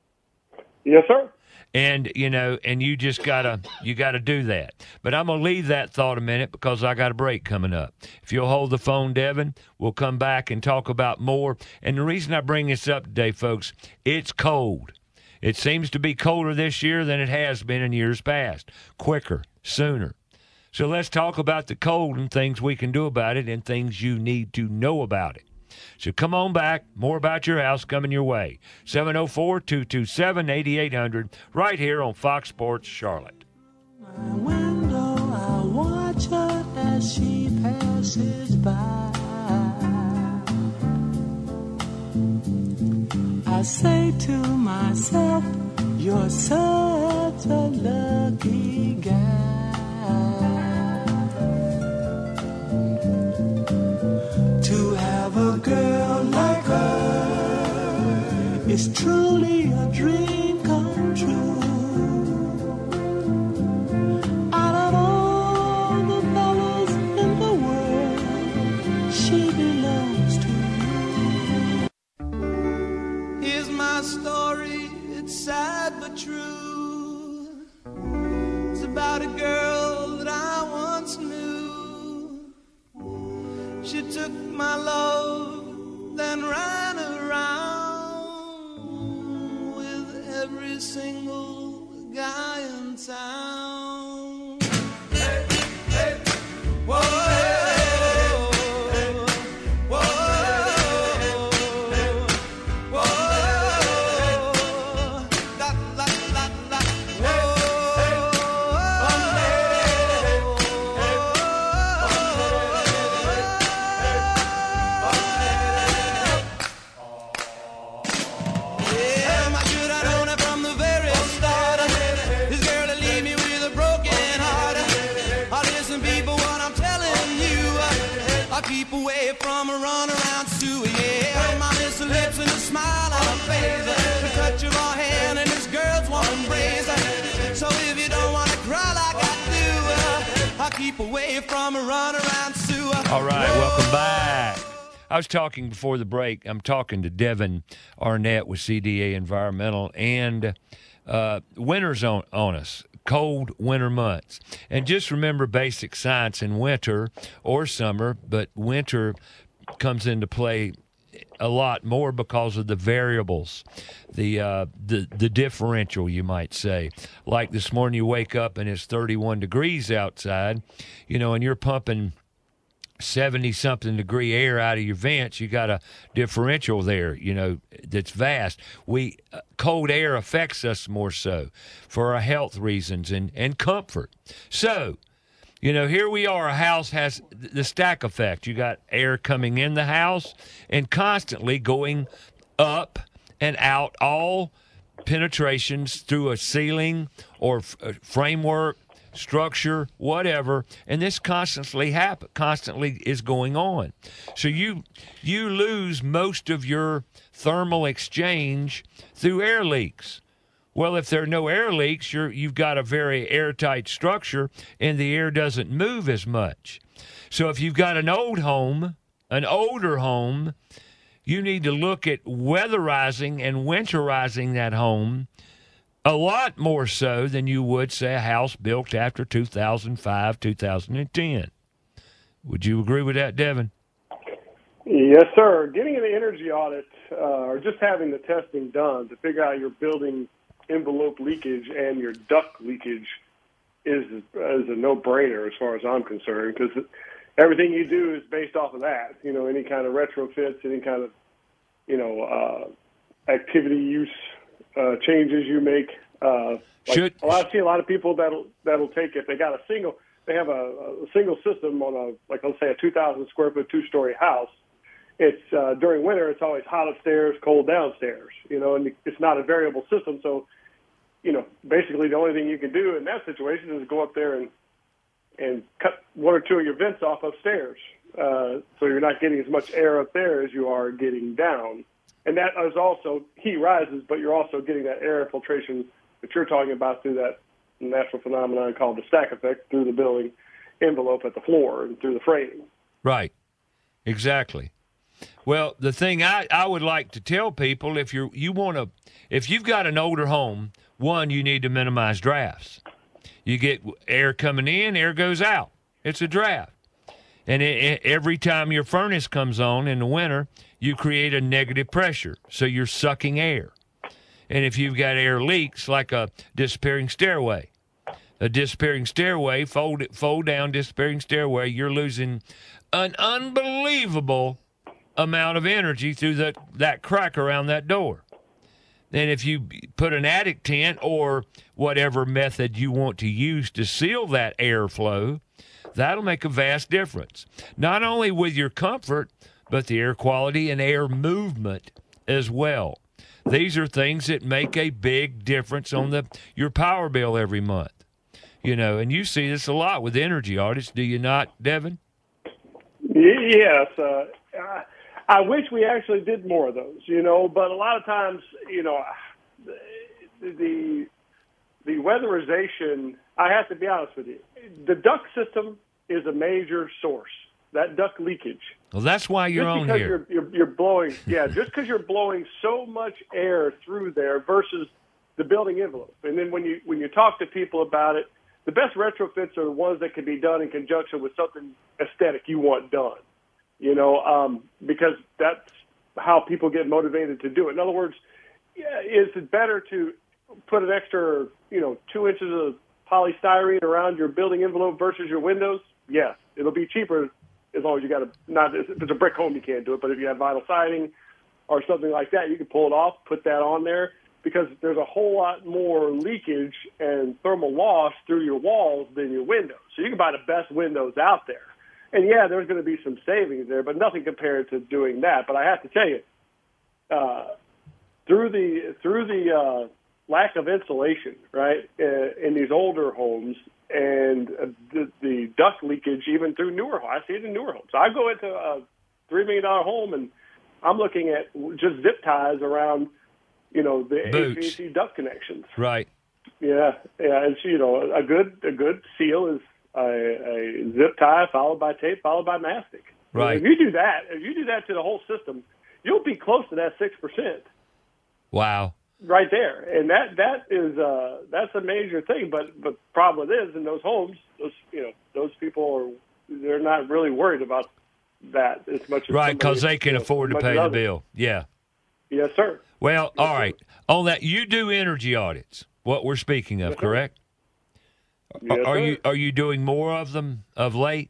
Yes, sir. And you know, and you just gotta you gotta do that. But I'm gonna leave that thought a minute because I got a break coming up. If you'll hold the phone, Devin, we'll come back and talk about more. And the reason I bring this up today, folks, it's cold. It seems to be colder this year than it has been in years past. Quicker, sooner. So let's talk about the cold and things we can do about it and things you need to know about it. So come on back. More about your house coming your way. seven oh four, two two seven, eight eight hundred right here on Fox Sports Charlotte. My window, I watch her as she passes by. I say to myself, you're such a lucky guy. To have a girl like her is truly a dream come true. Out of all the fellas in the world, she belongs to you. Here's my story, it's sad but true. It's about a girl that I once knew. She took my love, then ran around with every single guy in town. Hey, hey, whoa, whoa, whoa, la, la, la, la, yeah, my should I known it from the very start. This girl to leave me with a broken heart. Oh, listen, people, what I'm telling you, I'll keep away from a run around Sue. Yeah, my little lips and a smile on her face, the touch of her hand and this girl's warm embrace. So if you don't want to cry like I do, I'll keep away from a run around Sue. All right, welcome back. I was talking before the break. I'm talking to Devin Arnett with C D A Environmental and uh, winter's on, on us, cold winter months. And just remember basic science in winter or summer, but winter comes into play a lot more because of the variables, the uh, the the differential, you might say. Like this morning, you wake up and it's thirty-one degrees outside, you know, and you're pumping seventy something degree air out of your vents. You got a differential there, you know, that's vast. We uh, cold air affects us more so for our health reasons and and comfort. So, you know, here we are. A house has the stack effect. You got air coming in the house and constantly going up and out, all penetrations through a ceiling or f- a framework, structure, whatever, and this constantly happen, constantly is going on. So you you lose most of your thermal exchange through air leaks. Well, if there are no air leaks, you're, you've got a very airtight structure, and the air doesn't move as much. So if you've got an old home, an older home, you need to look at weatherizing and winterizing that home a lot more so than you would, say, a house built after two thousand five, two thousand ten. Would you agree with that, Devin? Yes, sir. Getting an energy audit uh, or just having the testing done to figure out your building envelope leakage and your duct leakage is is a no-brainer as far as I'm concerned, because everything you do is based off of that. You know, any kind of retrofits, any kind of, you know, uh, activity use uh, changes you make. Uh, like Should, a lot, I see a lot of people that'll that'll take, if they got a single, they have a, a single system on a, like let's say a two thousand square foot two-story house. It's uh, during winter, it's always hot upstairs, cold downstairs. You know, and it's not a variable system, so. You know, basically the only thing you can do in that situation is go up there and and cut one or two of your vents off upstairs, uh, so you're not getting as much air up there as you are getting down. And that is also, heat rises, but you're also getting that air infiltration that you're talking about through that natural phenomenon called the stack effect through the building envelope at the floor and through the framing. Right, exactly. Well, the thing I, I would like to tell people, if you're you want to, if you've got an older home, one, you need to minimize drafts. You get air coming in, air goes out. It's a draft. And it, it, every time your furnace comes on in the winter, you create a negative pressure, so you're sucking air. And if you've got air leaks, like a disappearing stairway, a disappearing stairway, fold it, fold down disappearing stairway, you're losing an unbelievable amount of energy through that, that crack around that door. Then if you put an attic tent or whatever method you want to use to seal that airflow, that'll make a vast difference. Not only with your comfort, but the air quality and air movement as well. These are things that make a big difference on the your power bill every month. You know, and you see this a lot with energy audits, do you not, Devin? Yes. Uh, I wish we actually did more of those, you know, but a lot of times, you know, the the weatherization, I have to be honest with you, the duct system is a major source, that duct leakage. Well, that's why you're just on because here. You're, you're, you're blowing, yeah, just because you're blowing so much air through there versus the building envelope. And then when you when you talk to people about it, the best retrofits are the ones that can be done in conjunction with something aesthetic you want done. You know, um, because that's how people get motivated to do it. In other words, yeah, is it better to put an extra, you know, two inches of polystyrene around your building envelope versus your windows? Yes. It'll be cheaper as long as you got a, not, if it's a brick home, you can't do it, but if you have vinyl siding or something like that, you can pull it off, put that on there, because there's a whole lot more leakage and thermal loss through your walls than your windows. So you can buy the best windows out there. And, yeah, there's going to be some savings there, but nothing compared to doing that. But I have to tell you, uh, through the through the uh, lack of insulation, right, uh, in these older homes and uh, the, the duct leakage even through newer homes. I see it in newer homes. I go into a three million dollars home, and I'm looking at just zip ties around, you know, the Boots. H V A C duct connections. Right. Yeah, yeah, and so, you know, a good a good seal is A, a zip tie followed by tape followed by mastic. Right. If you do that, if you do that to the whole system, you'll be close to that six percent. Wow. right there, and that that is uh, that's a major thing. But but problem is in those homes, those you know those people are they're not really worried about that as much as Right, somebody, because they can you know, afford to as much pay as the others. bill. Yeah. Yes, sir. Well, all right. On that, you do energy audits. What we're speaking of, Yes, sir. correct? Yes, are sir. you are you doing more of them of late?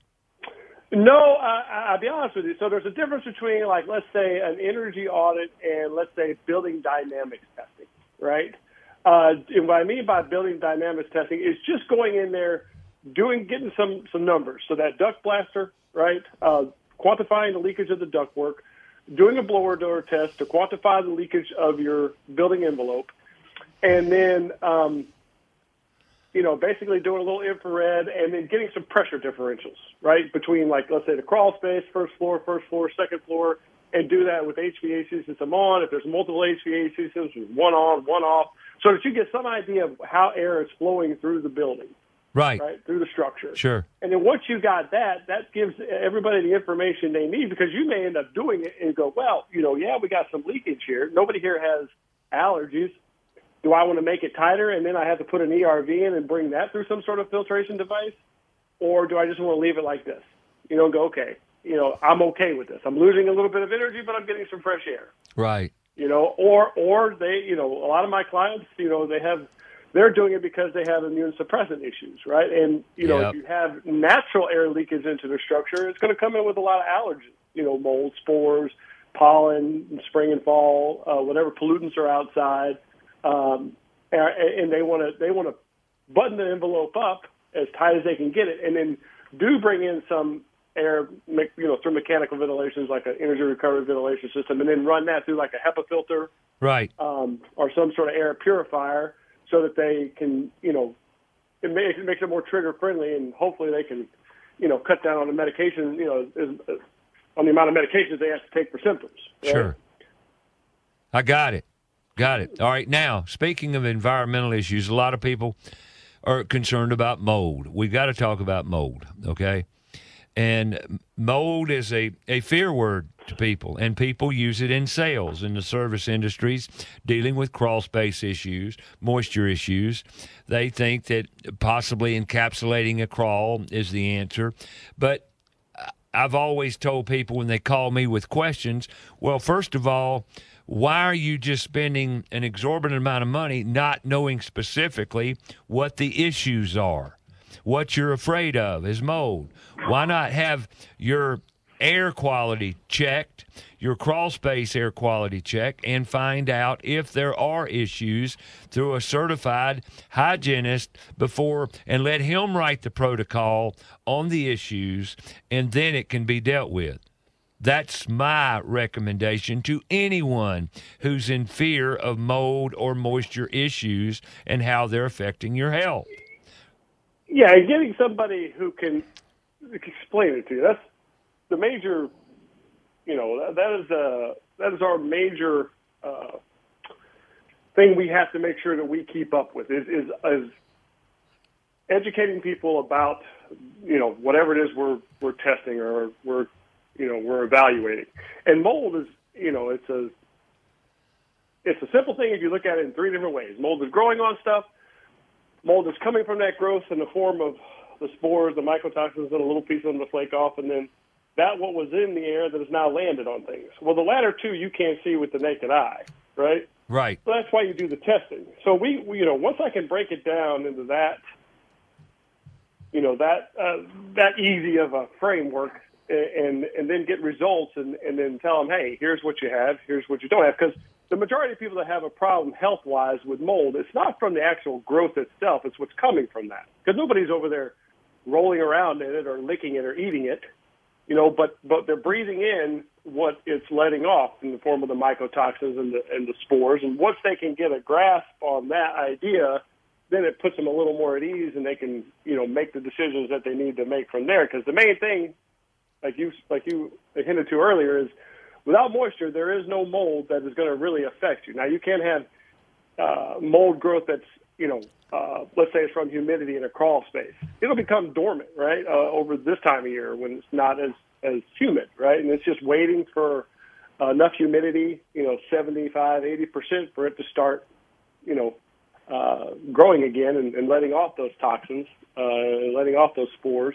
No, I, I'll be honest with you. So there's a difference between, like, let's say an energy audit and, let's say, building dynamics testing, right? Uh, and what I mean by building dynamics testing is just going in there, doing, getting some, some numbers. So that duct blaster, right, uh, quantifying the leakage of the ductwork, doing a blower door test to quantify the leakage of your building envelope, and then um, you know, basically doing a little infrared and then getting some pressure differentials, right, between, like, let's say the crawl space, first floor, first floor, second floor, and do that with H V A C system on. If there's multiple H V A C systems, one on, one off, so that you get some idea of how air is flowing through the building, Right. right, through the structure. Sure. And then once you got that, that gives everybody the information they need, because you may end up doing it and go, well, you know, yeah, we got some leakage here. Nobody here has allergies. Do I want to make it tighter and then I have to put an E R V in and bring that through some sort of filtration device? Or do I just want to leave it like this? You know, go, okay, you know, I'm okay with this. I'm losing a little bit of energy, but I'm getting some fresh air. Right. You know, or or they, you know, a lot of my clients, you know, they have, they're doing it because they have immune suppressant issues, right? And, you know, Yep. if you have natural air leakage into the structure, it's going to come in with a lot of allergens, you know, mold, spores, pollen, spring and fall, uh, whatever pollutants are outside. Um, and, and they want to they want to button the envelope up as tight as they can get it, and then do bring in some air, me- you know, through mechanical ventilations like an energy recovery ventilation system, and then run that through like a HEPA filter, Right. um, or some sort of air purifier, so that they can, you know, it makes it makes it more trigger friendly, and hopefully they can, you know, cut down on the medication, you know, is, on the amount of medications they have to take for symptoms. Right? Sure. I got it. Got it. All right. Now, speaking of environmental issues, a lot of people are concerned about mold. We've got to talk about mold, okay? And mold is a, a fear word to people, and people use it in sales, in the service industries, dealing with crawl space issues, moisture issues. They think that possibly encapsulating a crawl is the answer. But I've always told people when they call me with questions, well, first of all, why are you just spending an exorbitant amount of money not knowing specifically what the issues are? What you're afraid of is mold. Why not have your air quality checked, your crawl space air quality checked, and find out if there are issues through a certified hygienist before, and let him write the protocol on the issues, and then it can be dealt with. That's my recommendation to anyone who's in fear of mold or moisture issues and how they're affecting your health. Yeah, and getting somebody who can explain it to you. That's the major, you know, that, that is uh, that is our major uh, thing we have to make sure that we keep up with is, is is educating people about, you know, whatever it is we're we're testing or we're you know we're evaluating. And mold is, you know, it's a it's a simple thing if you look at it in three different ways. Mold is growing on stuff. Mold is coming from that growth in the form of the spores, the mycotoxins, and a little piece of them to flake off, and then that what was in the air that has now landed on things. Well, the latter two you can't see with the naked eye, right? Right. So that's why you do the testing. So we, we you know, once I can break it down into that, you know, that uh, that easy of a framework, and and then get results, and, and then tell them, hey, here's what you have, here's what you don't have, because the majority of people that have a problem health-wise with mold, it's not from the actual growth itself, it's what's coming from that. Because nobody's over there rolling around in it or licking it or eating it, you know, but, but they're breathing in what it's letting off in the form of the mycotoxins and the, and the spores. And once they can get a grasp on that idea, then it puts them a little more at ease, and they can, you know, make the decisions that they need to make from there. Because the main thing, like you, like you hinted to earlier, is without moisture, there is no mold that is going to really affect you. Now, you can have uh, mold growth that's, you know, uh, let's say it's from humidity in a crawl space. It'll become dormant, right, uh, over this time of year when it's not as, as humid, right? And it's just waiting for uh, enough humidity, you know, seventy-five, eighty percent for it to start you know, uh, growing again and, and letting off those toxins, uh, letting off those spores.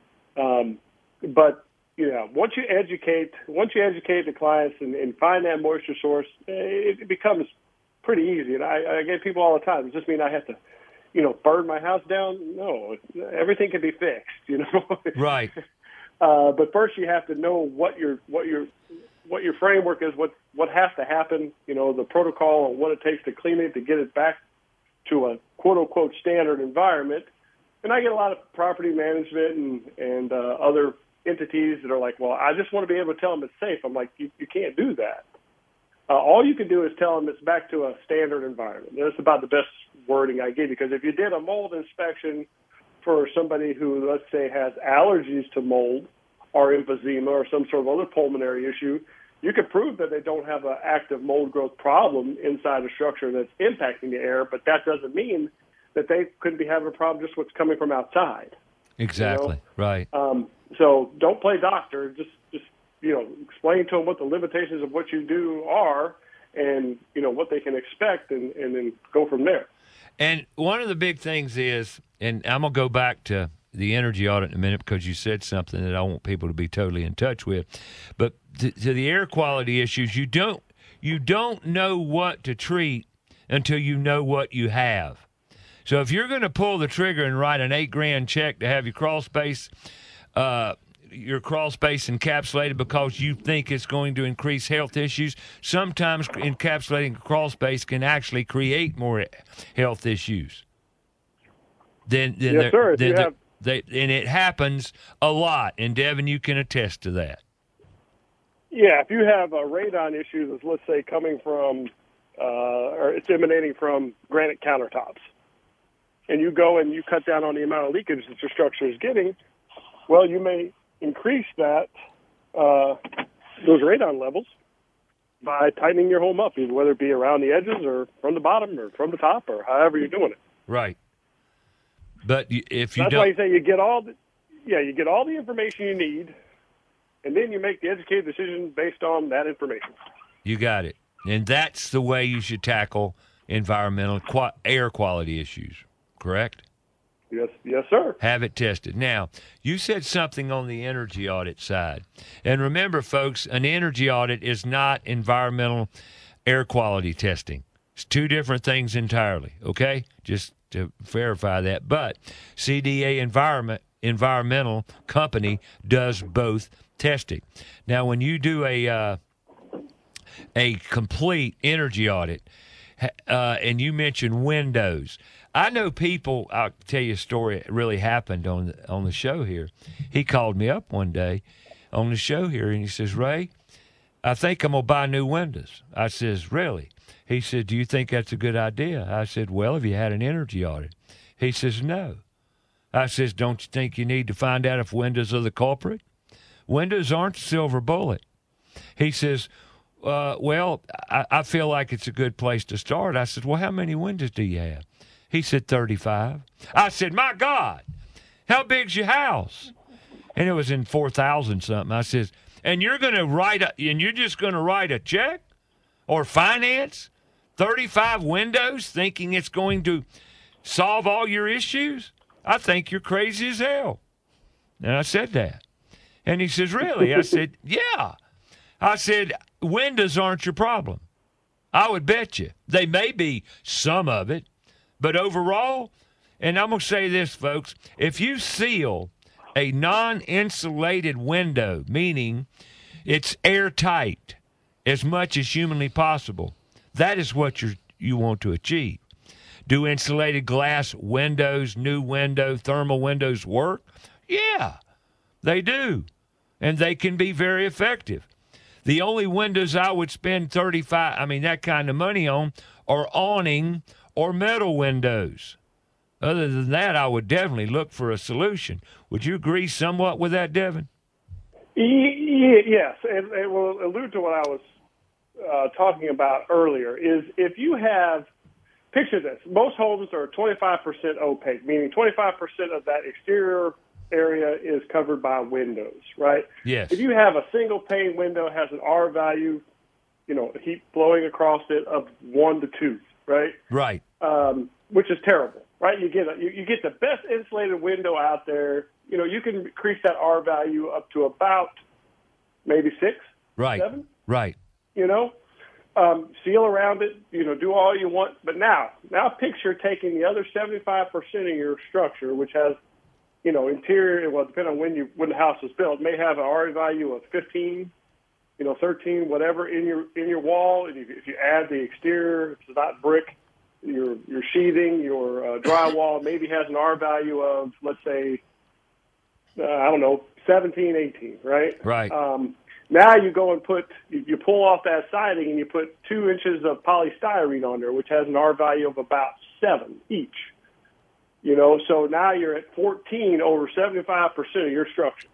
Um, but you know, once you educate, once you educate the clients and, and find that moisture source, it, it becomes pretty easy. And I, I get people all the time. Does this mean I have to, you know, burn my house down? No, everything can be fixed. You know, right. Uh, but first, you have to know what your what your what your framework is, what what has to happen. You know, the protocol and what it takes to clean it to get it back to a quote unquote standard environment. And I get a lot of property management and and uh, other entities that are like, well, I just want to be able to tell them it's safe. I'm like, you, you can't do that. Uh, all you can do is tell them it's back to a standard environment. And that's about the best wording I give, because if you did a mold inspection for somebody who, let's say, has allergies to mold or emphysema or some sort of other pulmonary issue, you could prove that they don't have an active mold growth problem inside a structure that's impacting the air, but that doesn't mean that they couldn't be having a problem just what's coming from outside. Exactly, you know? right. Um, so don't play doctor. Just, just you know, explain to them what the limitations of what you do are, and you know what they can expect, and, and then go from there. And one of the big things is, and I'm gonna go back to the energy audit in a minute because you said something that I want people to be totally in touch with, but to, to the air quality issues, you don't you don't know what to treat until you know what you have. So if you're going to pull the trigger and write an eight grand check to have your crawl space, uh, your crawl space encapsulated because you think it's going to increase health issues, sometimes encapsulating a crawl space can actually create more health issues. Then, then yes, sir. If then you have- they, and it happens a lot. And Devin, you can attest to that. Yeah, if you have a radon issue that's, let's say, coming from, uh, or it's emanating from granite countertops, and you go and you cut down on the amount of leakage that your structure is getting, well, you may increase that, uh, those radon levels by tightening your home up, either whether it be around the edges or from the bottom or from the top or however you're doing it. Right. But you- if you That's don't, why you say you get all the, yeah, you get all the information you need, and then you make the educated decision based on that information. you got it. And that's the way you should tackle environmental qua- air quality issues, correct? Yes, yes, sir. Have it tested. Now, you said something on the energy audit side. And remember, folks, an energy audit is not environmental air quality testing. It's two different things entirely, okay? Just to verify that. But C D A Environment Environmental Company does both testing. Now, when you do a uh, a complete energy audit, uh, and you mentioned windows, I know people. I'll tell you a story that really happened on the, on the show here. He called me up one day on the show here, and he says, "Ray, I think I'm gonna buy new windows." I says, "Really?" He said, "Do you think that's a good idea?" I said, "Well, have you had an energy audit?" He says, "No." I says, "Don't you think you need to find out if windows are the culprit?" Windows aren't the silver bullet. He says, uh, well, I, I feel like it's a good place to start. I said, well, how many windows do you have? He said, thirty-five. I said, my God, how big's your house? And it was in four thousand something. I says, and you're going to write, a, and you're just going to write a check or finance thirty-five windows thinking it's going to solve all your issues? I think you're crazy as hell. And I said that. And he says, really? I said, yeah. I said, windows aren't your problem. I would bet you. They may be some of it, but overall, and I'm going to say this, folks, if you seal a non-insulated window, meaning it's airtight as much as humanly possible, that is what you you want to achieve. Do insulated glass windows, new window, thermal windows work? Yeah, they do. And they can be very effective. The only windows I would spend thirty-five, I mean, that kind of money on are awning or metal windows. Other than that, I would definitely look for a solution. Would you agree somewhat with that, Devin? Y- yes, and it will allude to what I was uh, talking about earlier, is if you have, picture this, most homes are twenty-five percent opaque, meaning twenty-five percent of that exterior area is covered by windows, right? Yes. If you have a single pane window, has an R value, you know, heat blowing across it of one to two, right? Right. Um, which is terrible, right? You get a, you, you get the best insulated window out there. You know, you can increase that R value up to about maybe six, Right. seven. Right. You know, um, seal around it. You know, do all you want. But now, now picture taking the other seventy-five percent of your structure, which has, you know, interior. Well, depending on when you when the house was built, may have an R value of fifteen. You know, thirteen, whatever in your in your wall. And if if you add the exterior, if it's not brick, your your sheathing, your uh, drywall maybe has an R value of, let's say, uh, I don't know, seventeen, eighteen, right? Right. Um, now you go and put, you, you pull off that siding and you put two inches of polystyrene on there, which has an R value of about seven each. You know, so now you're at fourteen over seventy-five percent of your structure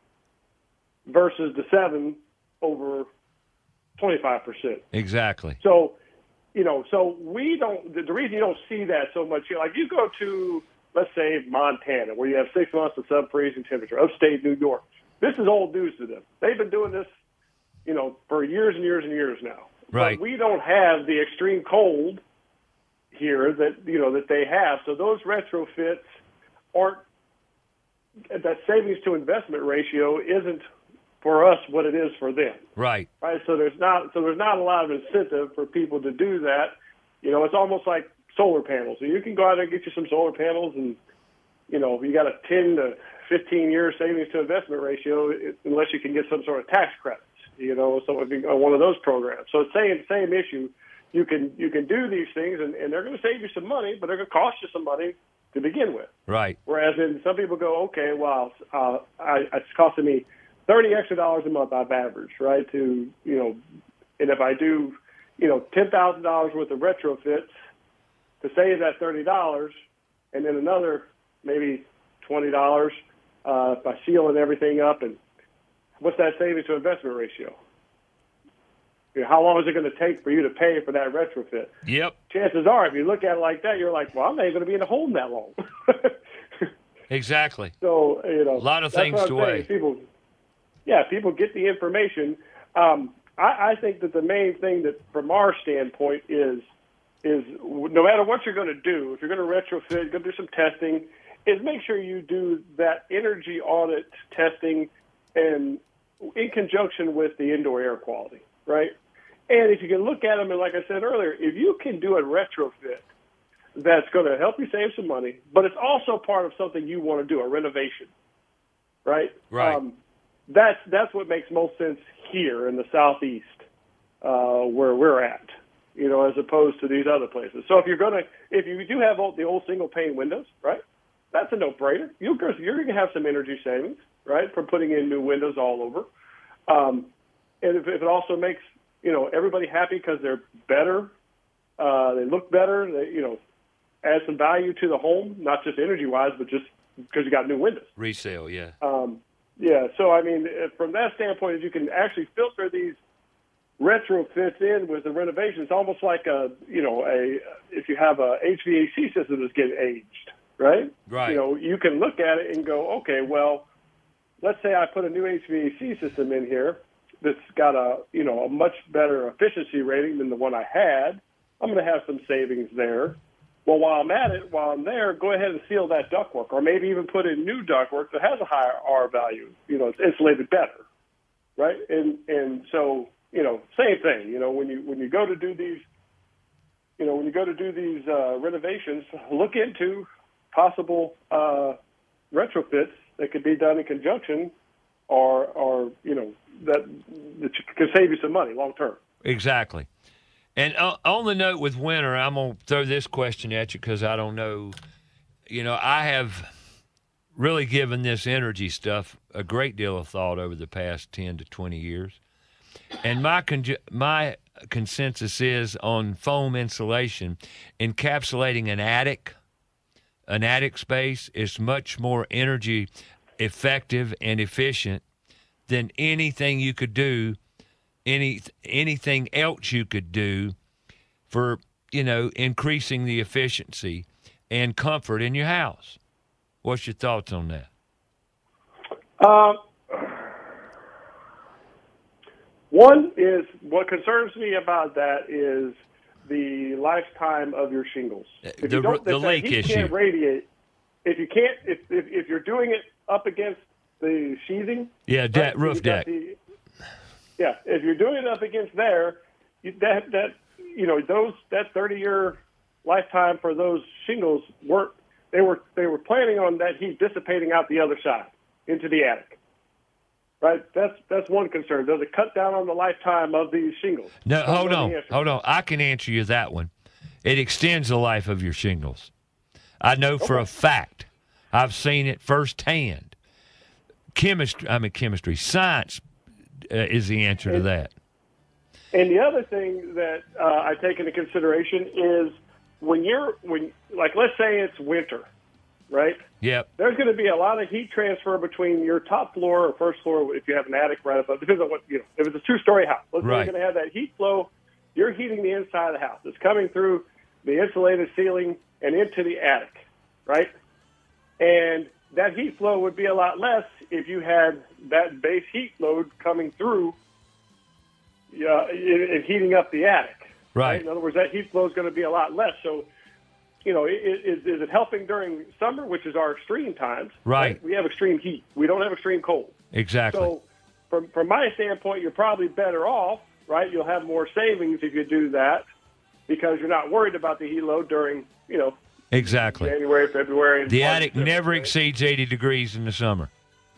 versus the seven over twenty-five percent. Exactly. So, you know, so we don't, the, the reason you don't see that so much, like you go to, let's say, Montana, where you have six months of sub-freezing temperature, upstate New York. This is old news to them. They've been doing this, you know, for years and years and years now. Right. But we don't have the extreme cold here that, you know, that they have. So those retrofits aren't, that savings to investment ratio isn't for us what it is for them. Right. Right. So there's not so there's not a lot of incentive for people to do that. You know, it's almost like solar panels. So you can go out there and get you some solar panels, and you know you got a ten to fifteen year savings to investment ratio, unless you can get some sort of tax credits. You know, so if you on one of those programs. So it's same same issue. You can you can do these things, and, and they're going to save you some money, but they're going to cost you some money to begin with. Right. Whereas in some people go, okay, well, uh, I, it's costing me thirty extra dollars a month I've averaged, right, to, you know, and if I do, you know, ten thousand dollars worth of retrofits to save that thirty dollars, and then another maybe twenty dollars uh, by sealing everything up, and what's that savings to investment ratio? You know, how long is it going to take for you to pay for that retrofit? Yep. Chances are, if you look at it like that, you're like, well, I'm not even going to be in the home that long. Exactly. So, you know, A lot of that's things what to I'm saying. weigh. People, yeah, people get the information. Um, I, I think that the main thing that, from our standpoint, is is no matter what you're going to do, if you're going to retrofit, go do some testing, is make sure you do that energy audit testing, and in conjunction with the indoor air quality, right? And if you can look at them, and like I said earlier, if you can do a retrofit that's going to help you save some money, but it's also part of something you want to do, a renovation, right? Right. Um, that's that's what makes most sense here in the Southeast, uh, where we're at, you know, as opposed to these other places. So if you're going to, if you do have old, the old single pane windows, right, that's a no-brainer. You, you're going to have some energy savings, right, from putting in new windows all over. Um, and if, if it also makes, you know, everybody happy because they're better, uh, they look better, they, you know, add some value to the home, not just energy-wise, but just because you got new windows. Resale, yeah. Um, yeah, so, I mean, from that standpoint, if you can actually filter these retrofits in with the renovation, it's almost like a, you know, a if you have a H V A C system that's getting aged, right? Right. You know, you can look at it and go, okay, well, let's say I put a new H V A C system in here that's got a, you know, a much better efficiency rating than the one I had. I'm going to have some savings there. Well, while I'm at it, while I'm there, go ahead and seal that ductwork, or maybe even put in new ductwork that has a higher R value. You know, it's insulated better, right? And and so, you know, same thing. You know, when you when you go to do these, you know, when you go to do these uh, renovations, look into possible uh, retrofits that could be done in conjunction, or or you know that that can save you some money long term. Exactly. And uh, on the note with winter, I'm going to throw this question at you because I don't know. You know, I have really given this energy stuff a great deal of thought over the past ten to twenty years. And my con- my consensus is on foam insulation, encapsulating an attic, an attic space is much more energy effective and efficient than anything you could do Any anything else you could do for, you know, increasing the efficiency and comfort in your house. What's your thoughts on that? Uh, one is, what concerns me about that is the lifetime of your shingles. If The- you don't, the if that leak heat issue. can't radiate. If you can't, if, if if you're doing it up against the sheathing, Yeah, deck, right, roof you've got deck. the- yeah, if you're doing it up against there, you, that that you know those that thirty year lifetime for those shingles weren't. They were they were planning on that heat dissipating out the other side into the attic. Right, that's that's one concern. Does it cut down on the lifetime of these shingles? No, Don't hold know the on, answer. hold on. I can answer you that one. It extends the life of your shingles. I know for a fact. I've seen it firsthand. Chemistry, I mean chemistry, science uh, is the answer to that. And the other thing that uh, I take into consideration is when you're when like let's say it's winter, right? Yep. There's going to be a lot of heat transfer between your top floor or first floor if you have an attic right above. Depends on what you know. If it's a two-story house, let's say Right. you're going to have that heat flow. You're heating the inside of the house. It's coming through the insulated ceiling and into the attic, right? And that heat flow would be a lot less if you had that base heat load coming through, uh, and heating up the attic. Right. In other words, that heat flow is going to be a lot less. So, you know, i- is, is it helping during summer, which is our extreme times? Right. We have extreme heat. We don't have extreme cold. Exactly. So, from from my standpoint, you're probably better off, right? You'll have more savings if you do that because you're not worried about the heat load during, you know, exactly. January, February. and The March, attic December, never right? exceeds eighty degrees in the summer.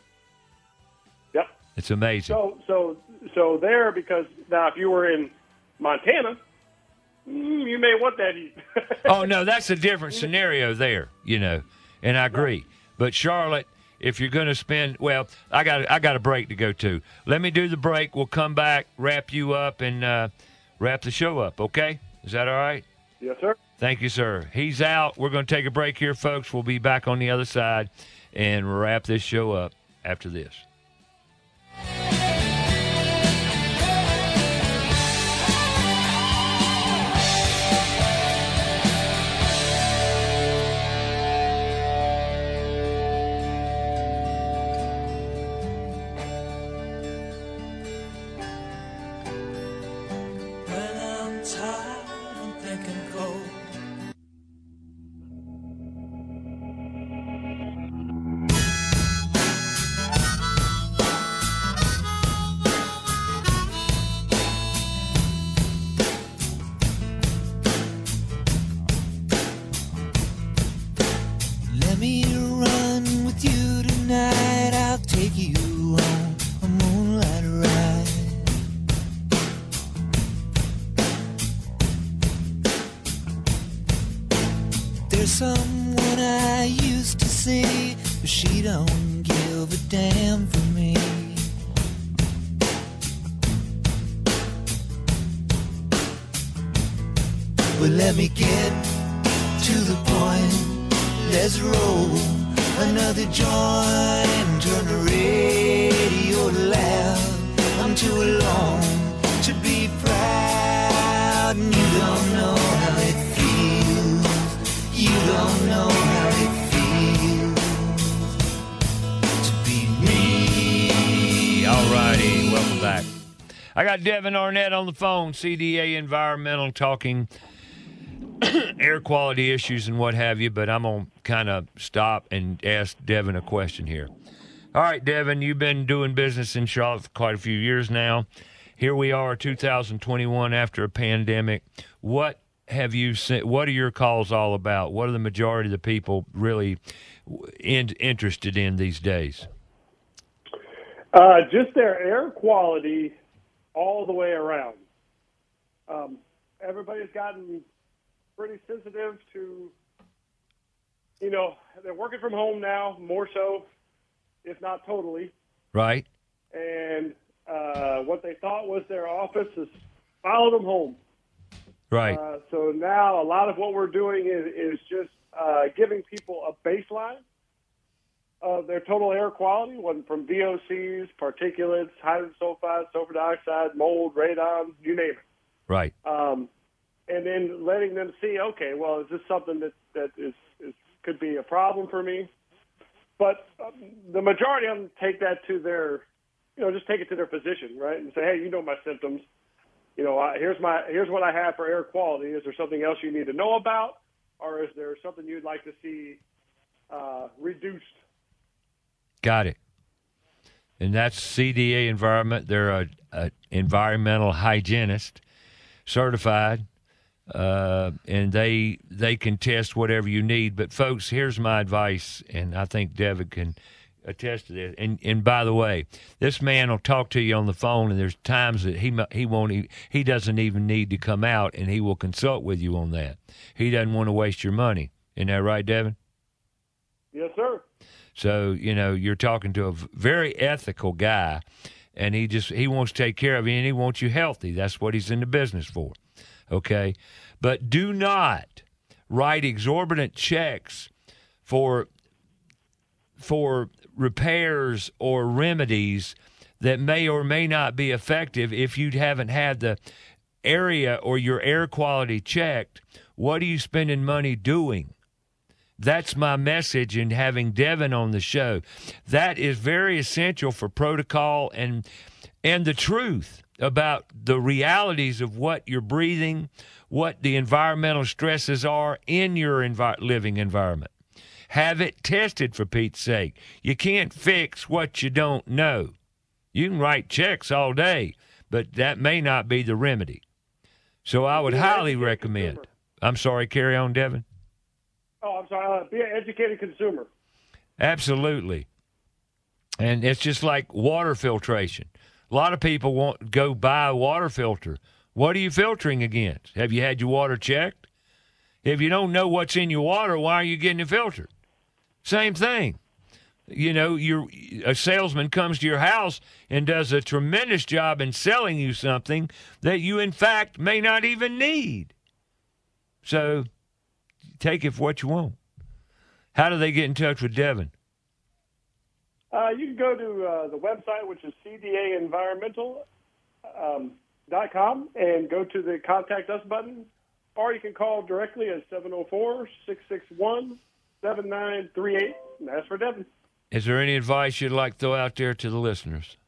Yep. It's amazing. So, so, so there, because now if you were in Montana, mm, you may want that heat. Oh no, that's a different scenario there, you know, and I agree. But Charlotte, if you're going to spend, well, I got I got a break to go to. Let me do the break. We'll come back, wrap you up, and uh, wrap the show up. Okay? Is that all right? Yes, sir. Thank you, sir. He's out. We're going to take a break here, folks. We'll be back on the other side and wrap this show up after this. When I'm tired, I'm thinking cold. Let me run with you tonight. I'll take you on a moonlight ride. There's someone I used to see, but she don't give a damn for me. Well, let me get to the point. Let's roll another joint and turn the radio to loud. I'm too alone to be proud, and you don't know how it feels. You don't know how it feels to be me. All righty. Welcome back. I got Devin Arnett on the phone, C D A Environmental, talking air quality issues and what have you, but I'm going to kind of stop and ask Devin a question here. All right, Devin, you've been doing business in Charlotte for quite a few years now. Here we are, two thousand twenty-one, after a pandemic. What have you seen? What are your calls all about? What are the majority of the people really in, interested in these days? Uh, just their air quality all the way around. Um, everybody's gotten pretty sensitive to, you know, they're working from home now, more so, if not totally. Right? And uh, what they thought was their office has followed them home. Right. Uh, so now a lot of what we're doing is, is just uh, giving people a baseline of their total air quality, one from V O Cs, particulates, hydrogen sulfide, sulfur dioxide, mold, radon, you name it. Right. Um, and then letting them see, okay, well, is this something that, that is, is could be a problem for me? But um, the majority of them take that to their, you know, just take it to their physician, right, and say, hey, you know my symptoms. you know, I, here's my here's what I have for air quality. Is there something else you need to know about, or is there something you'd like to see uh, reduced? Got it. And that's C D A Environment. They're a, a environmental hygienist, certified, uh, and they they can test whatever you need. But folks, here's my advice, and I think Devin can attest to this. And and by the way, this man will talk to you on the phone, and there's times that he he won't e- he doesn't even need to come out, and he will consult with you on that. He doesn't want to waste your money. Isn't that right, Devin? Yes, sir. So, you know, you're talking to a very ethical guy, and he just he wants to take care of you, and he wants you healthy. That's what he's in the business for, okay? But do not write exorbitant checks for for repairs or remedies that may or may not be effective if you haven't had the area or your air quality checked. What are you spending money doing? That's my message in having Devin on the show. That is very essential for protocol and and the truth about the realities of what you're breathing, what the environmental stresses are in your envi- living environment. Have it tested, for Pete's sake. You can't fix what you don't know. You can write checks all day, but that may not be the remedy. So I would highly recommend. I'm sorry, carry on, Devin. Oh, I'm sorry. Uh, be an educated consumer. Absolutely. And it's just like water filtration. A lot of people want go buy a water filter. What are you filtering against? Have you had your water checked? If you don't know what's in your water, why are you getting it filtered? Same thing. You know, you're, a salesman comes to your house and does a tremendous job in selling you something that you, in fact, may not even need. So take it for what you want. How do they get in touch with Devin? Uh, you can go to uh, the website, which is C D A environmental dot com, and go to the Contact Us button, or you can call directly at seven oh four, six six one, seven nine three eight, and ask for Devin. Is there any advice you'd like to throw out there to the listeners?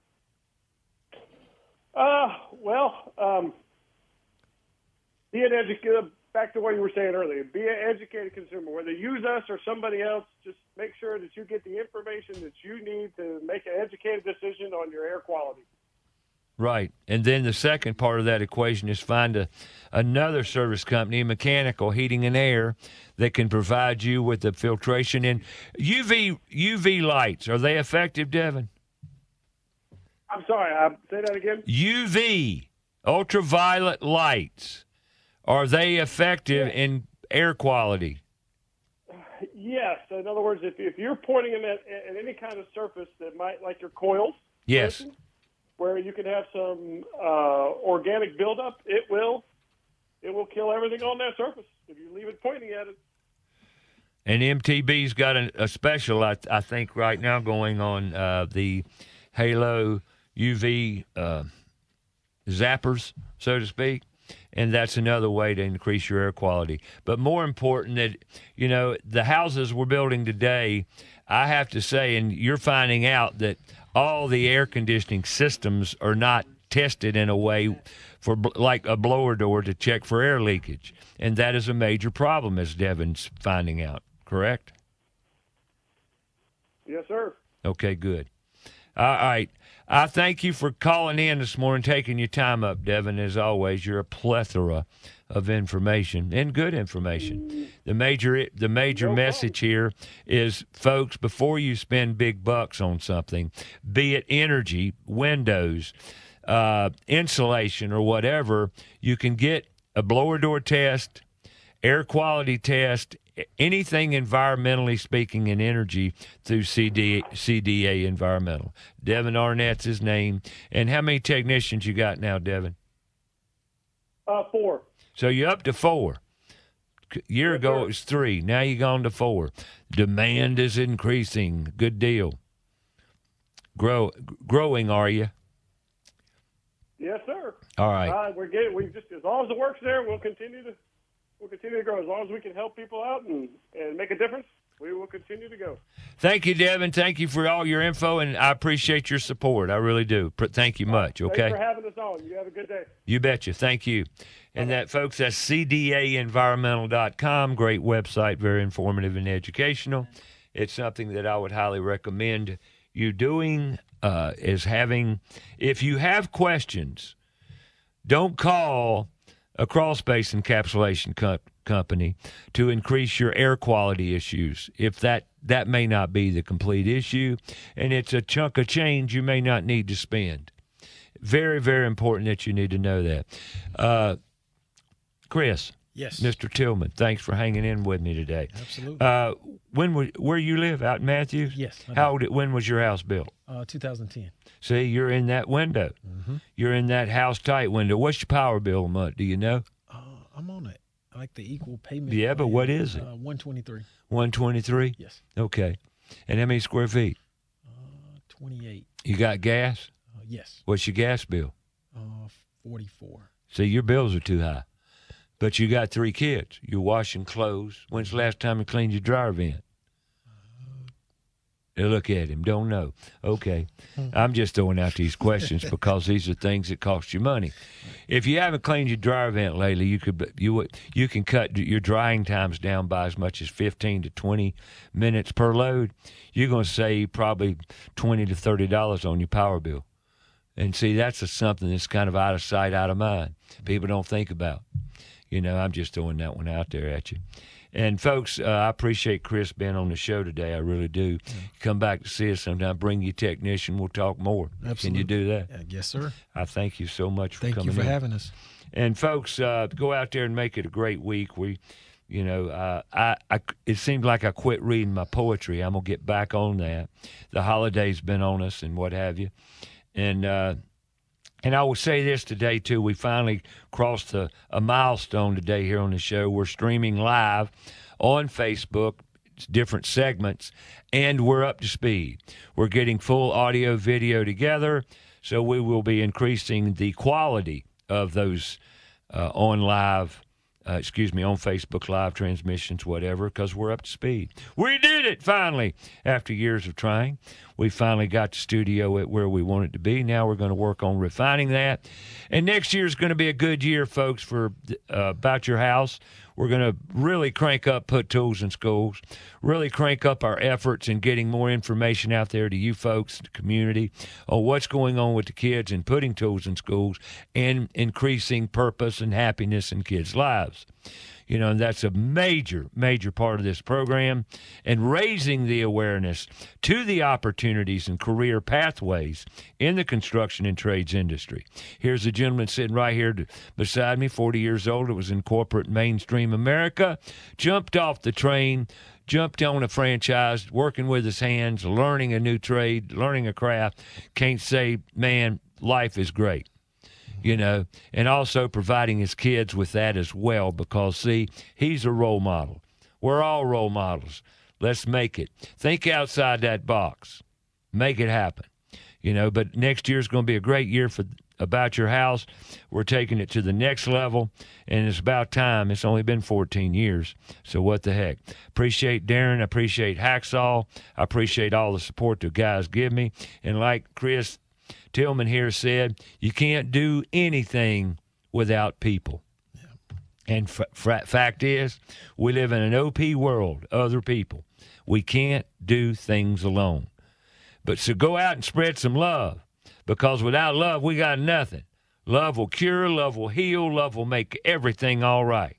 Uh, well, um, be an educated, back to what you were saying earlier, be an educated consumer. Whether you use us or somebody else, just make sure that you get the information that you need to make an educated decision on your air quality. Right. And then the second part of that equation is find a, another service company, mechanical, heating and air, that can provide you with the filtration. And U V U V lights, are they effective, Devin? I'm sorry, uh, say that again? U V, ultraviolet lights, are they effective Yeah. in air quality? Yes. In other words, if, if you're pointing them at, at any kind of surface that might, like your coils, for Yes. instance, where you can have some uh, organic buildup, it will it will kill everything on that surface if you leave it pointing at it. And M T B's got a, a special, I, I think, right now going on uh, the Halo U V uh, zappers, so to speak. And that's another way to increase your air quality. But more important that, you know, the houses we're building today, I have to say, and you're finding out that all the air conditioning systems are not tested in a way for like a blower door to check for air leakage. And that is a major problem, as Devin's finding out, correct? Yes, sir. Okay, good. All right. I thank you for calling in this morning, taking your time up, Devin. As always, you're a plethora of information and good information. The major the major No message here is, folks, before you spend big bucks on something, be it energy, windows, uh, insulation, or whatever, you can get a blower door test, air quality test, anything environmentally speaking in energy through C D, C D A Environmental. Devin Arnett's his name. And how many technicians you got now, Devin? Uh, four. So you're up to four. A year Yes, ago sir. it was three. Now you're gone to four. Demand is increasing. Good deal. Grow, growing, are you? Yes, sir. All right. Uh, we're getting. We just as long as the work's there, we'll continue to we'll continue to grow. As long as we can help people out and, and make a difference. we will continue to go. Thank you, Devin. Thank you for all your info, and I appreciate your support. I really do. Pr- Thank you much, okay? Thanks for having us on. You have a good day. You betcha. Thank you. And that, folks, that's C D A environmental dot com. Great website, very informative and educational. It's something that I would highly recommend you doing, uh, is having, if you have questions, don't call a crawl space encapsulation co- company to increase your air quality issues. If that, that may not be the complete issue, and it's a chunk of change you may not need to spend. Very, very important that you need to know that. Uh, Chris. Yes. Mister Tillman, thanks for hanging in with me today. Absolutely. Uh, when were, where you live, out in Matthews? Yes. I do. How old, when was your house built? Uh, two thousand ten. See, you're in that window. Mm-hmm. You're in that house tight window. What's your power bill a month? Do you know? Uh, I'm on it. I like the equal payment. Yeah, but plan. what is it? Uh, one twenty-three. one twenty-three? Yes. Okay. And how many square feet? Uh, twenty-eight. You got gas? Uh, yes. What's your gas bill? Uh, forty-four. See, your bills are too high. But you got three kids. You're washing clothes. When's the last time you cleaned your dryer vent? Uh, look at him. Don't know. Okay. I'm just throwing out these questions because these are things that cost you money. If you haven't cleaned your dryer vent lately, you could you would you can cut your drying times down by as much as fifteen to twenty minutes per load. You're going to save probably twenty to thirty dollars on your power bill. And see, that's a, something that's kind of out of sight, out of mind. People don't think about. You know, I'm just throwing that one out there at you. And, folks, uh, I appreciate Chris being on the show today. I really do. Yeah. Come back to see us sometime. Bring your technician. We'll talk more. Absolutely. Can you do that? Uh, yes, sir. I thank you so much for thank coming in. Thank you for in. having us. And, folks, uh, go out there and make it a great week. We, you know, uh, I, I, it seemed like I quit reading my poetry. I'm going to get back on that. The holidays been on us and what have you. And, uh, And I will say this today, too. We finally crossed a, a milestone today here on the show. We're streaming live on Facebook, different segments, and we're up to speed. We're getting full audio, video together, so we will be increasing the quality of those uh, on live, uh, excuse me, on Facebook live transmissions, whatever, because we're up to speed. We did it, finally, after years of trying. We finally got the studio at where we want it to be. Now we're going to work on refining that. And next year is going to be a good year, folks, for uh, About Your House. We're going to really crank up Put Tools in Schools, really crank up our efforts in getting more information out there to you folks, the community, on what's going on with the kids and putting tools in schools and increasing purpose and happiness in kids' lives. You know, and that's a major, major part of this program, and raising the awareness to the opportunities and career pathways in the construction and trades industry. Here's a gentleman sitting right here to, beside me, forty years old. It was in corporate mainstream America, jumped off the train, jumped on a franchise, working with his hands, learning a new trade, learning a craft. Can't say, man, life is great. You know, and also providing his kids with that as well because, see, he's a role model. We're all role models. Let's make it. Think outside that box. Make it happen. You know, but next year's going to be a great year for About Your House. We're taking it to the next level, and it's about time. It's only been fourteen years, so what the heck. Appreciate Darren. I appreciate Hacksaw. I appreciate all the support the guys give me. And like Chris Tillman here said, you can't do anything without people. Yeah. And f- f- fact is, we live in an O P world, other people. We can't do things alone. But so go out and spread some love, because without love, we got nothing. Love will cure, love will heal, love will make everything all right.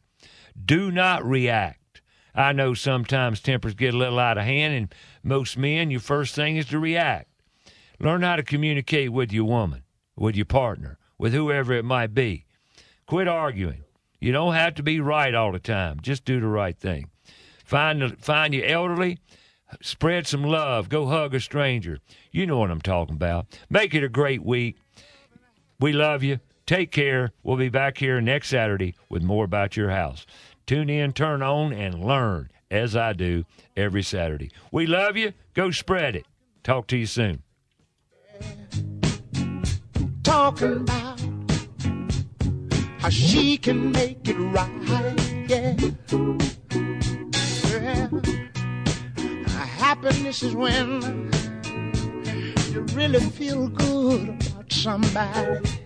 Do not react. I know sometimes tempers get a little out of hand, and most men, your first thing is to react. Learn how to communicate with your woman, with your partner, with whoever it might be. Quit arguing. You don't have to be right all the time. Just do the right thing. Find the, find your elderly. Spread some love. Go hug a stranger. You know what I'm talking about. Make it a great week. We love you. Take care. We'll be back here next Saturday with more About Your House. Tune in, turn on, and learn, as I do, every Saturday. We love you. Go spread it. Talk to you soon. Talking about how she can make it right, yeah. Yeah. this is when you really feel good about somebody.